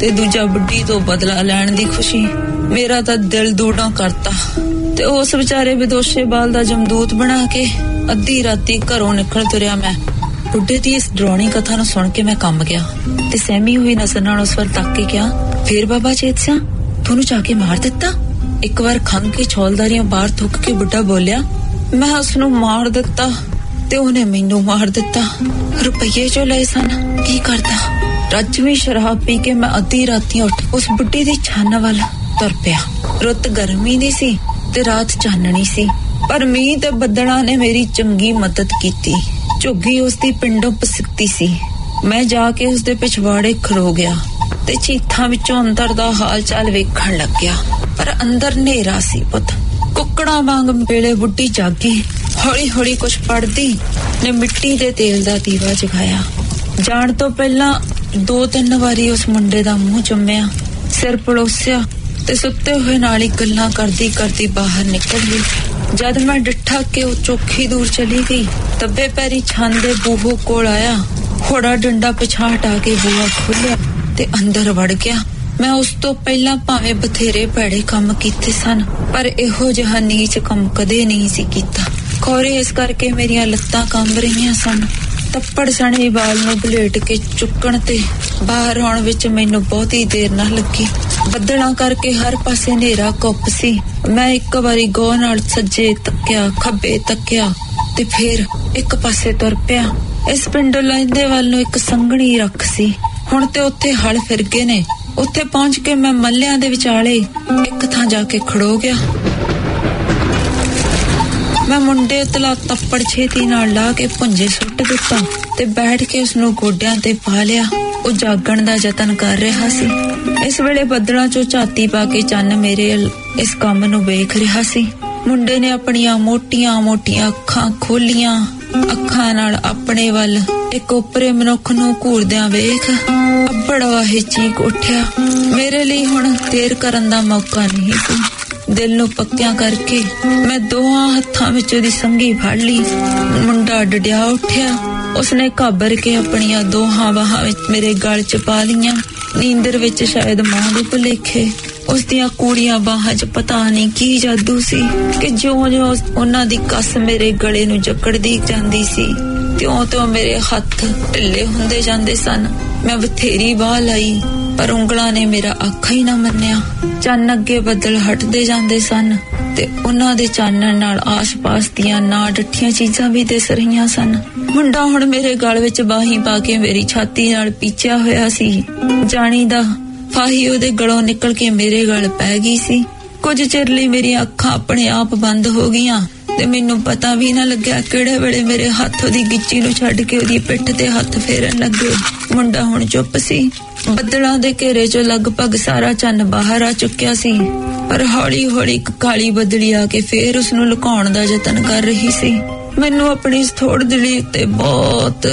ਤੇ ਦੂਜਾ ਬੁੱਢੀ ਤੋਂ ਬਦਲਾ ਲੈਣ ਦੀ ਖੁਸ਼ੀ। ਮੇਰਾ ਤਾਂ ਦਿਲ ਦੂੜਾ ਕਰਤਾ ਤੇ ਉਸ ਵਿਚਾਰੇ ਵਿਦੋਸ਼ੇ ਬਾਲ ਦਾ ਜਮਦੂਤ ਬਣਾ ਕੇ ਅੱਧੀ ਰਾਤੀ ਘਰੋਂ ਨਿਕਲ ਤੁਰਿਆ। ਮੈਂ ਬੁੱਢੇ ਦੀ ਇਸ ਡਰਾਉਣੀ ਕਥਾ ਨੂੰ ਸੁਣ ਕੇ ਮੈਂ ਕੰਬ ਗਿਆ ਤੇ ਸਹਿਮੀ ਹੋਈ ਨਜ਼ਰ ਨਾਲ ਉਸ ਵੱਲ ਤੱਕ ਕੇ ਕਿਹਾ, ਫੇਰ ਬਾਬਾ ਚੇਤ ਸਿਆ ਤੁਹਾਨੂੰ ਜਾ ਕੇ ਮਾਰ ਦਿੱਤਾ? ਇੱਕ ਵਾਰ ਖੰਗ ਕੇ ਛੋਲਦਾਰੀਆਂ ਬਾਹਰ ਥੁੱਕ ਕੇ ਬੁੱਢਾ ਬੋਲਿਆ, ਮੈਂ ਉਸ ਨੂੰ ਮਾਰ ਦਿੱਤਾ ਤੇ ਉਹਨੇ ਮੈਨੂੰ ਮਾਰ ਦਿੱਤਾ। ਰੁਪਈਏ ਜੋ ਲਏ ਸਨ ਕੀ ਕਰਦਾ? ਰੱਜਵੀਂ ਸ਼ਰਾਬ ਪੀ ਕੇ ਮੈਂ ਅੱਧੀ ਰਾਤੀ ਉੱਠ ਉਸ ਬੁੱਢੀ ਦੀ ਛਾਨ ਵੱਲ ਤੁਰ ਪਿਆ। ਰੁੱਤ ਗਰਮੀ ਦੀ ਸੀ ਤੇ ਰਾਤ ਚਾਨਣੀ ਸੀ, ਪਰ ਮੀਂਹ ਤੇ ਬੱਦਲਾਂ ਨੇ ਮੇਰੀ ਚੰਗੀ ਮਦਦ ਕੀਤੀ। ਝੁੱਗੀ ਉਸਦੀ ਪਿੰਡੋਂ ਪਸਿੱਤੀ ਸੀ। ਮੈਂ ਜਾ ਕੇ ਉਸਦੇ ਪਿਛਵਾੜੇ ਖਲੋ ਗਿਆ ਤੇ ਚੀਥਾਂ ਵਿੱਚੋਂ ਅੰਦਰ ਦਾ ਹਾਲ ਚਾਲ ਵੇਖਣ ਲੱਗਿਆ, ਪਰ ਅੰਦਰ ਹਨੇਰਾ ਸੀ ਪੁੱਤ। ਕੁੱਕੜਾਂ ਵਾਂਗ ਵੇਲੇ ਬੁੱਢੀ ਜਾਗੀ। ਹੌਲੀ ਹੌਲੀ ਕੁਛ ਪੜਦੀ ਨੇ ਮਿੱਟੀ ਦੇ ਤੇਲ ਦਾ ਦੀਵਾ ਜਗਾਇਆ। ਜਾਣ ਤੋਂ ਪਹਿਲਾਂ ਦੋ ਤਿੰਨ ਵਾਰੀ ਉਸ ਮੁੰਡੇ ਦਾ ਮੂੰਹ ਚੁੰਮਿਆ, ਸਿਰ ਪਲੋਸਿਆ ਤੇ ਸੁੱਤੇ ਹੋਏ ਨਾਲ ਹੀ ਗੱਲਾਂ ਕਰਦੀ ਕਰਦੀ ਬਾਹਰ ਨਿਕਲ ਗਈ। ਜਦ ਮੈਂ ਡਿੱਠਾ ਕਿ ਉਹ ਚੋਖੀ ਦੂਰ ਚਲੀ ਗਈ, ਦੱਬੇ ਪੈਰੀ ਛਾਂਦੇ ਬੂਹੋ ਕੋਲ ਆਇਆ, ਹੋੜਾ ਡੰਡਾ ਪਿਛਾ ਹਟਾ ਕੇ ਬੂਹਾ ਖੋਲਿਆ ਤੇ ਅੰਦਰ ਵੜ ਗਿਆ। ਮੈਂ ਉਸ ਤੋਂ ਪਹਿਲਾਂ ਭਾਵੇਂ ਬਥੇਰੇ ਭੈੜੇ ਕੰਮ ਕੀਤੇ ਸਨ, ਪਰ ਇਹੋ ਜਿਹਾ ਨੀਚ ਕੰਮ ਕਦੇ ਨਹੀਂ ਸੀ ਕੀਤਾ। ਖੌਰੇ ਇਸ ਕਰਕੇ ਮੇਰੀਆਂ ਲੱਤਾਂ ਕੰਬ ਰਹੀਆਂ ਸਨ। ਤੱਪੜ ਸਣੇ ਵਾਲ ਨੂੰ ਬਲੇਟ ਕੇ ਚੁੱਕਣ ਤੇ ਬਾਹਰ ਆਉਣ ਵਿੱਚ ਮੈਨੂੰ ਬਹੁਤੀ ਦੇਰ ਨਾ ਲੱਗੀ। ਬੱਦਲਾਂ ਕਰਕੇ ਹਰ ਪਾਸੇ ਹਨੇਰਾ ਕੁੱਪ ਸੀ। ਮੈਂ ਇੱਕ ਵਾਰੀ ਗੌਰ ਨਾਲ ਸੱਜੇ ਤੱਕਿਆ, ਖੱਬੇ ਤੱਕਿਆ ਤੇ ਫਿਰ ਇੱਕ ਪਾਸੇ ਤੁਰ ਪਿਆ। ਇਸ ਪਿੰਡ ਲੈਂਦੇ ਵੱਲ ਨੂੰ ਇੱਕ ਸੰਘਣੀ ਰੱਖ ਸੀ। ਹੁਣ ਤੇ ਉੱਥੇ ਹਲ ਫਿਰ ਗਏ ਨੇ। ਉੱਥੇ ਪਹੁੰਚ ਕੇ ਮੈਂ ਮੱਲਿਆਂ ਦੇ ਵਿਚਾਲੇ ਇੱਕ ਥਾਂ ਜਾ ਕੇ ਖੜੋ ਗਿਆ। ਮੈਂ ਮੁੰਡੇ ਤਲਾ ਤੱਪੜ ਛੇਤੀ ਨਾਲ ਲਾ ਕੇ ਪੁੰਜੇ ਸੁੱਟ ਦਿੱਤਾ ਤੇ ਬੈਠ ਕੇ ਉਸਨੂੰ ਗੋਡਿਆਂ ਤੇ ਪਾ ਲਿਆ। ਉਹ ਜਾਗਣ ਦਾ ਯਤਨ ਕਰ ਰਿਹਾ ਸੀ। ਇਸ ਵੇਲੇ ਬੱਦਲਾਂ ਚੋਂ ਝਾਤੀ ਪਾ ਕੇ ਚੰਨ ਮੇਰੇ ਇਸ ਕੰਮ ਨੂੰ ਵੇਖ ਰਿਹਾ ਸੀ। ਮੁੰਡੇ ਨੇ ਆਪਣੀਆਂ ਮੋਟੀਆਂ ਮੋਟੀਆਂ ਅੱਖਾਂ ਖੋਲੀਆਂ। ਅੱਖਾਂ ਨਾਲ ਆਪਣੇ ਵੱਲ ਇੱਕ ਉੱਪਰੇ ਮਨੁੱਖ ਨੂੰ ਘੂਰਦਿਆਂ ਵੇਖ ਅੱਬੜ ਵਾਹੇ ਚੀਕ ਉੱਠਿਆ। ਮੇਰੇ ਲਈ ਹੁਣ ਦੇਰ ਕਰਨ ਦਾ ਮੌਕਾ ਨਹੀਂ ਸੀ। ਦਿਲ ਨੂੰ ਪੱਕਿਆਂ ਕਰਕੇ ਮੈਂ ਦੋਹਾਂ ਹੱਥਾਂ ਵਿੱਚ ਉਹਦੀ ਸੰਗੀ ਫੜ ਲਈ। ਮੁੰਡਾ ਡਿਆ ਉੱਠਿਆ। ਉਸਨੇ ਘਾਬਰ ਕੇ ਆਪਣੀਆਂ ਦੋਹਾਂ ਬਾਹਾਂ ਵਿੱਚ ਮੇਰੇ ਗਲ ਚ ਪਾ ਲਈਆਂ। ਨੀਂਦਰ ਵਿੱਚ ਸ਼ਾਇਦ ਮਾਂ ਦੇ ਭੁਲੇਖੇ ਉਸਦੀਆਂ ਕੂੜੀਆਂ ਬਾਹਾਂ ਚ ਪਤਾ ਨਹੀਂ ਕੀ ਜਾਦੂ ਸੀ ਕਿ ਜਿਉਂ ਜਿਉਂ ਉਹਨਾਂ ਦੀ ਕੱਸ ਮੇਰੇ ਗਲੇ ਨੂੰ ਜਕੜਦੀ ਜਾਂਦੀ ਸੀ, ਤਿਉਂ ਤਿਉਂ ਮੇਰੇ ਹੱਥ ਢਿੱਲੇ ਹੁੰਦੇ ਜਾਂਦੇ ਸਨ। ਮੈਂ ਬਥੇਰੀ ਬਾਹ ਲਾਈ, ਪਰ ਉਂਗਲਾਂ ਨੇ ਮੇਰਾ ਆਖਾ ਹੀ ਨਾ ਮੰਨਿਆ। ਚੰਨ ਅੱਗੇ ਬੱਦਲ ਹਟਦੇ ਜਾਂਦੇ ਸਨ ਤੇ ਉਹਨਾਂ ਦੇ ਚਾਨਣ ਨਾਲ ਆਸ-ਪਾਸ ਦੀਆਂ ਨਾ ਡੱਠੀਆਂ ਚੀਜ਼ਾਂ ਵੀ ਦਿਸ ਰਹੀਆਂ ਸਨ। ਮੁੰਡਾ ਹੁਣ ਮੇਰੇ ਗਲ ਵਿੱਚ ਬਾਹੀਂ ਪਾ ਕੇ ਮੇਰੀ ਛਾਤੀ ਨਾਲ ਪੀਚਿਆ ਹੋਇਆ ਸੀ। ਜਾਣੀ ਦਾ ਫਾਹੀ ਉਹਦੇ ਗਲੋਂ ਨਿਕਲ ਕੇ ਮੇਰੇ ਗਲ ਪੈ ਗਈ ਸੀ। ਕੁਝ ਚਿਰ ਲਈ ਮੇਰੀਆਂ ਅੱਖਾਂ ਆਪਣੇ ਆਪ ਬੰਦ ਹੋ ਗਈਆਂ ਤੇ ਮੈਨੂੰ ਪਤਾ ਵੀ ਨਾ ਲੱਗਿਆ ਕਿਹੜੇ ਵੇਲੇ ਮੇਰੇ ਹੱਥ ਉਹਦੀ ਗਿੱਚੀ ਨੂੰ ਛੱਡ ਕੇ ਉਹਦੀ ਪਿੱਠ ਤੇ ਹੱਥ ਫੇਰਨ ਲੱਗੇ। ਮੁੰਡਾ ਹੁਣ ਚੁੱਪ ਸੀ। ਬੱਦਲਾਂ ਦੇ ਘੇਰੇ ਚੋਂ ਲਗਭਗ ਸਾਰਾ ਚੰਨ ਬਾਹਰ ਆ ਚੁੱਕਿਆ ਸੀ, ਪਰ ਹੌਲੀ ਹੌਲੀ ਇੱਕ ਕਾਲੀ ਬੱਦਲੀ ਆ ਕੇ ਫੇਰ ਉਸਨੂੰ ਲੁਕਾਉਣ ਦਾ ਯਤਨ ਕਰ ਰਹੀ ਸੀ। ਮੈਨੂੰ ਆਪਣੀ ਇਸ ਥੋੜ ਦਿਲੀ ਉੱਤੇ ਬਹੁਤ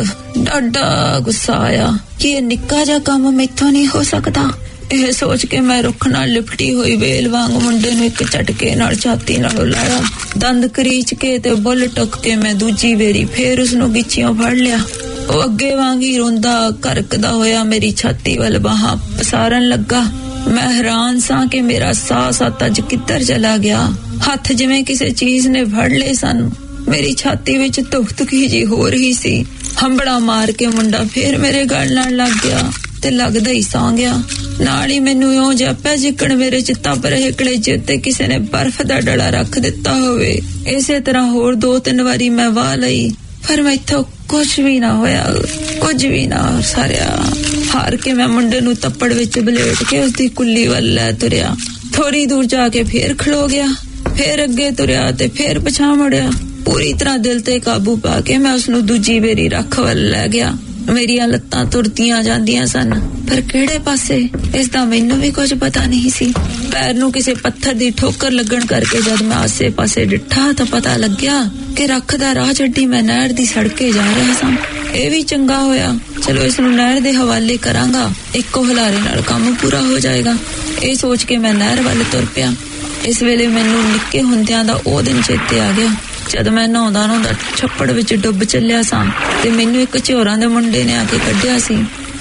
ਡਾਢਾ ਗੁੱਸਾ ਆਇਆ ਕਿ ਇਹ ਨਿੱਕਾ ਜਿਹਾ ਕੰਮ ਮੈਥੋਂ ਨਹੀਂ ਹੋ ਸਕਦਾ। ਇਹ ਸੋਚ ਕੇ ਮੈਂ ਰੁੱਖ ਨਾਲ ਲਿਪਟੀ ਹੋਈ ਵੇਲ ਵਾਂਗ ਮੁੰਡੇ ਨੂੰ ਇੱਕ ਝਟਕੇ ਨਾਲ ਛਾਤੀ ਨਾਲ ਲਾਇਆ। ਦੰਦ ਕਰੀਚ ਕੇ ਤੇ ਬੁੱਲ ਟੁੱਕ ਕੇ ਮੈਂ ਦੂਜੀ ਵੇਰੀ ਫੇਰ ਉਸਨੂੰ ਗਿੱਚੀਆਂ ਫੜ ਲਿਆ। ਉਹ ਅੱਗੇ ਵਾਂਗ ਹੀ ਰੋਂਦਾ ਕਰਕਦਾ ਹੋਇਆ ਮੇਰੀ ਛਾਤੀ ਵੱਲ ਬਾਹਾਂ ਪਸਾਰਨ ਲੱਗਾ। ਮੈਂ ਹੈਰਾਨ ਸਾਂ ਕਿ ਮੇਰਾ ਸਾਹ ਸੱਤ ਅੱਜ ਕਿੱਧਰ ਚਲਾ ਗਿਆ। ਹੱਥ ਜਿਵੇਂ ਕਿਸੇ ਚੀਜ਼ ਨੇ ਫੜ ਲਏ ਸਨ। ਮੇਰੀ ਛਾਤੀ ਵਿੱਚ ਧੁਕ-ਧੁਕੀ ਜੀ ਹੋ ਰਹੀ ਸੀ। ਹੰਬੜਾ ਮਾਰ ਕੇ ਮੁੰਡਾ ਫੇਰ ਮੇਰੇ ਗਲ ਨਾਲ ਲੱਗ ਗਿਆ ਤੇ ਲੱਗਦਾ ਹੀ ਸੌਂ ਗਿਆ। ਨਾਲ ਹੀ ਮੈਨੂੰ ਇਉਂ ਜਾਪਿਆ ਜਿੱਕਣ ਮੇਰੇ ਚਿੱਤਾ ਪਰ ਹੇਕੜੇ ਜਿੱਤੇ ਕਿਸੇ ਨੇ ਬਰਫ਼ ਦਾ ਡਲਾ ਰੱਖ ਦਿੱਤਾ ਹੋਵੇ। ਇਸੇ ਤਰ੍ਹਾਂ ਹੋਰ ਦੋ ਤਿੰਨ ਵਾਰੀ ਮੈਂ ਵਾਹ ਲਈ, ਪਰ ਮੈਥੋਂ ਕੁਝ ਵੀ ਨਾ ਹੋਇਆ, ਕੁਝ ਵੀ ਨਾ ਸਾਰਿਆ। ਹਾਰ ਕੇ ਮੈਂ ਮੁੰਡੇ ਨੂੰ ਤੱਪੜ ਵਿੱਚ ਬਲੇਟ ਕੇ ਉਸਦੀ ਕੁੱਲੀ ਵੱਲ ਲੈ ਤੁਰਿਆ। ਥੋੜੀ ਦੂਰ ਜਾ ਕੇ ਫੇਰ ਖਲੋ ਗਿਆ, ਫੇਰ ਅੱਗੇ ਤੁਰਿਆ ਤੇ ਫੇਰ ਪਿਛਾਂ ਮੁੜਿਆ। ਪੂਰੀ ਤਰ੍ਹਾਂ ਦਿਲ ਤੇ ਕਾਬੂ ਪਾ ਕੇ ਮੈਂ ਉਸਨੂੰ ਦੂਜੀ ਵੇਰੀ ਰੱਖ ਵੱਲ ਲੈ ਗਿਆ। ਮੇਰੀਆਂ ਲੱਤਾਂ ਤੁਰਦੀਆਂ ਜਾਂਦੀਆਂ ਸਨ, ਪਰ ਕਿਹੜੇ ਪਾਸੇ ਇਸ ਦਾ ਮੈਨੂੰ ਵੀ ਕੁਝ ਪਤਾ ਨਹੀਂ ਸੀ। ਪੈਰ ਨੂੰ ਕਿਸੇ ਪੱਥਰ ਦੀ ਠੋਕਰ ਲੱਗਣ ਕਰਕੇ ਜਦ ਮੈਂ ਆਸੇ ਪਾਸੇ ਡਿੱਠਾ ਤਾਂ ਪਤਾ ਲੱਗਿਆ ਕਿ ਰੱਖ ਦਾ ਰਾਹ ਛੱਡੀ ਮੈਂ ਨਹਿਰ ਦੀ ਸੜਕੇ ਜਾ ਰਿਹਾ ਸਾਂ। ਇਹ ਵੀ ਚੰਗਾ ਹੋਇਆ, ਚਲੋ ਇਸ ਨੂੰ ਨਹਿਰ ਦੇ ਹਵਾਲੇ ਕਰਾਂਗਾ, ਇੱਕੋ ਹਲਾਰੇ ਨਾਲ ਕੰਮ ਪੂਰਾ ਹੋ ਜਾਏਗਾ। ਇਹ ਸੋਚ ਕੇ ਮੈਂ ਨਹਿਰ ਵੱਲ ਤੁਰ ਪਿਆ। ਇਸ ਵੇਲੇ ਮੈਨੂੰ ਨਿੱਕੇ ਹੁੰਦਿਆਂ ਦਾ ਉਹ ਦਿਨ ਚੇਤੇ ਆ ਗਿਆ ਜਦ ਮੈਂ ਨਹਾਉਂਦਾ ਨਹਾਉਂਦਾ ਛੱਪੜ ਵਿੱਚ ਡੁੱਬ ਚੱਲਿਆ ਸਾਂ ਤੇ ਮੈਨੂੰ ਇੱਕ ਝੋਰਾਂ ਦੇ ਮੁੰਡੇ ਨੇ ਆ ਕੇ ਕੱਢਿਆ ਸੀ।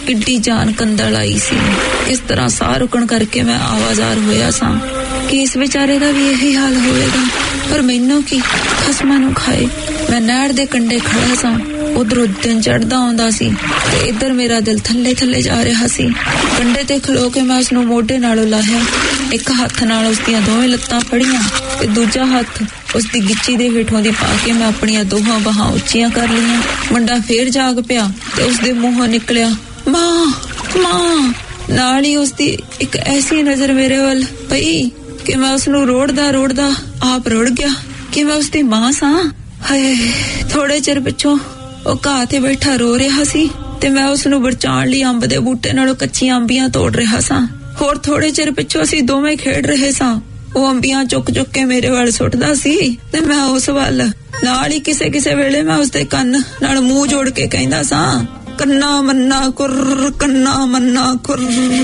ਕਿੱਡੀ ਜਾਨ ਕੰਦਲ ਆਈ ਸੀ। ਕਿਸ ਤਰ੍ਹਾਂ ਸਾਹ ਰੁਕਣ ਕਰਕੇ ਮੈਂ ਆਵਾਜ਼ਾਰ ਹੋਇਆ ਸਾਂ ਕਿ ਇਸ ਵਿਚਾਰੇ ਦਾ ਵੀ ਇਹੀ ਹਾਲ ਹੋਵੇਗਾ। ਪਰ ਮੈਨੂੰ ਕੀ, ਖਸਮਾਂ ਨੂੰ ਖਾਏ। ਮੈਂ ਨਹਿਰ ਦੇ ਕੰਢੇ ਖੜਾ ਸਾਂ। ਉਧਰੋਂ ਦਿਨ ਚੜ੍ਹਦਾ ਆਉਂਦਾ ਸੀ ਤੇ ਇੱਧਰ ਮੇਰਾ ਦਿਲ ਥੱਲੇ ਥੱਲੇ ਜਾ ਰਿਹਾ ਸੀ। ਕੰਢੇ ਤੇ ਖਲੋ ਕੇ ਮੈਂ ਉਸਨੂੰ ਮੋਢੇ ਨਾਲੋਂ ਲਾਹਿਆ। ਇੱਕ ਹੱਥ ਨਾਲ ਉਸਦੀਆਂ ਦੋਵੇਂ ਲੱਤਾਂ ਫੜੀਆਂ ਤੇ ਦੂਜਾ ਹੱਥ ਉਸਦੀ ਗਿੱਚੀ ਦੇ ਹੇਠੋਂ ਦੀ ਪਾ ਕੇ ਮੈਂ ਆਪਣੀਆਂ ਦੋਹਾਂ ਬਾਹਾਂ ਉੱਚੀਆਂ ਕਰ ਲਈਆਂ। ਮੁੰਡਾ ਫੇਰ ਜਾਗ ਪਿਆ ਤੇ ਉਸਦੇ ਮੂੰਹੋਂ ਨਿਕਲਿਆ ਮਾਂ ਮਾਂ। ਨਾਲ ਹੀ ਉਸਦੀ ਇੱਕ ਐਸੀ ਨਜ਼ਰ ਮੇਰੇ ਵੱਲ ਪਈ ਕਿ ਮੈਂ ਉਸਨੂੰ ਰੋੜਦਾ ਰੋੜਦਾ ਆਪ ਰੁੜ ਗਿਆ ਕਿ ਮੈਂ ਉਸਦੀ ਮਾਂ ਸਾਂ। ਹਾਏ, ਥੋੜੇ ਚਿਰ ਪਿੱਛੋਂ ਉਹ ਘਾਹ ਤੇ ਬੈਠਾ ਰੋ ਰਿਹਾ ਸੀ ਤੇ ਮੈਂ ਉਸਨੂੰ ਬਚਾਉਣ ਲਈ ਅੰਬ ਦੇ ਬੂਟੇ ਨਾਲੋਂ ਕੱਚੀਆਂ ਅੰਬੀਆਂ ਤੋੜ ਰਿਹਾ ਸਾਂ। ਹੋਰ ਥੋੜੇ ਚਿਰ ਪਿੱਛੋਂ ਅਸੀਂ ਦੋਵੇਂ ਖੇਡ ਰਹੇ ਸਾਂ। ਉਹ ਅੰਬੀਆਂ ਚੁੱਕ ਚੁੱਕ ਕੇ ਮੇਰੇ ਵੱਲ ਸੁੱਟਦਾ ਸੀ ਤੇ ਮੈਂ ਉਸ ਵੱਲ। ਨਾਲ ਹੀ ਕਿਸੇ ਕਿਸੇ ਵੇਲੇ ਮੈਂ ਉਸਦੇ ਕੰਨ ਨਾਲ ਮੂੰਹ ਜੋੜ ਕੇ ਕਹਿੰਦਾ ਸਾਂ ਕੰਨਾ ਮੰਨਾ ਕੁਰ, ਕੰਨਾ ਮੰਨਾ ਕੁਰ।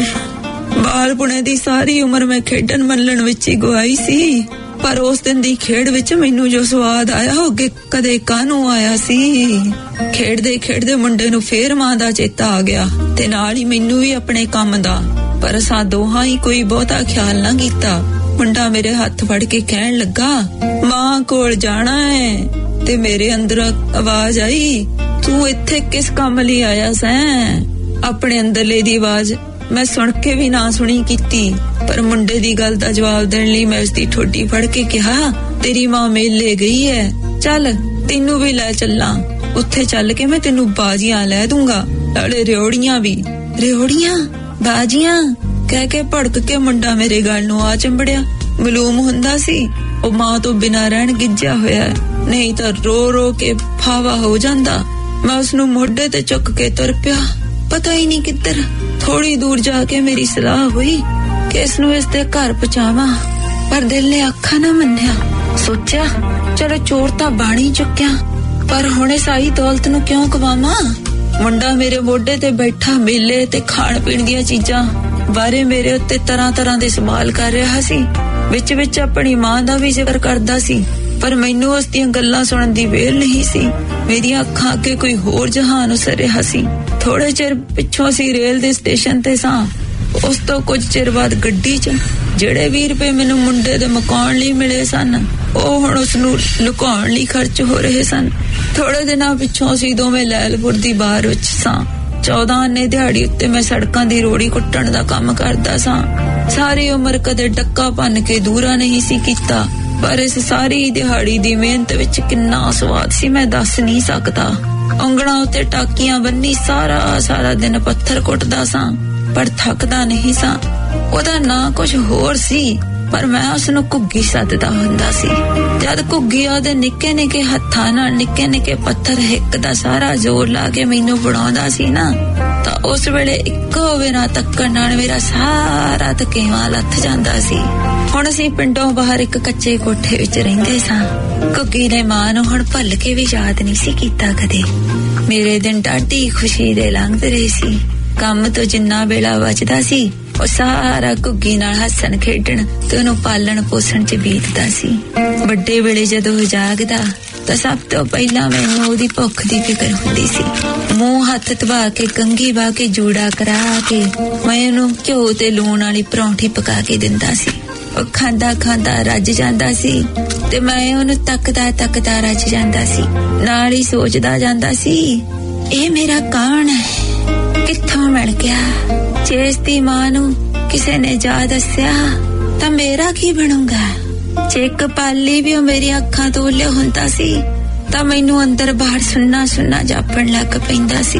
ਬਾਲਪੁਣੇ ਦੀ ਸਾਰੀ ਉਮਰ ਮੈਂ ਖੇਡਣ ਮੱਲਣ ਵਿੱਚ ਹੀ ਗਵਾਈ ਸੀ, ਪਰ ਉਸ ਦਿਨ ਦੀ ਖੇਡ ਵਿੱਚ ਮੈਨੂੰ ਜੋ ਸਵਾਦ ਆਇਆ ਉਹ ਕਦੇ ਕਾਹਨੂੰ ਆਇਆ ਸੀ। ਖੇਡਦੇ ਖੇਡਦੇ ਮੁੰਡੇ ਨੂੰ ਫੇਰ ਮਾਂ ਦਾ ਚੇਤਾ ਆ ਗਿਆ ਤੇ ਨਾਲ ਹੀ ਮੈਨੂੰ ਵੀ ਆਪਣੇ ਕੰਮ ਦਾ। ਪਰ ਅਸਾਂ ਦੋਹਾਂ ਹੀ ਕੋਈ ਬਹੁਤਾ ਖਿਆਲ ਨਾ ਕੀਤਾ। ਮੁੰਡਾ ਮੇਰੇ ਹੱਥ ਫੜ ਕੇ ਕਹਿਣ ਲੱਗਾ ਮਾਂ ਕੋਲ ਜਾਣਾ ਹੈ ਤੇ ਮੇਰੇ ਅੰਦਰ ਆਵਾਜ਼ ਆਈ ਤੂੰ ਇੱਥੇ ਕਿਸ ਕੰਮ ਲਈ ਆਇਆ ਸੈਂ। ਆਪਣੇ ਅੰਦਰਲੇ ਦੀ ਆਵਾਜ਼ ਮੈਂ ਸੁਣ ਕੇ ਵੀ ਨਾ ਸੁਣੀ ਕੀਤੀ, ਪਰ ਮੁੰਡੇ ਦੀ ਗੱਲ ਦਾ ਜਵਾਬ ਦੇਣ ਲਈ ਮੈਂ ਉਸਦੀ ਠੋਡੀ ਫੜ ਕੇ ਕਿਹਾ ਤੇਰੀ ਮਾਂ ਮੇਲੇ ਗਈ ਹੈ, ਚੱਲ ਤੈਨੂੰ ਵੀ ਲੈ ਚੱਲਾਂ। ਉੱਥੇ ਚੱਲ ਕੇ ਮੈਂ ਤੈਨੂੰ ਬਾਜੀਆਂ ਲੈ ਦੂੰਗਾ, ਨਾਲੇ ਰਿਓੜੀਆਂ ਵੀ। ਰਿਓੜੀਆਂ ਬਾਜੀਆਂ ਕਹਿ ਕੇ ਭੜਕ ਕੇ ਮੁੰਡਾ ਮੇਰੇ ਗੱਲ ਨੂੰ ਆ ਚੰਬੜਿਆ। ਮਾਲੂਮ ਹੁੰਦਾ ਸੀ ਉਹ ਮਾਂ ਤੋਂ ਬਿਨਾਂ ਰਹਿਣ ਗਿੱਜਿਆ ਹੋਇਆ, ਨਹੀਂ ਤਾਂ ਰੋ ਰੋ ਕੇ ਫਾਵਾ ਹੋ ਜਾਂਦਾ। ਮੈਂ ਉਸਨੂੰ ਮੋਢੇ ਤੇ ਚੁੱਕ ਕੇ ਤੁਰ ਪਿਆ, ਪਤਾ ਹੀ ਨਹੀਂ ਕਿੱਧਰ। ਥੋੜੀ ਦੂਰ ਜਾ ਕੇ ਮੇਰੀ ਸਲਾਹ ਹੋਈ ਕਿ ਇਸ ਨੂੰ ਇਸ ਦੇ ਘਰ ਪਹੁੰਚਾਵਾਂ, ਪਰ ਦਿਲ ਨੇ ਅੱਖਾਂ ਨਾ ਮੰਨਿਆ। ਸੋਚਿਆ ਚਲੋ ਚੋਰ ਤਾਂ ਬਾਣੀ ਚੁੱਕਿਆ, ਪਰ ਹੁਣ ਸਾਈ ਦੌਲਤ ਨੂੰ ਕਿਉਂ ਗਵਾਵਾਂ। ਮੁੰਡਾ ਮੇਰੇ ਮੋਢੇ ਤੇ ਬੈਠਾ ਮੇਲੇ ਤੇ ਖਾਣ ਪੀਣ ਦੀਆਂ ਚੀਜ਼ਾਂ ਬਾਰੇ ਮੇਰੇ ਉੱਤੇ ਤਰ੍ਹਾਂ ਤਰ੍ਹਾਂ ਦੇ ਸਵਾਲ ਕਰ ਰਿਹਾ ਸੀ। ਵਿੱਚ ਵਿੱਚ ਆਪਣੀ ਮਾਂ ਦਾ ਵੀ ਜ਼ਿਕਰ ਕਰਦਾ ਸੀ, ਪਰ ਮੈਨੂੰ ਉਸ ਦੀਆਂ ਗੱਲਾਂ ਸੁਣਨ ਦੀ ਵੇਲ ਨਹੀਂ ਸੀ। ਮੇਰੀਆਂ ਅੱਖਾਂ ਅੱਗੇ ਕੋਈ ਹੋਰ ਜਹਾਨ ਉਸਰ ਰਿਹਾ ਸੀ। ਥੋੜੇ ਚਿਰ ਪਿੱਛੋਂ ਅਸੀਂ ਰੇਲ ਦੇ ਸਟੇਸ਼ਨ ਤੇ ਸਾਂ। ਉਸ ਤੋਂ ਕੁਝ ਚਿਰ ਬਾਅਦ ਗੱਡੀ 'ਚ ਜਿਹੜੇ ਵੀਹ ਰੁਪਏ ਮੈਨੂੰ ਮੁੰਡੇ ਦੇ ਮੁਕਾਉਣ ਲਈ ਮਿਲੇ ਸਨ, ਉਹ ਹੁਣ ਉਸਨੂੰ ਲੁਕਾਉਣ ਲਈ ਖਰਚ ਹੋ ਰਹੇ ਸਨ। ਥੋੜੇ ਦਿਨਾਂ ਪਿੱਛੋਂ ਅਸੀਂ ਦੋਵੇਂ ਲੈਲਪੁਰ ਦੀ ਬਾਰ ਵਿੱਚ ਸਾਂ। ਚੌਦਾਂ ਆਨੇ ਦਿਹਾੜੀ ਉੱਤੇ ਮੈਂ ਸੜਕਾਂ ਦੀ ਰੋੜੀ ਕੁੱਟਣ ਦਾ ਕੰਮ ਕਰਦਾ ਸਾਂ। ਸਾਰੀ ਉਮਰ ਕਦੇ ਡੱਕਾ ਭੰਨ ਕੇ ਦੂਰਾ ਨਹੀਂ ਸੀ ਕੀਤਾ, ਪਰ ਇਸ ਸਾਰੀ ਦਿਹਾੜੀ ਦੀ ਮਿਹਨਤ ਵਿੱਚ ਕਿੰਨਾ ਸਵਾਦ ਸੀ ਮੈਂ ਦੱਸ ਨਹੀਂ ਸਕਦਾ। ਉਂਗਲਾਂ ਉੱਤੇ ਟਾਕੀਆਂ ਬੰਨੀ ਸਾਰਾ ਸਾਰਾ ਦਿਨ ਪੱਥਰ ਕੁੱਟਦਾ ਸਾਂ, ਪਰ ਥੱਕਦਾ ਨਹੀਂ ਸਾਂ। ਉਹਦਾ ਨਾਂ ਕੁਝ ਹੋਰ ਸੀ, ਪਰ ਮੈਂ ਉਸਨੂੰ ਘੁੱਗੀ ਸੱਦਦਾ ਹੁੰਦਾ ਸੀ। ਜਦ ਘੁੱਗੀ ਉਹਦੇ ਨਿੱਕੇ ਨਿੱਕੇ ਹੱਥਾਂ ਨਾਲ ਨਿੱਕੇ ਨਿੱਕੇ ਪੱਥਰ ਹਿੱਕ ਦਾ ਸਾਰਾ ਜ਼ੋਰ ਲਾ ਕੇ ਮੈਨੂੰ ਫੜਾਉਂਦਾ ਸੀ ਨਾ, ਤਾਂ ਉਸ ਵੇਲੇ ਇੱਕੋ ਵੇਰਾ ਤੱਕਣ ਨਾਲ ਮੇਰਾ ਸਾਰਾ ਥਕੇਵਾਂ ਲੱਥ ਜਾਂਦਾ ਸੀ। ਹੁਣ ਅਸੀਂ ਪਿੰਡੋਂ ਬਾਹਰ ਇੱਕ ਕੱਚੇ ਕੋਠੇ ਵਿੱਚ ਰਹਿੰਦੇ ਸਾਂ। ਘੁੱਗੀ ਨੇ ਮਾਂ ਨੂੰ ਹੁਣ ਭੁੱਲ ਕੇ ਵੀ ਯਾਦ ਨਹੀਂ ਸੀ ਕੀਤਾ ਕਦੇ। ਮੇਰੇ ਦਿਨ ਡਾਢੀ ਖੁਸ਼ੀ ਦੇ ਲੰਘਦੇ ਰਹੇ ਸੀ। ਕੰਮ ਤੋਂ ਜਿੰਨਾ ਵੇਲਾ ਬਚਦਾ ਸੀ ਉਹ ਸਾਰਾ ਘੁੱਗੀ ਨਾਲ ਹੱਸਣ ਖੇਡਣ ਤੇ ਉਹਨੂੰ ਪਾਲਣ ਪੋਸਣ 'ਚ ਬੀਤਦਾ ਸੀ। ਵੱਡੇ ਵੇਲੇ ਜਦੋਂ ਉਹ ਜਾਗਦਾ ਤਾਂ ਸਭ ਤੋਂ ਪਹਿਲਾਂ ਮੈਨੂੰ ਉਹਦੀ ਭੁੱਖ ਦੀ ਫਿਕਰ ਹੁੰਦੀ ਸੀ। ਮੂੰਹ ਹੱਥ ਧਵਾ ਕੇ ਕੰਘੀ ਵਾ ਕੇ ਜੂੜਾ ਕਰਾ ਕੇ ਮੈਂ ਉਹਨੂੰ ਘਿਓ ਤੇ ਲੂਣ ਵਾਲੀ ਪਰੌਂਠੀ ਪਕਾ ਕੇ ਦਿੰਦਾ ਸੀ। ਉਹ ਖਾਂਦਾ ਖਾਂਦਾ ਰੱਜ ਜਾਂਦਾ ਸੀ ਤੇ ਮੈਂ ਉਹਨੂੰ ਤੱਕਦਾ ਤੱਕਦਾ ਰੱਜ ਜਾਂਦਾ ਸੀ। ਨਾਲ ਹੀ ਸੋਚਦਾ ਜਾਂਦਾ ਸੀ ਇਹ ਮੇਰਾ ਕੌਣ ਹੈ, ਕਿੱਥੋਂ ਮਿਲ ਗਿਆ। ਜੇ ਇਸ ਦੀ ਮਾਂ ਨੂੰ ਕਿਸੇ ਨੇ ਜਾ ਦੱਸਿਆ ਤਾਂ ਮੇਰਾ ਕੀ ਬਣੂਗਾ। ਜੇ ਇੱਕ ਪਾਲੀ ਵੀ ਉਹ ਮੇਰੀਆਂ ਅੱਖਾਂ ਤੋਂ ਲਿਆ ਹੁੰਦਾ ਸੀ ਤਾਂ ਮੈਨੂੰ ਅੰਦਰ ਬਾਹਰ ਸੁੰਨਾ ਸੁੰਨਾ ਜਾਪਣ ਲੱਗ ਪੈਂਦਾ ਸੀ।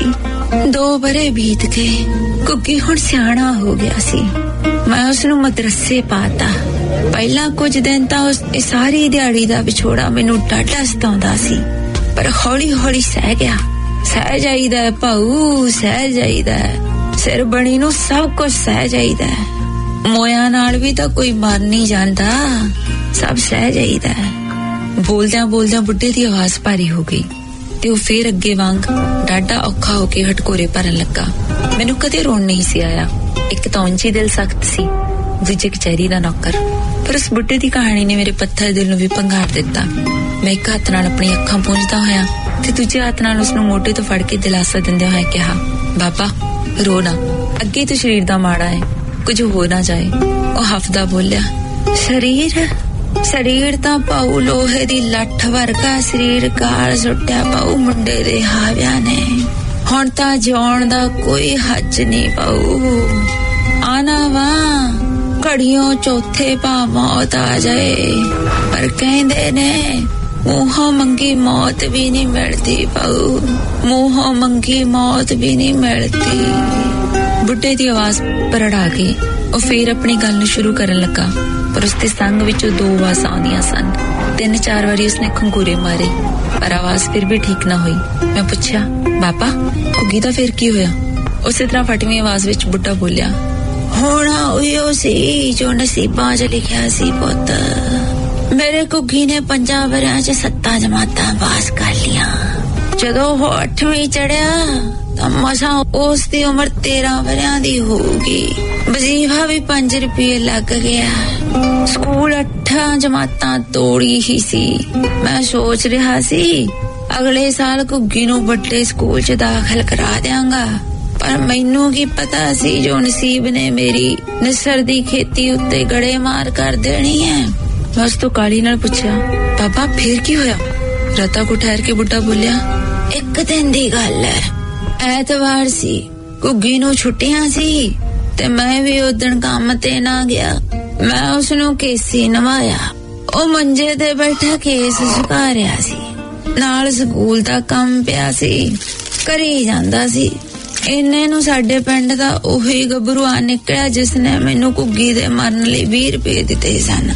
ਦੋ ਬਰੇ ਬੀਤ ਗਏ। ਘੁੱਗੀ ਹੁਣ ਸਿਆਣਾ ਹੋ ਗਿਆ ਸੀ। ਮੈਂ ਉਸਨੂੰ ਮਦਰਸੇ ਪਾਤਾ। ਪਹਿਲਾਂ ਕੁਝ ਦਿਨ ਤਾਂ ਉਸ ਸਾਰੀ ਦਿਹਾੜੀ ਦਾ ਵਿਛੋੜਾ ਮੈਨੂੰ ਡਾਢਾ ਸਤਾਉਂਦਾ ਸੀ, ਪਰ ਹੌਲੀ ਹੌਲੀ ਸਹਿ ਗਿਆ। ਸਹਿ ਜਾਈਦਾ ਭਾਊ, ਸਹਿ ਜਾਈਦਾ। ਸਿਰ ਬਣੀ ਨੂੰ ਸਭ ਕੁਝ ਸਹਿ ਜਾਈਦਾ। ਮੋਇਆਂ ਨਾਲ ਵੀ ਤਾਂ ਕੋਈ ਮਰ ਨਹੀਂ ਜਾਂਦਾ, ਸਭ ਸਹਿ ਜਾਈਦਾ। ਬੋਲਦਿਆਂ ਬੋਲਦਿਆਂ ਬੁੱਢੇ ਦੀ ਆਵਾਜ਼ ਭਾਰੀ ਹੋ ਗਈ ਤੇ ਉਹ ਫੇਰ ਅੱਗੇ ਵਾਂਗ ਡਾਢਾ ਔਖਾ ਹੋ ਕੇ ਹਟਕੋਰੇ ਭਰਨ ਲੱਗਾ। ਮੈਨੂੰ ਕਦੇ ਰੋਣ ਨਹੀਂ ਸੀ ਆਇਆ। ਇੱਕ ਤਾਂ ਉਂਝ ਹੀ ਦਿਲ ਸਖਤ ਸੀ, ਦੂਜੇ ਕਚਹਿਰੀ ਦਾ ਨੌਕਰ। ਪਰ ਉਸ ਬੁੱਢੇ ਦੀ ਕਹਾਣੀ ਨੇ ਮੇਰੇ ਪੱਥਰ ਦਿਲ ਨੂੰ ਵੀ ਭੰਗਾਰ ਦਿੱਤਾ। ਮੈਂ ਇੱਕ ਹੱਥ ਨਾਲ ਆਪਣੀ ਅੱਖਾਂ ਪੂੰਝਦਾ ਹੋਇਆ ਤੇ ਦੂਜੇ ਹੱਥ ਨਾਲ ਉਸਨੂੰ ਮੋਢੇ ਤੋਂ ਫੜ ਕੇ ਦਿਲਾਸਾ ਦਿੰਦਿਆਂ ਹੋਇਆ ਕਿਹਾ, ਬਾਬਾ ਰੋ ਨਾ, ਅੱਗੇ ਤੋਂ ਸਰੀਰ ਦਾ ਮਾੜਾ ਹੈ, ਕੁਝ ਹੋ ਨਾ ਜਾਏ। ਉਹ ਹਫਦਾ ਬੋਲਿਆ, ਸਰੀਰ ਸਰੀਰ ਤਾਂ ਪਾਉ ਲੋਹੇ ਦੀ ਲੱਠ ਵਰਗਾ, ਸਰੀਰ ਕਾਲ ਸੁੱਟਿਆ ਪਾਉ ਮੁੰਡੇ ਦੇ ਹਾਵਿਆਂ ਨੇ। ਹੁਣ ਤਾਂ ਜਿਉਣ ਦਾ ਕੋਈ ਹੱਜ ਨਹੀਂ ਪਾਉ। ਆਣਾ ਵਾ ਘੜੀਆਂ ਚੌਥੇ ਪਾ ਮੌਤ ਆ ਜਾਏ, ਪਰ ਕਹਿੰਦੇ ਨੇ ਮੂੰਹੋਂ ਮੰਗੀ ਮੌਤ ਵੀ ਨਹੀਂ ਮਿਲਦੀ ਪਾਉ, ਮੂੰਹੋਂ ਮੰਗੀ ਮੌਤ ਵੀ ਨਹੀਂ ਮਿਲਦੀ। ਬੁੱਢੇ ਦੀ ਆਵਾਜ਼ ਪਰੜਾ ਕੇ ਉਹ ਫੇਰ ਆਪਣੀ ਗੱਲ ਨੂੰ ਸ਼ੁਰੂ ਕਰਨ ਲੱਗਾ, ਪਰ ਉਸਦੇ ਸੰਗ ਵਿੱਚੋਂ ਦੋ ਆਵਾਜ਼ਾਂ ਆਉਂਦੀਆਂ ਸਨ। ਤਿੰਨ ਚਾਰ ਵਾਰੀ ਉਸਨੇ ਖੰਗੂਰੇ ਮਾਰੇ, ਪਰ ਆਵਾਜ਼ ਫਿਰ ਵੀ ਠੀਕ ਨਾ ਹੋਈ। ਮੈਂ ਪੁੱਛਿਆ, ਬਾਬਾ ਘੁੱਗੀ ਦਾ ਫੇਰ ਕੀ ਹੋਇਆ? ਉਸੇ ਤਰ੍ਹਾਂ ਫਟਵੀਂ ਆਵਾਜ਼ ਵਿੱਚ ਬੁੱਢਾ ਬੋਲਿਆ, ਹੋਣਾ ਉਹੀਓ ਸੀ ਜੋ ਨਸੀਬਾਂ 'ਚ ਲਿਖਿਆ ਸੀ ਪੁੱਤ। ਮੇਰੇ ਘੁੱਗੀ ਨੇ ਪੰਜਾਂ ਵਰਿਆਂ 'ਚ ਸੱਤਾਂ ਜਮਾਤਾਂ ਪਾਸ ਕਰ ਲੀਆਂ। ਜਦੋਂ ਉਹ ਅੱਠਵੀਂ ਚੜਿਆ ਤਾਂ ਮਸਾਂ ਉਸ ਦੀ ਉਮਰ ਤੇਰਾਂ ਵਰਿਆਂ ਦੀ ਹੋਊਗੀ। ਵਜ਼ੀਫਾ ਵੀ ਪੰਜ ਰੁਪਏ ਲੱਗ ਗਿਆ। ਸਕੂਲ ਅੱਠਾਂ ਜਮਾਤਾਂ ਤੋੜੀ ਹੀ ਸੀ। ਮੈਂ ਸੋਚ ਰਿਹਾ ਸੀ ਅਗਲੇ ਸਾਲ ਘੁੱਗੀ ਨੂੰ ਵੱਡੇ ਸਕੂਲ 'ਚ ਦਾਖਲ ਕਰਾ ਦਿਆਂਗਾ, ਪਰ ਮੈਨੂੰ ਕੀ ਪਤਾ ਸੀ ਜੋ ਨਸੀਬ ਨੇ ਮੇਰੀ ਨਿਸਰ ਦੀ ਖੇਤੀ ਉੱਤੇ ਗੜੇ ਮਾਰ ਕਰ ਦੇਣੀ ਹੈ। ਮੈਂ ਉਸ ਤੋਂ ਕਾਲੀ ਨਾਲ ਪੁੱਛਿਆ, ਬਾਬਾ ਫੇਰ ਕੀ ਹੋਇਆ? ਰਤਾ ਕੋ ਠਹਿਰ ਕੇ ਬੁੱਢਾ ਬੋਲਿਆ, ਇੱਕ ਦਿਨ ਦੀ ਗੱਲ ਹੈ, ਐਤਵਾਰ ਸੀ, ਘੁੱਗੀ ਨੂੰ ਛੁੱਟੀਆਂ ਸੀ ਤੇ ਮੈਂ ਵੀ ਉਦਣ ਕੰਮ ਤੇ ਨਾ ਗਿਆ। ਮੈਂ ਉਸਨੂੰ ਕੇਸੀ ਨਵਾਇਆ। ਉਹ ਮੰਜੇ ਤੇ ਬੈਠਾ ਕੇਸ ਸੁਕਾ ਰਿਹਾ ਸੀ, ਨਾਲ ਸਕੂਲ ਦਾ ਕੰਮ ਪਿਆ ਸੀ, ਕਰੀ ਜਾਂਦਾ ਸੀ। ਇੰਨੇ ਨੂੰ ਸਾਡੇ ਪਿੰਡ ਦਾ ਉਹੀ ਗੱਭਰੂ ਆ ਨਿਕਲਿਆ ਜਿਸ ਨੇ ਮੈਨੂੰ ਘੁੱਗੀ ਦੇ ਮਰਨ ਲਈ ਵੀਹ ਰੁਪਏ ਦਿੱਤੇ ਸਨ।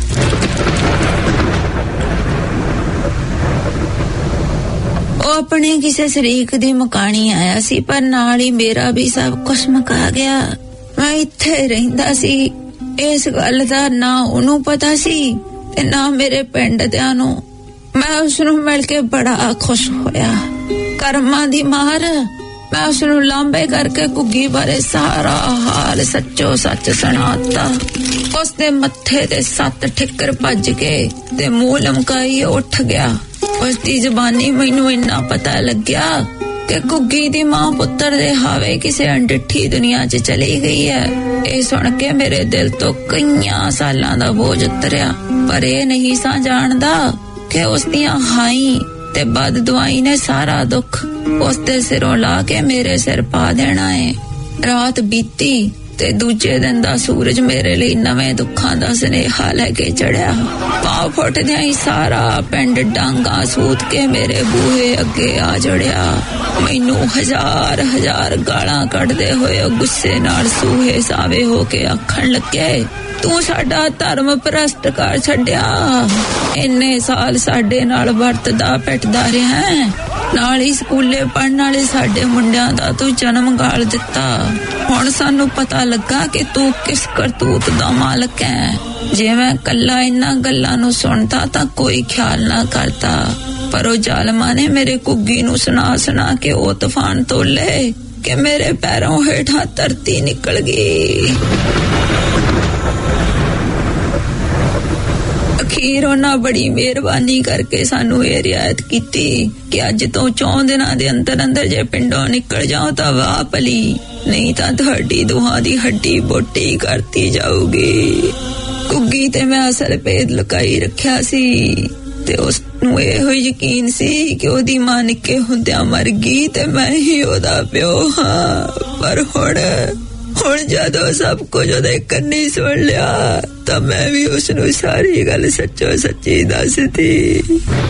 ਉਹ ਆਪਣੇ ਕਿਸੇ ਸ਼ਰੀਕ ਦੀ ਮਕਾਣੀ ਆਇਆ ਸੀ, ਪਰ ਨਾਲ ਹੀ ਮੇਰਾ ਵੀ ਸਭ ਕੁਛ ਮੁਕਾ ਗਿਆ। ਮੈਂ ਇੱਥੇ ਰਹਿੰਦਾ ਸੀ। ਇਸ ਗੱਲ ਦਾ ਨਾ ਉਹਨੂੰ ਪਤਾ ਸੀ ਤੇ ਨਾ ਮੇਰੇ ਪਿੰਡ ਦਿਆਂ ਨੂੰ। ਮੈਂ ਉਸਨੂੰ ਮਿਲ ਕੇ ਬੜਾ ਖੁਸ਼ ਹੋਇਆ। ਕਰਮਾਂ ਦੀ ਮਾਰ ਮੈਂ ਉਸਨੂੰ ਲਾਂਬੇ ਕਰਕੇ ਘੁੱਗੀ ਬਾਰੇ ਸਾਰਾ ਹਾਲ ਸੱਚੋ ਸੱਚ ਸੁਣਾਤਾ। ਉਸਦੇ ਮੱਥੇ ਤੇ ਸੱਤ ਠਿੱਕਰ ਭੱਜ ਕੇ ਤੇ ਮੂੰਹ ਲਮਕਾਈ ਉੱਠ ਗਿਆ। ਉਸਦੀ ਜ਼ਬਾਨੀ ਮੈਨੂੰ ਇੰਨਾ ਪਤਾ ਲੱਗਿਆ ਕਿ ਘੁੱਗੀ ਦੀ ਮਾਂ ਪੁੱਤਰ ਦੇ ਹਾਵੇ ਕਿਸੇ ਅਣਡਿੱਠੀ ਦੁਨੀਆ 'ਚ ਚਲੀ ਗਈ ਹੈ। ਇਹ ਸੁਣ ਕੇ ਮੇਰੇ ਦਿਲ ਤੋਂ ਕਈਆਂ ਸਾਲਾਂ ਦਾ ਬੋਝ ਉਤਰਿਆ, ਪਰ ਇਹ ਨਹੀਂ ਸਾਂ ਜਾਣਦਾ ਕਿ ਉਸਦੀਆਂ ਹਾਈ ਤੇ ਬਦ ਦੁਆਈ ਨੇ ਸਾਰਾ ਦੁੱਖ ਉਸਦੇ ਸਿਰੋਂ ਲਾ ਕੇ ਮੇਰੇ ਸਿਰ ਪਾ ਦੇਣਾ ਏ। ਰਾਤ ਬੀਤੀ ਤੇ ਦੂਜੇ ਦਿਨ ਦਾ ਸੂਰਜ ਮੇਰੇ ਲਈ ਨਵੇਂ ਦੁੱਖਾਂ ਦਾ ਸੁਨੇਹਾ ਲੈ ਕੇ ਚੜਿਆ। ਪਾਉ ਫੁੱਟਦਿਆਂ ਹੀ ਸਾਰਾ ਪਿੰਡ ਡਾਂਗਾ ਸੂਤ ਕੇ ਮੇਰੇ ਬੂਹੇ ਅੱਗੇ ਆ ਜੜਿਆ। ਮੈਨੂੰ ਹਜ਼ਾਰ ਹਜ਼ਾਰ ਗਾਲਾਂ ਕੱਢਦੇ ਹੋਏ ਗੁੱਸੇ ਨਾਲ ਸੂਹੇ ਸਾਵੇ ਹੋ ਕੇ ਆਖਣ ਲੱਗੇ, ਤੂੰ ਸਾਡਾ ਧਰਮ ਭ੍ਰਸ਼ਟ ਕਰ ਛੱਡਿਆ। ਇੰਨੇ ਸਾਲ ਸਾਡੇ ਨਾਲ ਵਰਤਦਾ ਪਿੱਟਦਾ ਰਿਹਾ, ਨਾਲ ਹੀ ਸਕੂਲੇ ਪੜ੍ਹਨ ਵਾਲੇ ਸਾਡੇ ਮੁੰਡਿਆਂ ਦਾ ਤੂੰ ਜਨਮ ਗਾਲ ਦਿੱਤਾ। ਹੁਣ ਸਾਨੂੰ ਪਤਾ ਲੱਗਾ ਕਿ ਤੂੰ ਕਿਸ ਕਰਤੂਤ ਦਾ ਮਾਲਕ ਹੈ। ਜੇ ਮੈਂ ਕੱਲਾ ਇਹਨਾਂ ਗੱਲਾਂ ਨੂੰ ਸੁਣਦਾ ਤਾਂ ਕੋਈ ਖਿਆਲ ਨਾ ਕਰਦਾ, ਪਰ ਉਹ ਜ਼ਾਲਮਾਂ ਨੇ ਮੇਰੇ ਘੁੱਗੀ ਨੂੰ ਸੁਣਾ ਸੁਣਾ ਕੇ ਉਹ ਤੂਫਾਨ ਤੋਲੇ ਕਿ ਮੇਰੇ ਪੈਰੋਂ ਹੇਠਾਂ ਧਰਤੀ ਨਿਕਲ ਗਈ। ਅਖੀਰ ਉਹਨਾਂ ਬੜੀ ਮਿਹਰਬਾਨੀ ਕਰਕੇ ਸਾਨੂੰ ਇਹ ਰਿਆਇਤ ਕੀਤੀ ਕਿ ਅੱਜ ਤੋਂ ਚੌਂ ਦਿਨਾਂ ਦੇ ਅੰਦਰ ਅੰਦਰ ਜੇ ਪਿੰਡੋਂ ਨਿਕਲ ਜਾਓ ਤਾਂ ਵਾਹ ਭਲੀ, ਨਹੀਂ ਤਾਂ ਤੁਹਾਡੀ ਦੋਹਾਂ ਦੀ ਹੱਡੀ ਬੋਟੀ ਕਰਤੀ ਜਾਊਗੀ। ਘੁੱਗੀ ਤੇ ਮੈਂ ਅਸਲ ਭੇਦ ਲੁਕਾਈ ਰੱਖਿਆ ਸੀ ਤੇ ਉਸ ਨੂੰ ਇਹੋ ਯਕੀਨ ਸੀ ਕਿ ਉਹਦੀ ਮਾਂ ਨਿੱਕੇ ਹੁੰਦਿਆਂ ਮਰ ਗਈ ਤੇ ਮੈਂ ਹੀ ਉਹਦਾ ਪਿਓ ਹਾਂ। ਪਰ ਹੁਣ ਹੁਣ ਜਦੋਂ ਸਭ ਕੁਝ ਉਹਦੇ ਕੰਨੀ ਸੁਣ ਲਿਆ ਤਾਂ ਮੈਂ ਵੀ ਉਸਨੂੰ ਸਾਰੀ ਗੱਲ ਸੱਚੋ ਸੱਚੀ ਦੱਸਦੀ।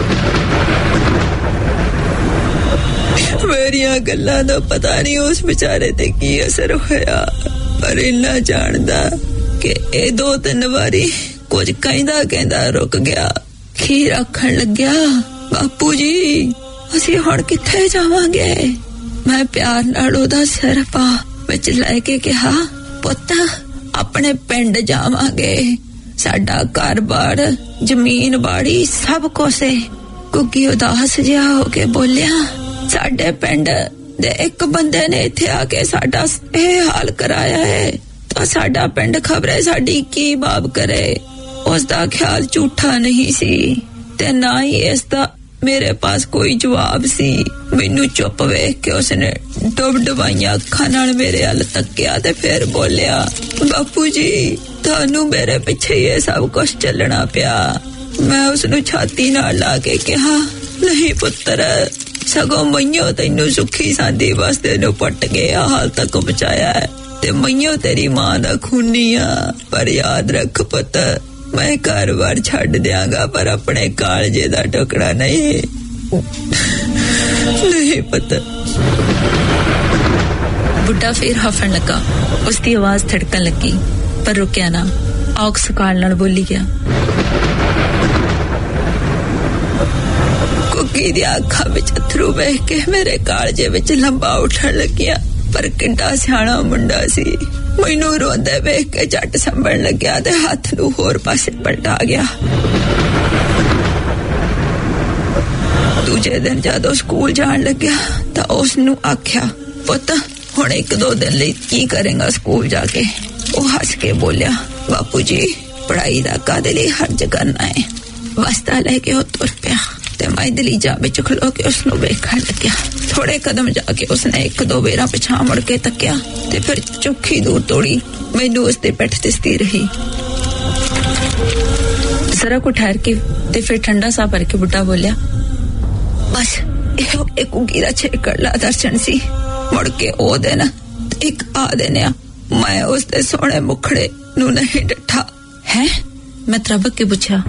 ਮੇਰੀਆਂ ਗੱਲਾਂ ਦਾ ਪਤਾ ਨਹੀਂ ਉਸ ਵਿਚਾਰੇ ਤੇ ਕੀ ਅਸਰ ਹੋਇਆ, ਪਰ ਇੰਨਾ ਜਾਣਦਾ ਕਿ ਇਹ ਦੋ ਤਿੰਨ ਵਾਰੀ ਕੁਝ ਕਹਿੰਦਾ ਕਹਿੰਦਾ ਰੁਕ ਗਿਆ। ਖੀਰ ਆਖਣ ਲੱਗਿਆ, ਬਾਪੂ ਜੀ ਅਸੀਂ ਹੁਣ ਕਿੱਥੇ ਜਾਵਾਂਗੇ? ਮੈਂ ਪਿਆਰ ਨਾਲ ਉਹਦਾ ਸਿਰ ਪਾ ਵਿੱਚ ਲੈ ਕੇ ਕਿਹਾ, ਪੁੱਤ ਆਪਣੇ ਪਿੰਡ ਜਾਵਾਂਗੇ, ਸਾਡਾ ਘਰ-ਬਾਰ ਜ਼ਮੀਨ ਬਾੜੀ ਸਭ ਕੁਛ ਏ। ਘੁੱਗੀ ਉਦਾਸ ਜਿਹਾ ਹੋ ਕੇ ਬੋਲਿਆ, ਸਾਡੇ ਪਿੰਡ ਦੇ ਇੱਕ ਬੰਦੇ ਨੇ ਇੱਥੇ ਆ ਕੇ ਸਾਡਾ ਇਹ ਹਾਲ ਕਰਾਇਆ ਹੈ ਤਾਂ ਸਾਡਾ ਪਿੰਡ ਖਬਰੇ ਸਾਡੀ ਕੀ ਬਾਬ ਕਰੇ। ਉਸ ਦਾ ਖਿਆਲ ਝੂਠਾ ਨਹੀਂ ਸੀ ਤੇ ਨਾ ਹੀ ਇਸ ਦਾ मेरे पास कोई जवाब सी। मैनू चुप वेख के उसने डुब डुबाइयां अखां नाल मेरे अल तक्या ते फिर बोलिया, बापू जी थानू मेरे पिछे ये सब कुछ चलना पिया। मैं उसनू छाती नाल ला के कहा, नहीं पुत्र, सगों मैयों तैनू सुखी सांदी वास्ते नू पट के हाल तक पहुंचाया है ते मैयों तेरी मां दा खूनी आ। पर याद रख पुत, मैं घर बार छड़ दियांगा पर अपने कालजे दा टुकड़ा नहीं। नहीं पुत। बुड्ढा फिर हफन लगा। उसकी आवाज धड़कन लगी पर रुकिया ना। औख सकाल नाल बोली गया, कुकी दी अखां विच अथरू वेख के मेरे कालजे विच लंबा उठण लगिया। पर किड्डा सियाणा मुंडा सी। मैनू रोंदे वेख के झट संभल लग्या ते हथ नू होर पासे पलटा गया। दूजे दिन जदों स्कूल जाण लग्या तां उसनू आख्या, पुत्त हुण एक दो दिन लई की करेगा स्कूल जाके? वो हस के बोलिया, बापू जी पढ़ाई दा कादे लई हर्ज करना है। बस्ता लेके वो तुर पिया ते मैं दलीजा विच खलो के उसनू वेखण लग्या। थोड़े कदम जाके उसने एक दो बेरा पिछा मुड़ के तक्या ते फिर चौखी दूर तोड़ी मैनू उसदे पिठ दिसदी रही। जरा को ठहर के ते फिर ठंडा सा भर के बुड्ढा बोलिया, बस इहो एक उगी दा छेकड़ला दर्शन सी। मुड़ के ओ दिन एक आ देने मैं उसदे सोहणे मुखड़े नू नहीं डठा है। मैं त्रबक के पूछा,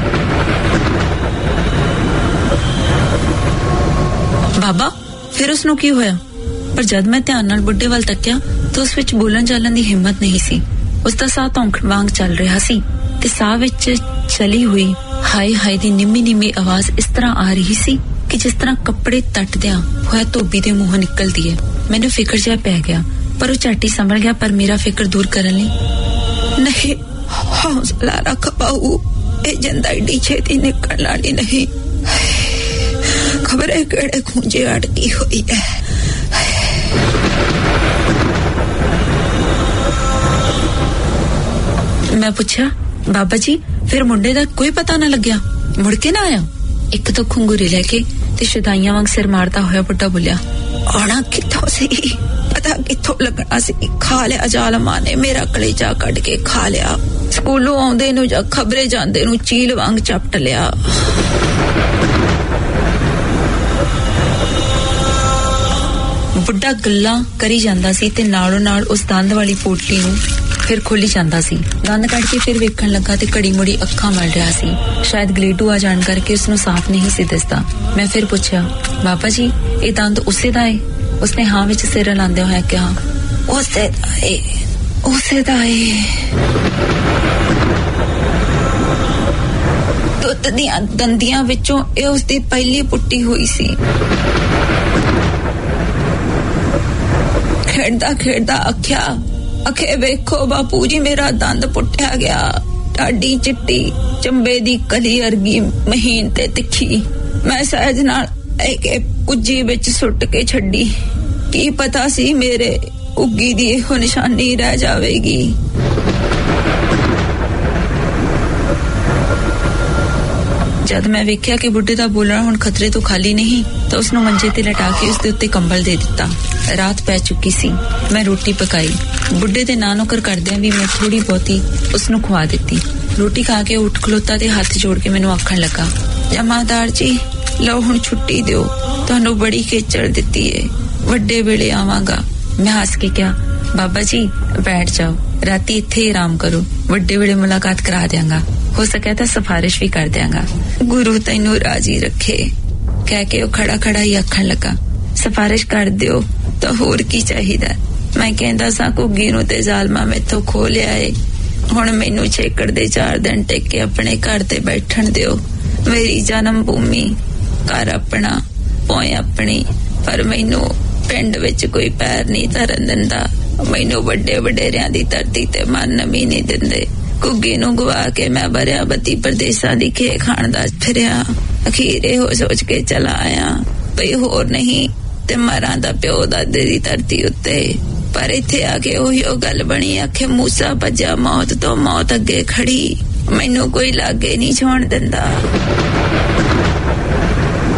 बाबा फिर उसनू की होया? पर जद मैं ध्यान नाल बुड्ढे वाल तक्या तो उस विच बोलन चालन दी हिम्मत नहीं सी। उसदा साह धौंकण वांग चल रहा सी ते साह विच चली हुई हाय हाय दी निम्मी निम्मी आवाज इस तरह आ रही सी कि जिस तरह कपड़े तटदियां होया धोबी दे मुंहों निकलदी है। मैनू फिकर जिहा पै गया पर वो झट ही संभल गया। पर मेरा फिकर दूर करन लई, नहीं हौसला रख बाऊ, ए जिंदा एडी छेती निकलण वाली नहीं। खबर है केड़े खूंजे अटकी हुई है। मैं पूछा, बाबा जी फिर मुंडे दा कोई पता ना लग्या? मुड़ के ना आया? एक तो खुंगूरी लेके ते शदाइयां वांग सिर मारता होया बुड्ढा बोलिया, आना कित्थों सी? पता कित्थों लगना सी? खा लिया जालमा ने मेरा कलेजा कट के खा लिया। स्कूलों आउंदे नू जा खबरे जांदे नू चील वांग चपट लिया। बुड्ढा गल्लां करी जांदा सी ते नालों नाल उस दंद वाली पोटली नू फिर खोली जांदा सी। दंद कट के फिर वेखण लगा ते घड़ी मुड़ी अखां मल रहा सी। शायद गलेडू आ जाण करके उसनू साफ नहीं सी दिसदा। मैं फिर पूछया, बाबा जी ये दंद उसे दा है? उसने हां विच सिर हिलांदे होया कहा, उसे दा है, उसे दा है। दुध दियां दंदियां विचों ए उसदी पहली पुट्टी हुई सी। खेड़दा खेड़दा आख्या, अखे वेखो बापू जी मेरा दंद पुट्टिया गया। टाडी चिट्टी चंबे दी कली अरगी महीन ते तिखी। मैं सहज नाल एक कुज्जी विच सुट के छड्डी। की पता सी मेरे उगी दी इहो निशानी रह जावेगी। जद मैं वेख्या कि बुड्ढे दा बोलना हुण खतरे तो खाली नहीं तो उसनू मंजे ते लटा के उसदे उत्ते कंबल दे दिता। रात पै चुकी सी। मैं रोटी पकाई। बुड्ढे दे ना नौकर करदियां भी मैं थोड़ी बहुती उसनू खवा दिती। रोटी खा के उठ खलोता ते हाथ जोड़ के मैनू आखण लगा, जमादार जी लो हुण छुट्टी दिओ, तुहानू बड़ी खेचड़ दित्ती है, वड्डे वेले आवांगा। मैं हस के क्या, बाबा जी बैठ जाओ, राती इत्थे आराम करो, वड्डे वेले मुलाकात करा देंगा, हो सके तो सिफारिश भी कर देंगा। गुरु तैनू राजी रखे कह के खड़ा खड़ा ही आखण लगा, सिफारिश कर दियो तो होर की चाहिदा। मैं कहंदा सा घुग्गी नू ते जालमा मैथों खो लिया है, हुण मैनू छेकड़ दे चार दिन टेके अपने घर ते बैठण दियो। मेरी जन्म भूमि घर अपना पोए अपनी, पर मैनू पिंड विच कोई पैर नहीं धरन दिंदा। मैनू वड्डे वडेरियां दी धरती ते मन भी नहीं दिंदे। घुग्गी नू गवा के मैं बरिया बत्ती प्रदेशां दी खे खाण दा फिरिया। अखीर एहो सोच के चला आया भई होर नहीं ते मरां दा प्यो दादे दी धरती उत्ते। पर इत्थे आके ओहियो गल बनी, आखे मूसा भज्या मौत तो मौत अगे खड़ी, मैनू कोई लागे नहीं छोण दिंदा।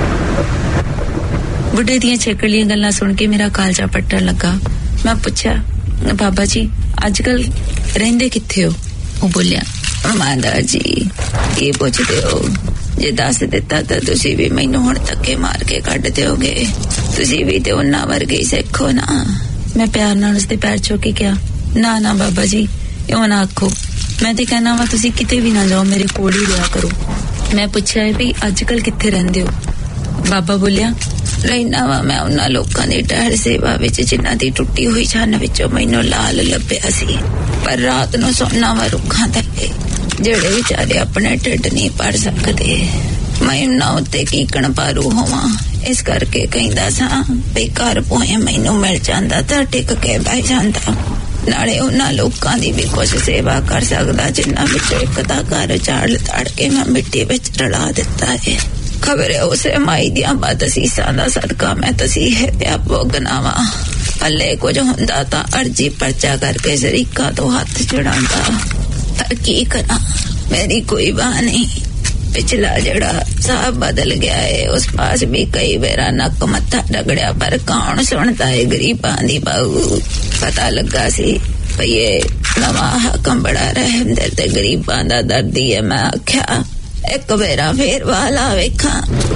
बुढ़े दियां छेकड़ियां गल्लां सुन के मेरा कालजा पट्टन लगा। मैं पूछा, बाबा जी अजकल रहिंदे कित्थे हो? वो बोलिया, मादा जी की पुछदे हो, जे दस दिता तां तुसी भी मैनू हुण धक्के मार के कढ दिओगे, तुसी भी ते उन्हां वर्गे ही सिखो ना। मैं प्यार नाल उसदे पैर छू के कहा, ना ना बाबा जी इउं ना आखो, मैं ते कहना वा तुसी किते भी ना जाओ, मेरे कोल ही रहा करो। मैं पूछा भी अजकल कित्थे रहिंदे हो? बाबा बोलिया, रहना वा मैं उन्हां लोकां दी टहर सेवा विच जिन्हां दी टुट्टी हुई छन विचों मैनू लाल लभ्या सी, पर रात नूं सौना वा रुखां थल्ले, जेड़े विचारे अपने ढिड नहीं भर सकदे। मैं उन्हां उत्ते कीकण पारू होवां, इस करके कहिंदा सां भी घर पोए मैनू मिल जांदा तां टिक के बह जांदा, नाले उन्हां लोकां दी भी कुछ सेवा कर सकदा जिन्हां विचों इक दा घर झाड़ ताड़ के मैं मिट्टी विच रला दित्ता है। खबर है उसे माई दियां बदसीसां दा सदका मैं तसीहे पिया भोगना वा, पल्ले कुछ हुंदा तां अर्जी पर्चा करके शरीका तो हाथ चढ़ांदा, पर की करा मेरी कोई बात नहीं। पिछला जड़ा साहब बदल गया है, उस पास भी कई बेरा नक मत्था रगड़िया, पर कौन सुनता है गरीबां दी बाऊ। पता लगा सी भई नवा हकम बड़ा रहमदिल ते गरीबां दा दर्दी है। मैं आख्या एक बेरा फेर वाला वेखा।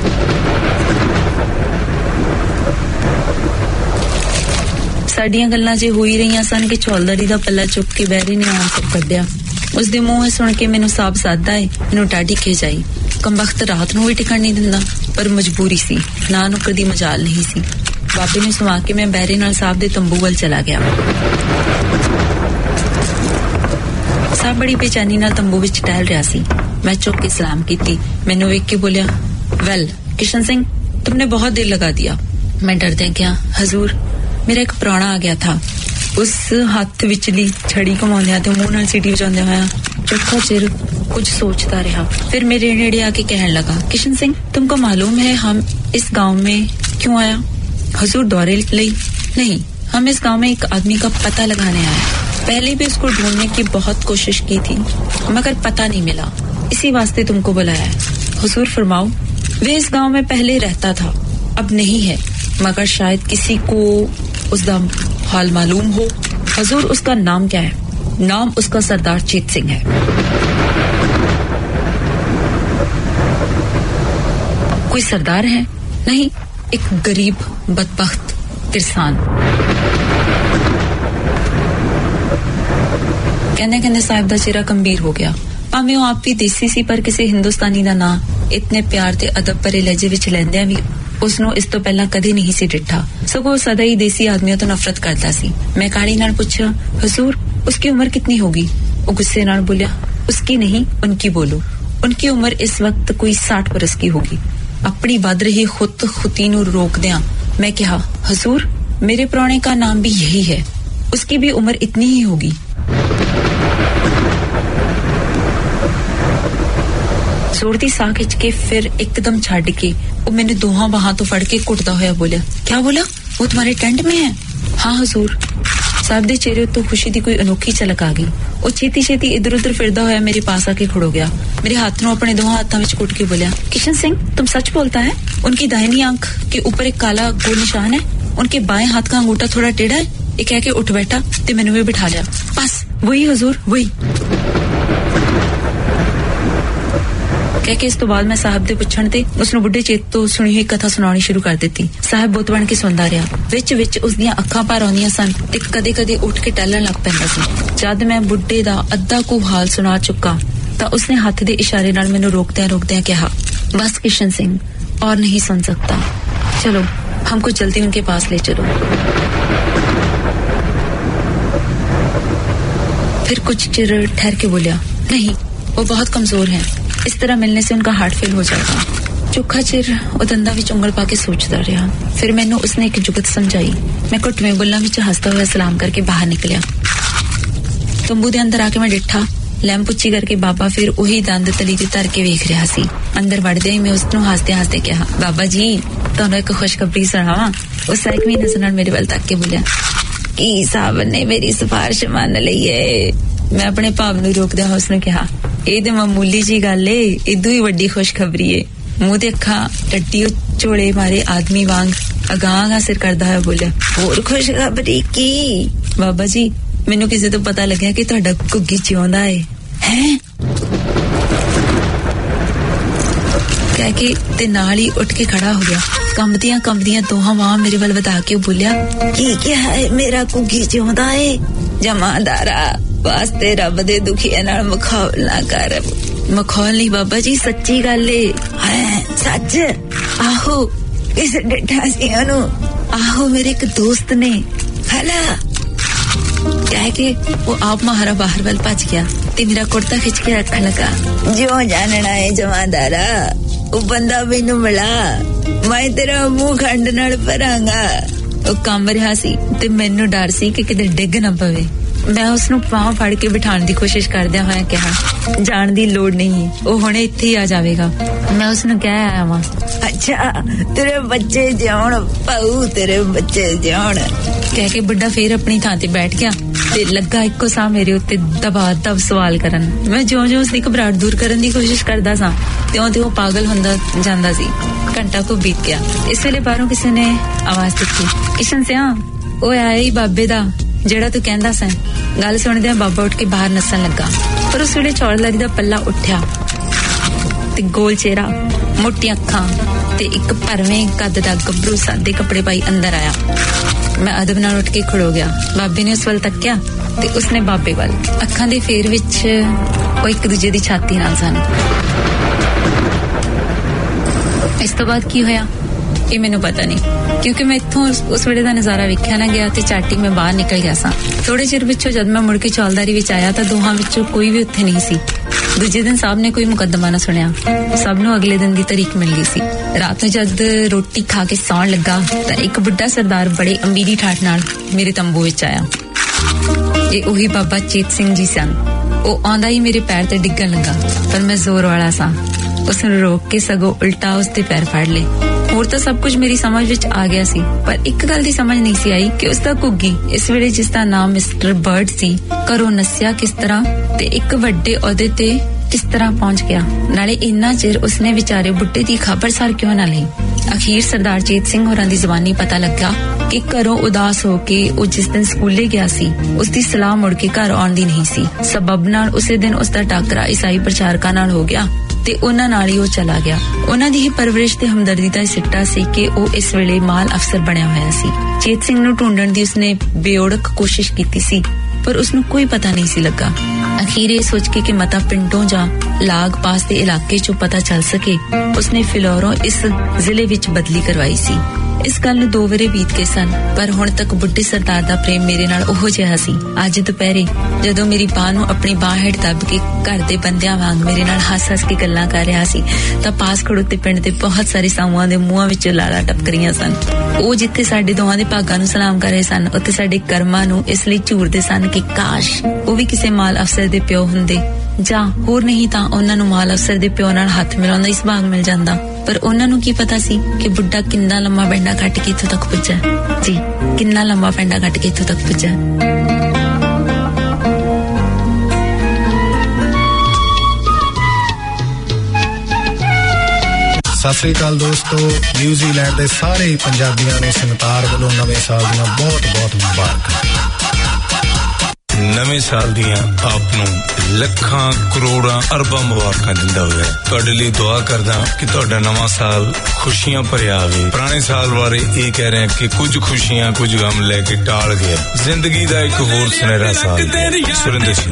साडियां गल्लां जे होई रहीआं सन कि चौलदारी दा पल्ला चुक के बैरी ने आंसर कढिया। उस दे मूंह सुन के मैनू साफ सादा है, मैनू टाढ़ी खिच आई। कमबख्त रात नूं भी टिकण नहीं दिंदा, पर मजबूरी सी, ना नुक्कर दी मजाल नहीं सी। बाबे ने सुवा के मैं बैरी नाल साहब दे तंबू वल चला गया। साहब बड़ी बेचैनी नाल तंबू विच टहल रहा सी। मैं चुप के सलाम कीती। मैनू वेख के बोलिया, वेल किशन सिंह तुमने बहुत देर लगा दिया। मैं डरदे क्या, हजूर मेरा एक प्राणा आ गया था। उस हाथ विचली छड़ी घुमाउंदियां ते मूंह नाल सीटी वजाउंदियां होया चौखा चिर कुछ सोचता रहा। फिर मेरे नेड़े आके कहने लगा, किशन सिंह तुमको मालूम है हम इस गांव में क्यों आया? हजूर दौरे लई नहीं, हम इस गांव में एक आदमी का पता लगाने आए। पहले भी उसको ढूंढने की बहुत कोशिश की थी मगर पता नहीं मिला, इसी वास्ते तुमको बुलाया है। हुजूर फरमाओ। वे इस गांव में पहले रहता था, अब नहीं है, मगर शायद किसी को उसका हाल मालूम हो। हुजूर उसका नाम क्या है? नाम उसका सरदार चेत सिंह है। कोई सरदार है? नहीं, एक गरीब बदबख्त किसान। कहने कहने साहिब दा चेहरा गंभीर हो गया। भावें वो आप भी देसी सी, पर किसी हिंदुस्तानी दा ना इतने प्यार ते अदब भरे लहजे विच लैंदियां भी उसनों इस तो पहला कदे नहीं सी डिठा। सगों सदा ही देसी आदमियों तो नफरत करता सी। मैं काली नाल पूछा, हुजूर उसकी उम्र कितनी होगी? वो गुस्से नाल बोलिया, उसकी नहीं उनकी बोलो। उनकी उम्र इस वक्त कोई साठ बरस की होगी। अपनी बद रही खुद खुती नूं रोक दिया मैं कहा, हुजूर मेरे प्राणे का नाम भी यही है, उसकी भी उम्र इतनी ही होगी। जोर दी साह खिंच के फिर एकदम छड़ के वो मैंने दोहां बाहां तो फड़ के घुटदा होया बोलिया, क्या बोला? वो तुम्हारे टेंट में है? हाँ हुजूर। साहब दे चेहरे तो खुशी दी कोई अनोखी झलक आ गई। वो छेती छेती इधर उधर फिरदा होया मेरे पास आके खड़ो गया। मेरे हाथ नूं अपने दोहां हाथां विच घुट के बोलिया, किशन सिंह तुम सच बोलता है? उनकी दाहिनी आंख के ऊपर एक काला गोल निशान है, उनके बाएं हाथ का अंगूठा थोड़ा टेढ़ा है। ये कह के उठ बैठा ते मैनू भी बिठा लिया। बस वही हुजूर वही। कह के इस तो बाद मैं साहब दे पुछण ते उसनु बुढ़े चेत तो सुनी हुई कथा सुनानी शुरू कर दिती। साहब बुत बन के सुनदा रहा। विच विच उसदियां अखां भर आउंदियां सन ते कदे कदे उठ के टहलण लग पैंदा सी। जद मैं बुढ़े दा अद्धा को हाल सुना चुका तां उसने हाथ दे इशारे नाल मैनू रोकदे रोकदे कहा, बस किशन सिंह और नहीं सुन सकता, चलो हमको जल्दी उनके पास ले चलो। फिर कुछ चिर ठहर के बोलिया, नहीं वो बहुत कमजोर हैं, इस तरह मिलने से उनका हार्ट फेल हो जाएगा। चौखा चिर वो दंदा विच उंगल पाके सोचता रहा। फिर मैनू उसने एक जुगत समझाई। मैं घुटवें बुल्लां विच हंसदा हुआ सलाम करके बाहर निकलिया। तंबू दे अंदर आके मैं डिठा, लैंप उच्ची करके बाबा फिर उही दंद तली ते धर के वेख रहा सी। अंदर वड़दे ही मैं उसनू हंसदे हंसदे कहा, बाबा जी तुहानू एक खुशखबरी सुणावां। उस साइक भी नजर नाल मेरे वल तक के बोलिया, की साहब ने मेरी सिफारिश मान लई है। मैं अपने भाव नू रोकदे होया उसने कहा, ਇਹ ਤੇ ਮਾਮੂਲੀ ਜੀ ਗੱਲ ਏ, ਇਦੋਂ ਹੀ ਵੱਡੀ ਖੁਸ਼ਖਬਰੀ ਏ। ਮੂੰਹ ਤੇ ਅੱਖਾਂ ਟੱਟੀ ਝੋਲੇ ਮਾਰੇ ਆਦਮੀ ਵਾਂਗ ਅਗਾਂਹ ਸਿਰ ਕਰਦਾ ਹੋਇਆ ਬੋਲਿਆ, ਹੋਰ ਖੁਸ਼ਖਬਰੀ ਕੀ? ਬਾਬਾ ਜੀ, ਮੈਨੂੰ ਕਿਸੇ ਤੋਂ ਪਤਾ ਲੱਗਿਆ ਕਿ ਤੁਹਾਡਾ ਘੁੱਗੀ ਜਿਉਂਦਾ ਏ। ਹੈ ਕਹਿ ਕੇ ਤੇ ਨਾਲ ਹੀ ਉੱਠ ਕੇ ਖੜਾ ਹੋ ਗਿਆ। ਕੰਬਦੀਆਂ ਕੰਬਦੀਆਂ ਦੋਹਾਂ ਬਾਹਾਂ ਮੇਰੇ ਵੱਲ ਵਧਾ ਕੇ ਬੋਲਿਆ, ਕੀ ਕਿਹਾ ਹੈ? ਮੇਰਾ ਘੁੱਗੀ ਜਿਉਂਦਾ ਏ? ਜਮਾਦਾਰਾ, ਵਾਸਤੇ ਰੱਬ ਦੇ ਦੁਖੀਆਂ ਨਾਲ ਮਖੌਲ ਨਾ ਕਰ। ਮਖੌਲ ਨਹੀਂ ਬਾਬਾ ਜੀ, ਸੱਚੀ ਗੱਲ ਏ। ਹੈ ਸੱਚ? ਆਹੋ, ਕਿਸ ਡੱਠਾ ਸੀ ਉਹਨੂੰ? ਆਹੋ, ਮੇਰੇ ਇੱਕ ਦੋਸਤ ਨੇ। ਹਲਾ ਕਹਿ ਕੇ ਉਹ ਆਪ ਮਹਾਰਾ ਬਾਹਰ ਵੱਲ ਭੱਜ ਗਿਆ ਤੇ ਮੇਰਾ ਕੁੜਤਾ ਖਿੱਚ ਕੇ ਰੱਖਣ ਲੱਗਾ। ਜਿਉਂ ਜਾਣਨਾ ਏ ਜਮਾਦਾਰਾ, ਉਹ ਬੰਦਾ ਮੈਨੂੰ ਮਿਲਾ, ਮੈਂ ਤੇਰਾ ਮੂੰਹ ਖੰਡ ਨਾਲ ਭਰਾਂਗਾ। ਉਹ ਕੰਬ ਰਿਹਾ ਸੀ ਤੇ ਮੈਨੂੰ ਡਰ ਸੀ ਕਿ ਕਿਤੇ ਡਿੱਗ ਨਾ ਪਵੇ। ਮੈਂ ਉਸਨੂੰ ਬਾਂਹ ਫੜ ਕੇ ਬਿਠਾਉਣ ਦੀ ਕੋਸ਼ਿਸ਼ ਕਰਦਿਆਂ ਹੋਇਆ ਕਿਹਾ, ਜਾਣ ਦੀ ਲੋੜ ਨਹੀਂ, ਉਹ ਹੁਣੇ ਇੱਥੇ ਹੀ ਆ ਜਾਵੇਗਾ। ਮੈਂ ਉਸਨੂੰ ਕਹਿ ਆਇਆ ਵਾਂ, ਅੱਛਾ ਤੇਰੇ ਬੱਚੇ ਜਿਉਣ ਪਾਉ, ਤੇਰੇ ਬੱਚੇ ਜਿਉਣ। ਕਹਿ ਕੇ ਬੁੱਢਾ ਫੇਰ ਆਪਣੀ ਥਾਂ ਤੇ ਬੈਠ ਗਿਆ ਤੇ ਲੱਗਾ ਇੱਕੋ ਸਾਹ ਮੇਰੇ ਉੱਤੇ ਦਬਾ ਦਬ ਸਵਾਲ ਕਰਨ। ਮੈਂ ਜਿਉਂ-ਜਿਉਂ ਉਸਦੀ ਘਬਰਾਹਟ ਦੂਰ ਕਰਨ ਦੀ ਕੋਸ਼ਿਸ਼ ਕਰਦਾ ਸਾਂ, ਤਿਉਂ-ਤਿਉਂ ਉਹ ਪਾਗਲ ਹੁੰਦਾ ਜਾਂਦਾ ਸੀ। ਘੰਟਾ ਕੁ ਬੀਤ ਗਿਆ। ਇਸ ਵੇਲੇ ਬਾਹਰੋਂ ਕਿਸੇ ਨੇ ਆਵਾਜ਼ ਦਿੱਤੀ, ਕਿਸ਼ਨ ਸਿਆ, ਉਹ ਆਇਆ ਹੀ ਬਾਬੇ ਦਾ ਜਿਹੜਾ ਤੂੰ ਕਹਿੰਦਾ ਸੈਂ। ਗੱਲ ਸੁਣਦਿਆਂ ਬਾਬਾ ਉੱਠ ਕੇ ਬਾਹਰ ਨੱਸਣ ਲੱਗਾ, ਪਰ ਉਸ ਵੇਲੇ ਚੌੜਦਾਰੀ ਦਾ ਪੱਲਾ ਉੱਠਿਆ ਤੇ ਗੋਲ ਚਿਹਰਾ, ਮੋਟੀਆਂ ਅੱਖਾਂ ਤੇ ਇੱਕ ਭਰਵੇਂ ਕੱਦ ਦਾ ਗੱਭਰੂ ਸਾਦੇ ਕੱਪੜੇ ਪਾਈ ਅੰਦਰ ਆਇਆ। ਮੈਂ ਅਦਬ ਨਾਲ ਉੱਠ ਕੇ ਖੜੋ ਗਿਆ। ਬਾਬੇ ਨੇ ਉਸ ਵੱਲ ਤੱਕਿਆ ਤੇ ਉਸਨੇ ਬਾਬੇ ਵੱਲ। ਅੱਖਾਂ ਦੇ ਫੇਰ ਵਿੱਚ ਉਹ ਇੱਕ ਦੂਜੇ ਦੀ ਛਾਤੀ ਨਾਲ ਸਨ। ਇਸ ਤੋਂ ਬਾਅਦ ਕੀ ਹੋਇਆ ਇਹ ਮੈਨੂੰ ਪਤਾ ਨਹੀਂ, ਕਿਉਂਕਿ ਮੈਂ ਇੱਥੋਂ ਉਸ ਵੇਲੇ ਦਾ ਨਜ਼ਾਰਾ ਵੇਖਿਆ ਨਾ ਗਿਆ ਤੇ ਝਾਟੀ ਮੈਂ ਬਾਹਰ ਨਿਕਲ ਗਿਆ ਸਾਂ। ਥੋੜੇ ਚਿਰ ਪਿੱਛੋਂ ਜਦ ਮੈਂ ਮੁੜ ਕੇ ਚੌਲਦਾਰੀ ਵਿੱਚ ਆਇਆ ਤਾਂ ਦੋਹਾਂ ਵਿੱਚੋਂ ਕੋਈ ਵੀ ਉੱਥੇ ਨਹੀਂ ਸੀ। ਦੂਜੇ ਦਿਨ ਸਾਹਿਬ ਨੇ ਕੋਈ ਮੁਕੱਦਮਾ ਨਾ ਸੁਣਿਆ। ਸਭ ਨੂੰ ਅਗਲੇ ਦਿਨ ਦੀ ਤਾਰੀਖ ਮਿਲ ਗਈ ਸੀ। ਰਾਤ ਨੂੰ ਜਦ ਰੋਟੀ ਖਾ ਕੇ ਸੌਣ ਲੱਗਾ ਤਾਂ ਇੱਕ ਬੁੱਢਾ ਸਰਦਾਰ ਬੜੇ ਅਮੀਰੀ ਠਾਠ ਨਾਲ ਮੇਰੇ ਤੰਬੂ ਵਿੱਚ ਆਇਆ। ਇਹ ਉਹੀ ਬਾਬਾ ਚੇਤ ਸਿੰਘ ਜੀ ਸਨ। ਉਹ ਆਉਂਦਾ ਹੀ ਮੇਰੇ ਪੈਰ ਤੇ ਡਿੱਗਣ ਲੱਗਾ, ਪਰ ਮੈਂ ਜ਼ੋਰ ਵਾਲਾ ਸਾਂ। ਉਸਨੂੰ ਰੋਕ ਕੇ ਸਗੋਂ ਉਲਟਾ ਉਸਦੇ ਪੈਰ ਫੜ ਲਏ। ਹੋਰ ਤਾਂ ਸਭ ਕੁਝ ਮੇਰੀ ਸਮਝ ਵਿੱਚ ਆ ਗਿਆ ਸੀ, ਪਰ ਇੱਕ ਗੱਲ ਦੀ ਸਮਝ ਨਹੀਂ ਸੀ ਆਈ ਕਿ ਉਸਦਾ ਘੁੱਗੀ ਇਸ ਵੇਲੇ, ਜਿਸ ਦਾ ਨਾਮ ਮਿਸਟਰ ਬਰਡ ਸੀ, ਘਰੋਂ ਨੱਸਿਆ ਕਿਸ ਤਰ੍ਹਾਂ ਤੇ ਇੱਕ ਵੱਡੇ ਅਹੁਦੇ ਤੇ ਕਿਸ ਤਰ੍ਹਾਂ ਪਹੁੰਚ ਗਿਆ। ਨਾਲੇ ਇੰਨਾ ਚਿਰ ਉਸਨੇ ਵਿਚਾਰੇ ਬੁੱਢੇ ਦੀ ਖਬਰਸਾਰ ਕਿਉਂ ਨਾ ਲਈ। ਅਖੀਰ ਸਰਦਾਰ ਚੇਤ ਸਿੰਘ ਹੋਰਾਂ ਦੀ ਜ਼ਬਾਨੀ ਪਤਾ ਲੱਗਾ ਕਿ ਘਰੋਂ ਉਦਾਸ ਹੋ ਕੇ ਉਹ ਜਿਸ ਦਿਨ ਸਕੂਲੇ ਗਿਆ ਸੀ, ਉਸਦੀ ਸਲਾਹ ਮੁੜ ਕੇ ਘਰ ਆਉਣ ਦੀ ਨਹੀਂ ਸੀ। ਸਬਬ ਨਾਲ ਉਸੇ ਦਿਨ ਉਸਦਾ ਟਾਕਰਾ ਈਸਾਈ ਪ੍ਰਚਾਰਕਾਂ ਨਾਲ ਹੋ ਗਿਆ ਤੇ ਉਹਨਾਂ ਨਾਲ ਹੀ ਉਹ ਚਲਾ ਗਿਆ। ਉਹਨਾਂ ਦੀ ਹੀ ਪਰਵਰਿਸ਼ ਤੇ ਹਮਦਰਦੀ ਦਾ ਸਿੱਟਾ ਸੀ ਕਿ ਉਹ ਇਸ ਵੇਲੇ ਮਾਲ ਅਫਸਰ ਬਣਿਆ ਹੋਇਆ ਸੀ। ਚੇਤ ਸਿੰਘ ਨੂੰ ਢੂੰਡਣ ਦੀ ਉਸਨੇ ਬੇਓੜਕ ਕੋਸ਼ਿਸ਼ ਕੀਤੀ ਸੀ, ਪਰ ਉਸਨੂੰ ਕੋਈ ਪਤਾ ਨਹੀਂ ਸੀ ਲੱਗਾ। ਅਖੀਰ ਇਹ ਸੋਚ ਕੇ ਕਿ ਮਤਾ ਪਿੰਡੋਂ ਜਾਂ ਲਾਗ ਪਾਸ ਦੇ ਇਲਾਕੇ ਚੋਂ ਪਤਾ ਚੱਲ ਸਕੇ, ਉਸਨੇ ਫਿਲੌਰੋਂ ਇਸ ਜ਼ਿਲ੍ਹੇ ਵਿੱਚ ਬਦਲੀ ਕਰਵਾਈ ਸੀ। ਇਸ ਗੱਲ ਨੂੰ ਦੋ ਵਰੇ ਬੀਤ ਗਏ ਸਨ, ਪਰ ਹੁਣ ਤੱਕ ਬੁੱਢੇ ਸਰਦਾਰ ਦਾ ਪ੍ਰੇਮ ਮੇਰੇ ਨਾਲ ਉਹੋ ਜਿਹਾ ਸੀ। ਅੱਜ ਦੁਪਹਿਰੇ ਜਦੋਂ ਮੇਰੀ ਬਾਹ ਨੂੰ ਆਪਣੀ ਬਾਹ ਹੇਠ ਦੱਬ ਕੇ ਘਰ ਦੇ ਬੰਦਿਆਂ ਵਾਂਗ ਮੇਰੇ ਨਾਲ ਹੱਸ-ਹੱਸ ਕੇ ਗੱਲਾਂ ਕਰ ਰਿਹਾ ਸੀ, ਤਾਂ ਪਾਸ ਖੜੋਤੇ ਪਿੰਡ ਦੇ ਬਹੁਤ ਸਾਰੇ ਸਾਊਆਂ ਦੇ ਮੂੰਹਾਂ ਵਿੱਚੋਂ ਲਾਲਾ ਟਪਕ ਰਹੀਆਂ ਸਨ। ਉਹ ਜਿੱਥੇ ਸਾਡੇ ਦੋਹਾਂ ਦੇ ਭਾਗਾਂ ਨੂੰ ਸਲਾਮ ਕਰ ਰਹੇ ਸਨ, ਉੱਥੇ ਸਾਡੇ ਕਰਮਾਂ ਨੂੰ ਇਸ ਲਈ ਝੂਰਦੇ ਸਨ ਕਿ ਕਾਸ਼ ਉਹ ਵੀ ਕਿਸੇ ਮਾਲ ਅਫਸਰ ਦੇ ਪਿਓ ਹੁੰਦੇ, ਜਾਂ ਹੋਰ ਨਹੀਂ ਤਾਂ ਉਹਨਾਂ ਨੂੰ ਮਾਲ ਅਫਸਰ ਦੇ ਪਿਓ ਨਾਲ ਹੱਥ ਮਿਲਾਉਣ ਦਾ ਸੁਭਾਗ ਮਿਲ ਜਾਂਦਾ। ਪਰ ਉਹਨਾਂ ਨੂੰ ਕੀ ਪਤਾ ਸੀ ਕਿ ਬੁੱਢਾ ਕਿੰਨਾ ਲੰਮਾ ਪੈਂਡਾ ਕੱਟ ਕੇ ਇੱਥੋਂ ਤੱਕ ਪੁੱਜਾ। ਜੀ, ਕਿੰਨਾ ਲੰਮਾ ਪੈਂਡਾ ਕੱਟ ਕੇ ਇੱਥੋਂ ਤੱਕ ਪੁੱਜਾ। ਸਤਿ ਸ੍ਰੀ ਅਕਾਲ ਦੋਸਤੋ, ਨਿਊਜ਼ੀਲੈਂਡ ਦੇ ਸਾਰੇ ਪੰਜਾਬੀਆਂ ਨੂੰ ਸੰਗਤਾਰ ਵੱਲੋਂ ਨਵੇਂ ਸਾਲ ਦੀਆਂ ਬਹੁਤ ਬਹੁਤ ਮੁਬਾਰਕਾਂ। ਨਵੇਂ ਸਾਲ ਦੀਆਂ ਆਪ ਨੂੰ ਲੱਖਾਂ ਕਰੋੜਾਂ ਅਰਬਾਂ ਮੁਬਾਰਕਾਂ ਦਿੰਦਾ ਹੋਇਆ ਤੁਹਾਡੇ ਲਈ ਦੁਆ ਕਰਦਾ ਕਿ ਤੁਹਾਡਾ ਨਵਾਂ ਸਾਲ ਖੁਸ਼ੀਆਂ ਭਰਿਆ ਆਵੇ। ਪੁਰਾਣੇ ਸਾਲ ਬਾਰੇ ਇਹ ਕਹਿ ਰਹੇ ਕਿ ਕੁਝ ਖੁਸ਼ੀਆਂ ਕੁਝ ਗਮ ਲੈ ਕੇ ਟਾਲ ਗਿਆ। ਜ਼ਿੰਦਗੀ ਦਾ ਇੱਕ ਹੋਰ ਸੁਨਹਿਰਾ ਸਾਲ। ਸੁਰਿੰਦਰ ਸਿੰਘ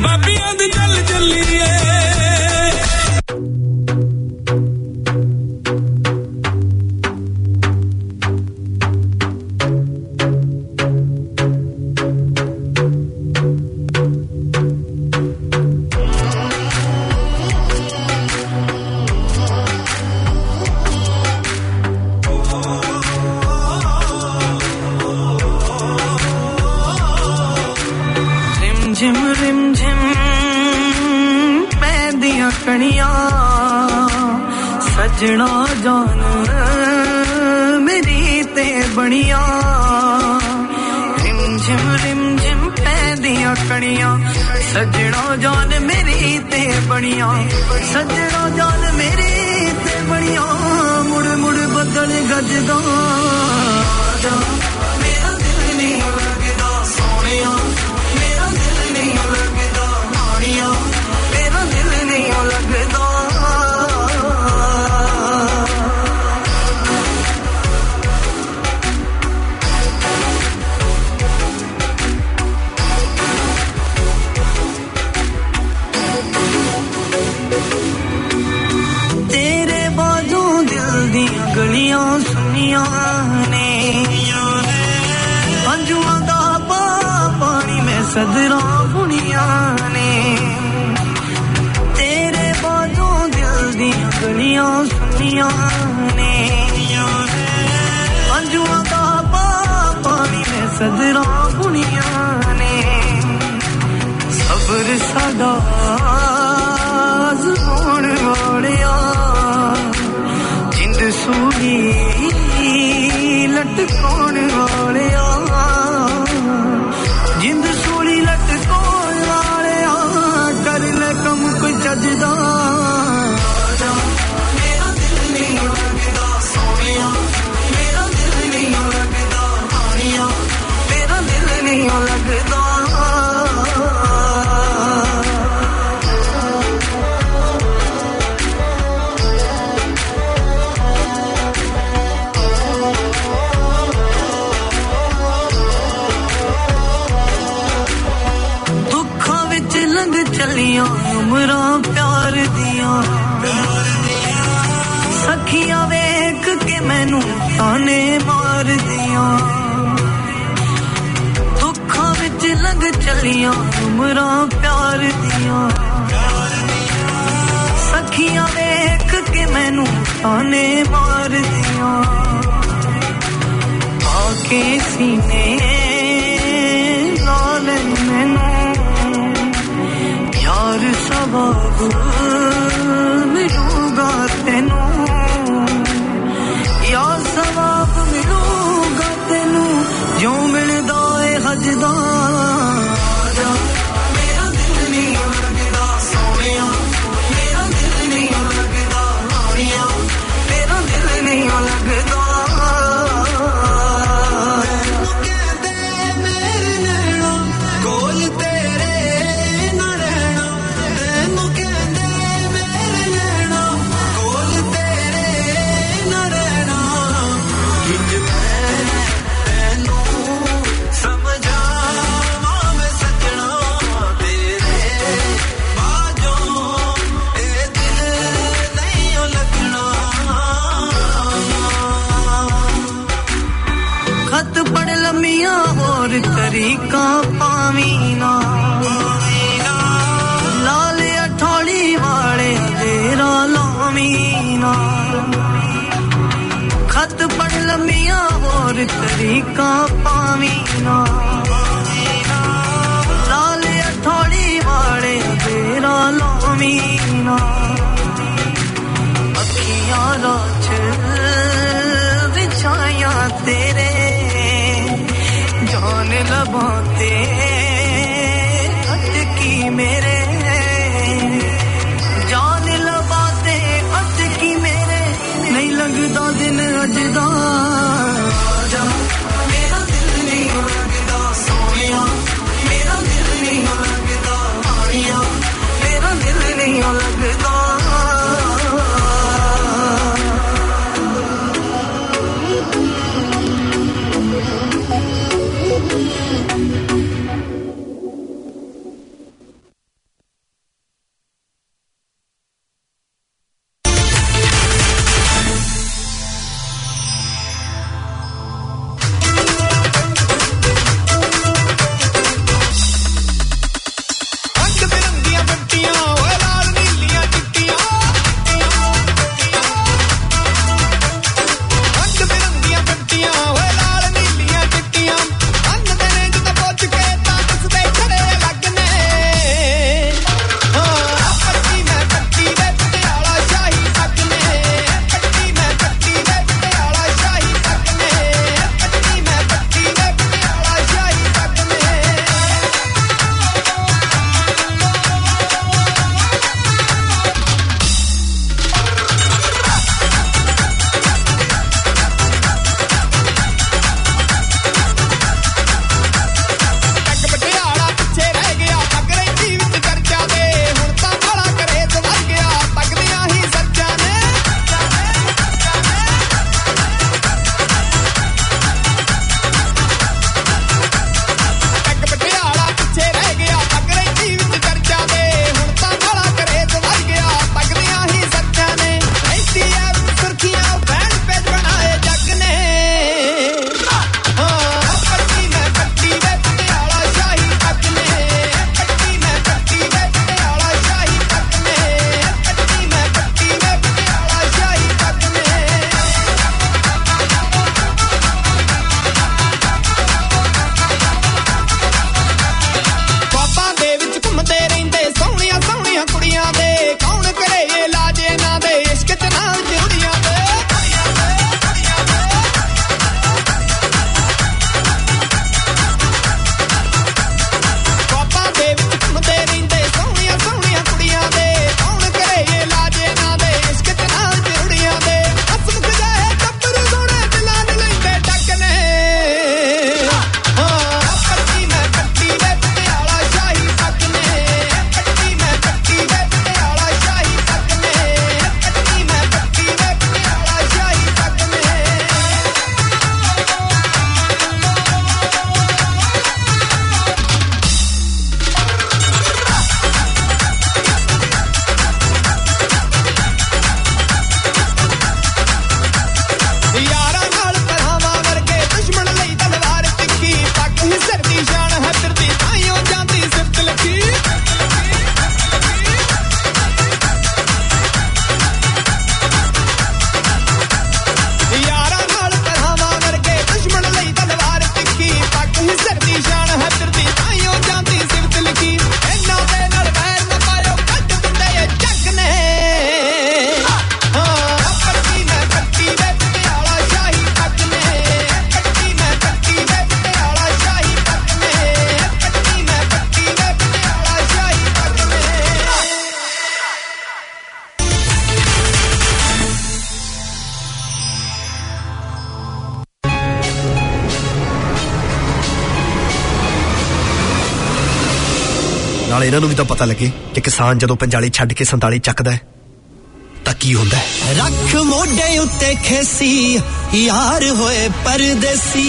ਸਜਣਾ ਜਾਨ ਮੇਰੀ ਤੇ ਬਣੀਆਂ, ਰਿਮ ਝਿਮ ਰਿਮ ਝਿਮ ਪੈਂਦੀਆਂ ਕਣੀਆਂ, सजनो जान मेरी ते बनिया सजनो जान मेरी ते बनिया मुड़ मुड़ बदल गजदा मेरा दिल नहीं लगदा सोनिया मेरा दिल नहीं लगदा मानिया मेरा दिल नहीं लगदा गलियां सुनिया ने अंजुआं दा पानी में सदरा बुनिया ने तेरे बाजों दिल दी गलियां सुनिया ने अंजुआं दा पानी में सदरा बुनिया ने सबर साडा होण वालिया सूली लटकाउण वालिया जिंद सूली लटकाउण वालिया कर ले कम कोई चजदा मेरा दिल नहीं लगदा सोनिया मेरा दिल नहीं लगदा हानिया मेरा दिल नहीं लगदा चलियां उमरां प्यार दियां सखियां वेख के मैनू ताने मार दियां दुखां विच लंघ चलियां उमरां प्यार दियां सखियां वेख के मैनू ताने मार दियां आके सीने लाल मैनू यार सवाब मिलूगा तेनू यार सवाब मिलूगा तेनू जो मिलदा है हजदा मेरा दिल नहीं लगदा सोनिया मेरा दिल नहीं लगदा हानिया मेरा दिल नहीं लगदा कहते मेरे नैना कोल तेरे लम्मियां और तरीका पावीना लाल अठौली वाले तेरा लामीना खत पढ़ लम्मियां और तरीका पावीना लाल अठौली वाले तेरा लामीना अखियां राच विछाया तेरे जान लबाते अटकी मेरे जान लबाते अटकी मेरे नहीं लगदा दिन अजदा मेरा दिल नहीं लगदा ਨਾਲੇ ਇਹਨਾਂ ਨੂੰ ਵੀ ਤਾਂ ਪਤਾ ਲੱਗੇ ਕਿ ਕਿਸਾਨ ਜਦੋਂ ਪੰਜਾਲੀ ਛੱਡ ਕੇ ਸੰਤਾਲੀ ਚੱਕਦਾ ਹੈ ਤਾਂ ਕੀ ਹੁੰਦਾ ਹੈ। ਰੱਖ ਮੋਢੇ ਉੱਤੇ ਖੇਸੀ ਯਾਰ ਹੋਏ ਪਰਦੇਸੀ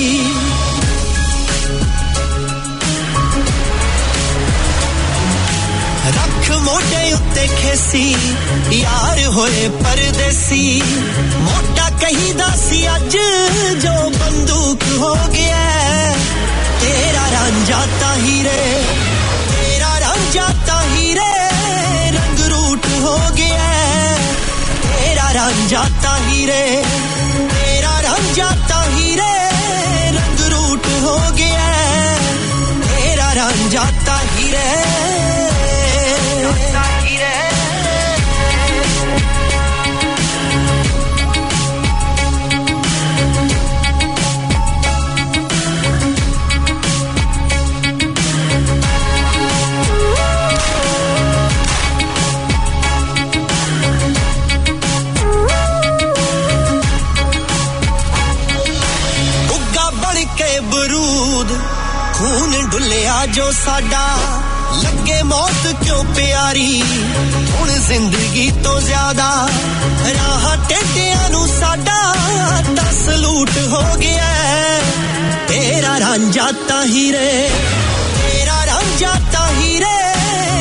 ਰੱਖ ਮੋਢੇ ਉੱਤੇ ਖੇਸੀ ਯਾਰ ਹੋਏ ਪਰਦੇਸੀ ਮੋਢਾ ਕਹੀਦਾ ਸੀ ਅੱਜ ਜੋ ਬੰਦੂਕ ਹੋ ਗਿਆ ਤੇਰਾ ਰਾਂਝਾ ਤਾਂ ਹੀਰੇ ਤੇਰਾ ਰਾਂਝਾ ਤਾਂ ਹੀਰੇ ਰੰਗ ਰੂਟ ਹੋ ਗਿਆ ਤੇਰਾ ਰਾਂਝਾ ਤਾਂ ਹੀਰੇ ਤੇਰਾ ਰਾਂਝਾ ਤਾਂ ਹੀਰੇ ਰੰਗ ਰੂਟ ਹੋ ਗਿਆ ਤੇਰਾ ਰਾਂਝਾ ਤਾਂ ਹੀਰੇ खून डुलिया जो साडा लगे मौत क्यों प्यारी हुण जिंदगी तो ज्यादा राह टेढ़ियां नू साडा दस लूट हो गया तेरा रांझा तां हीरे तेरा रांझा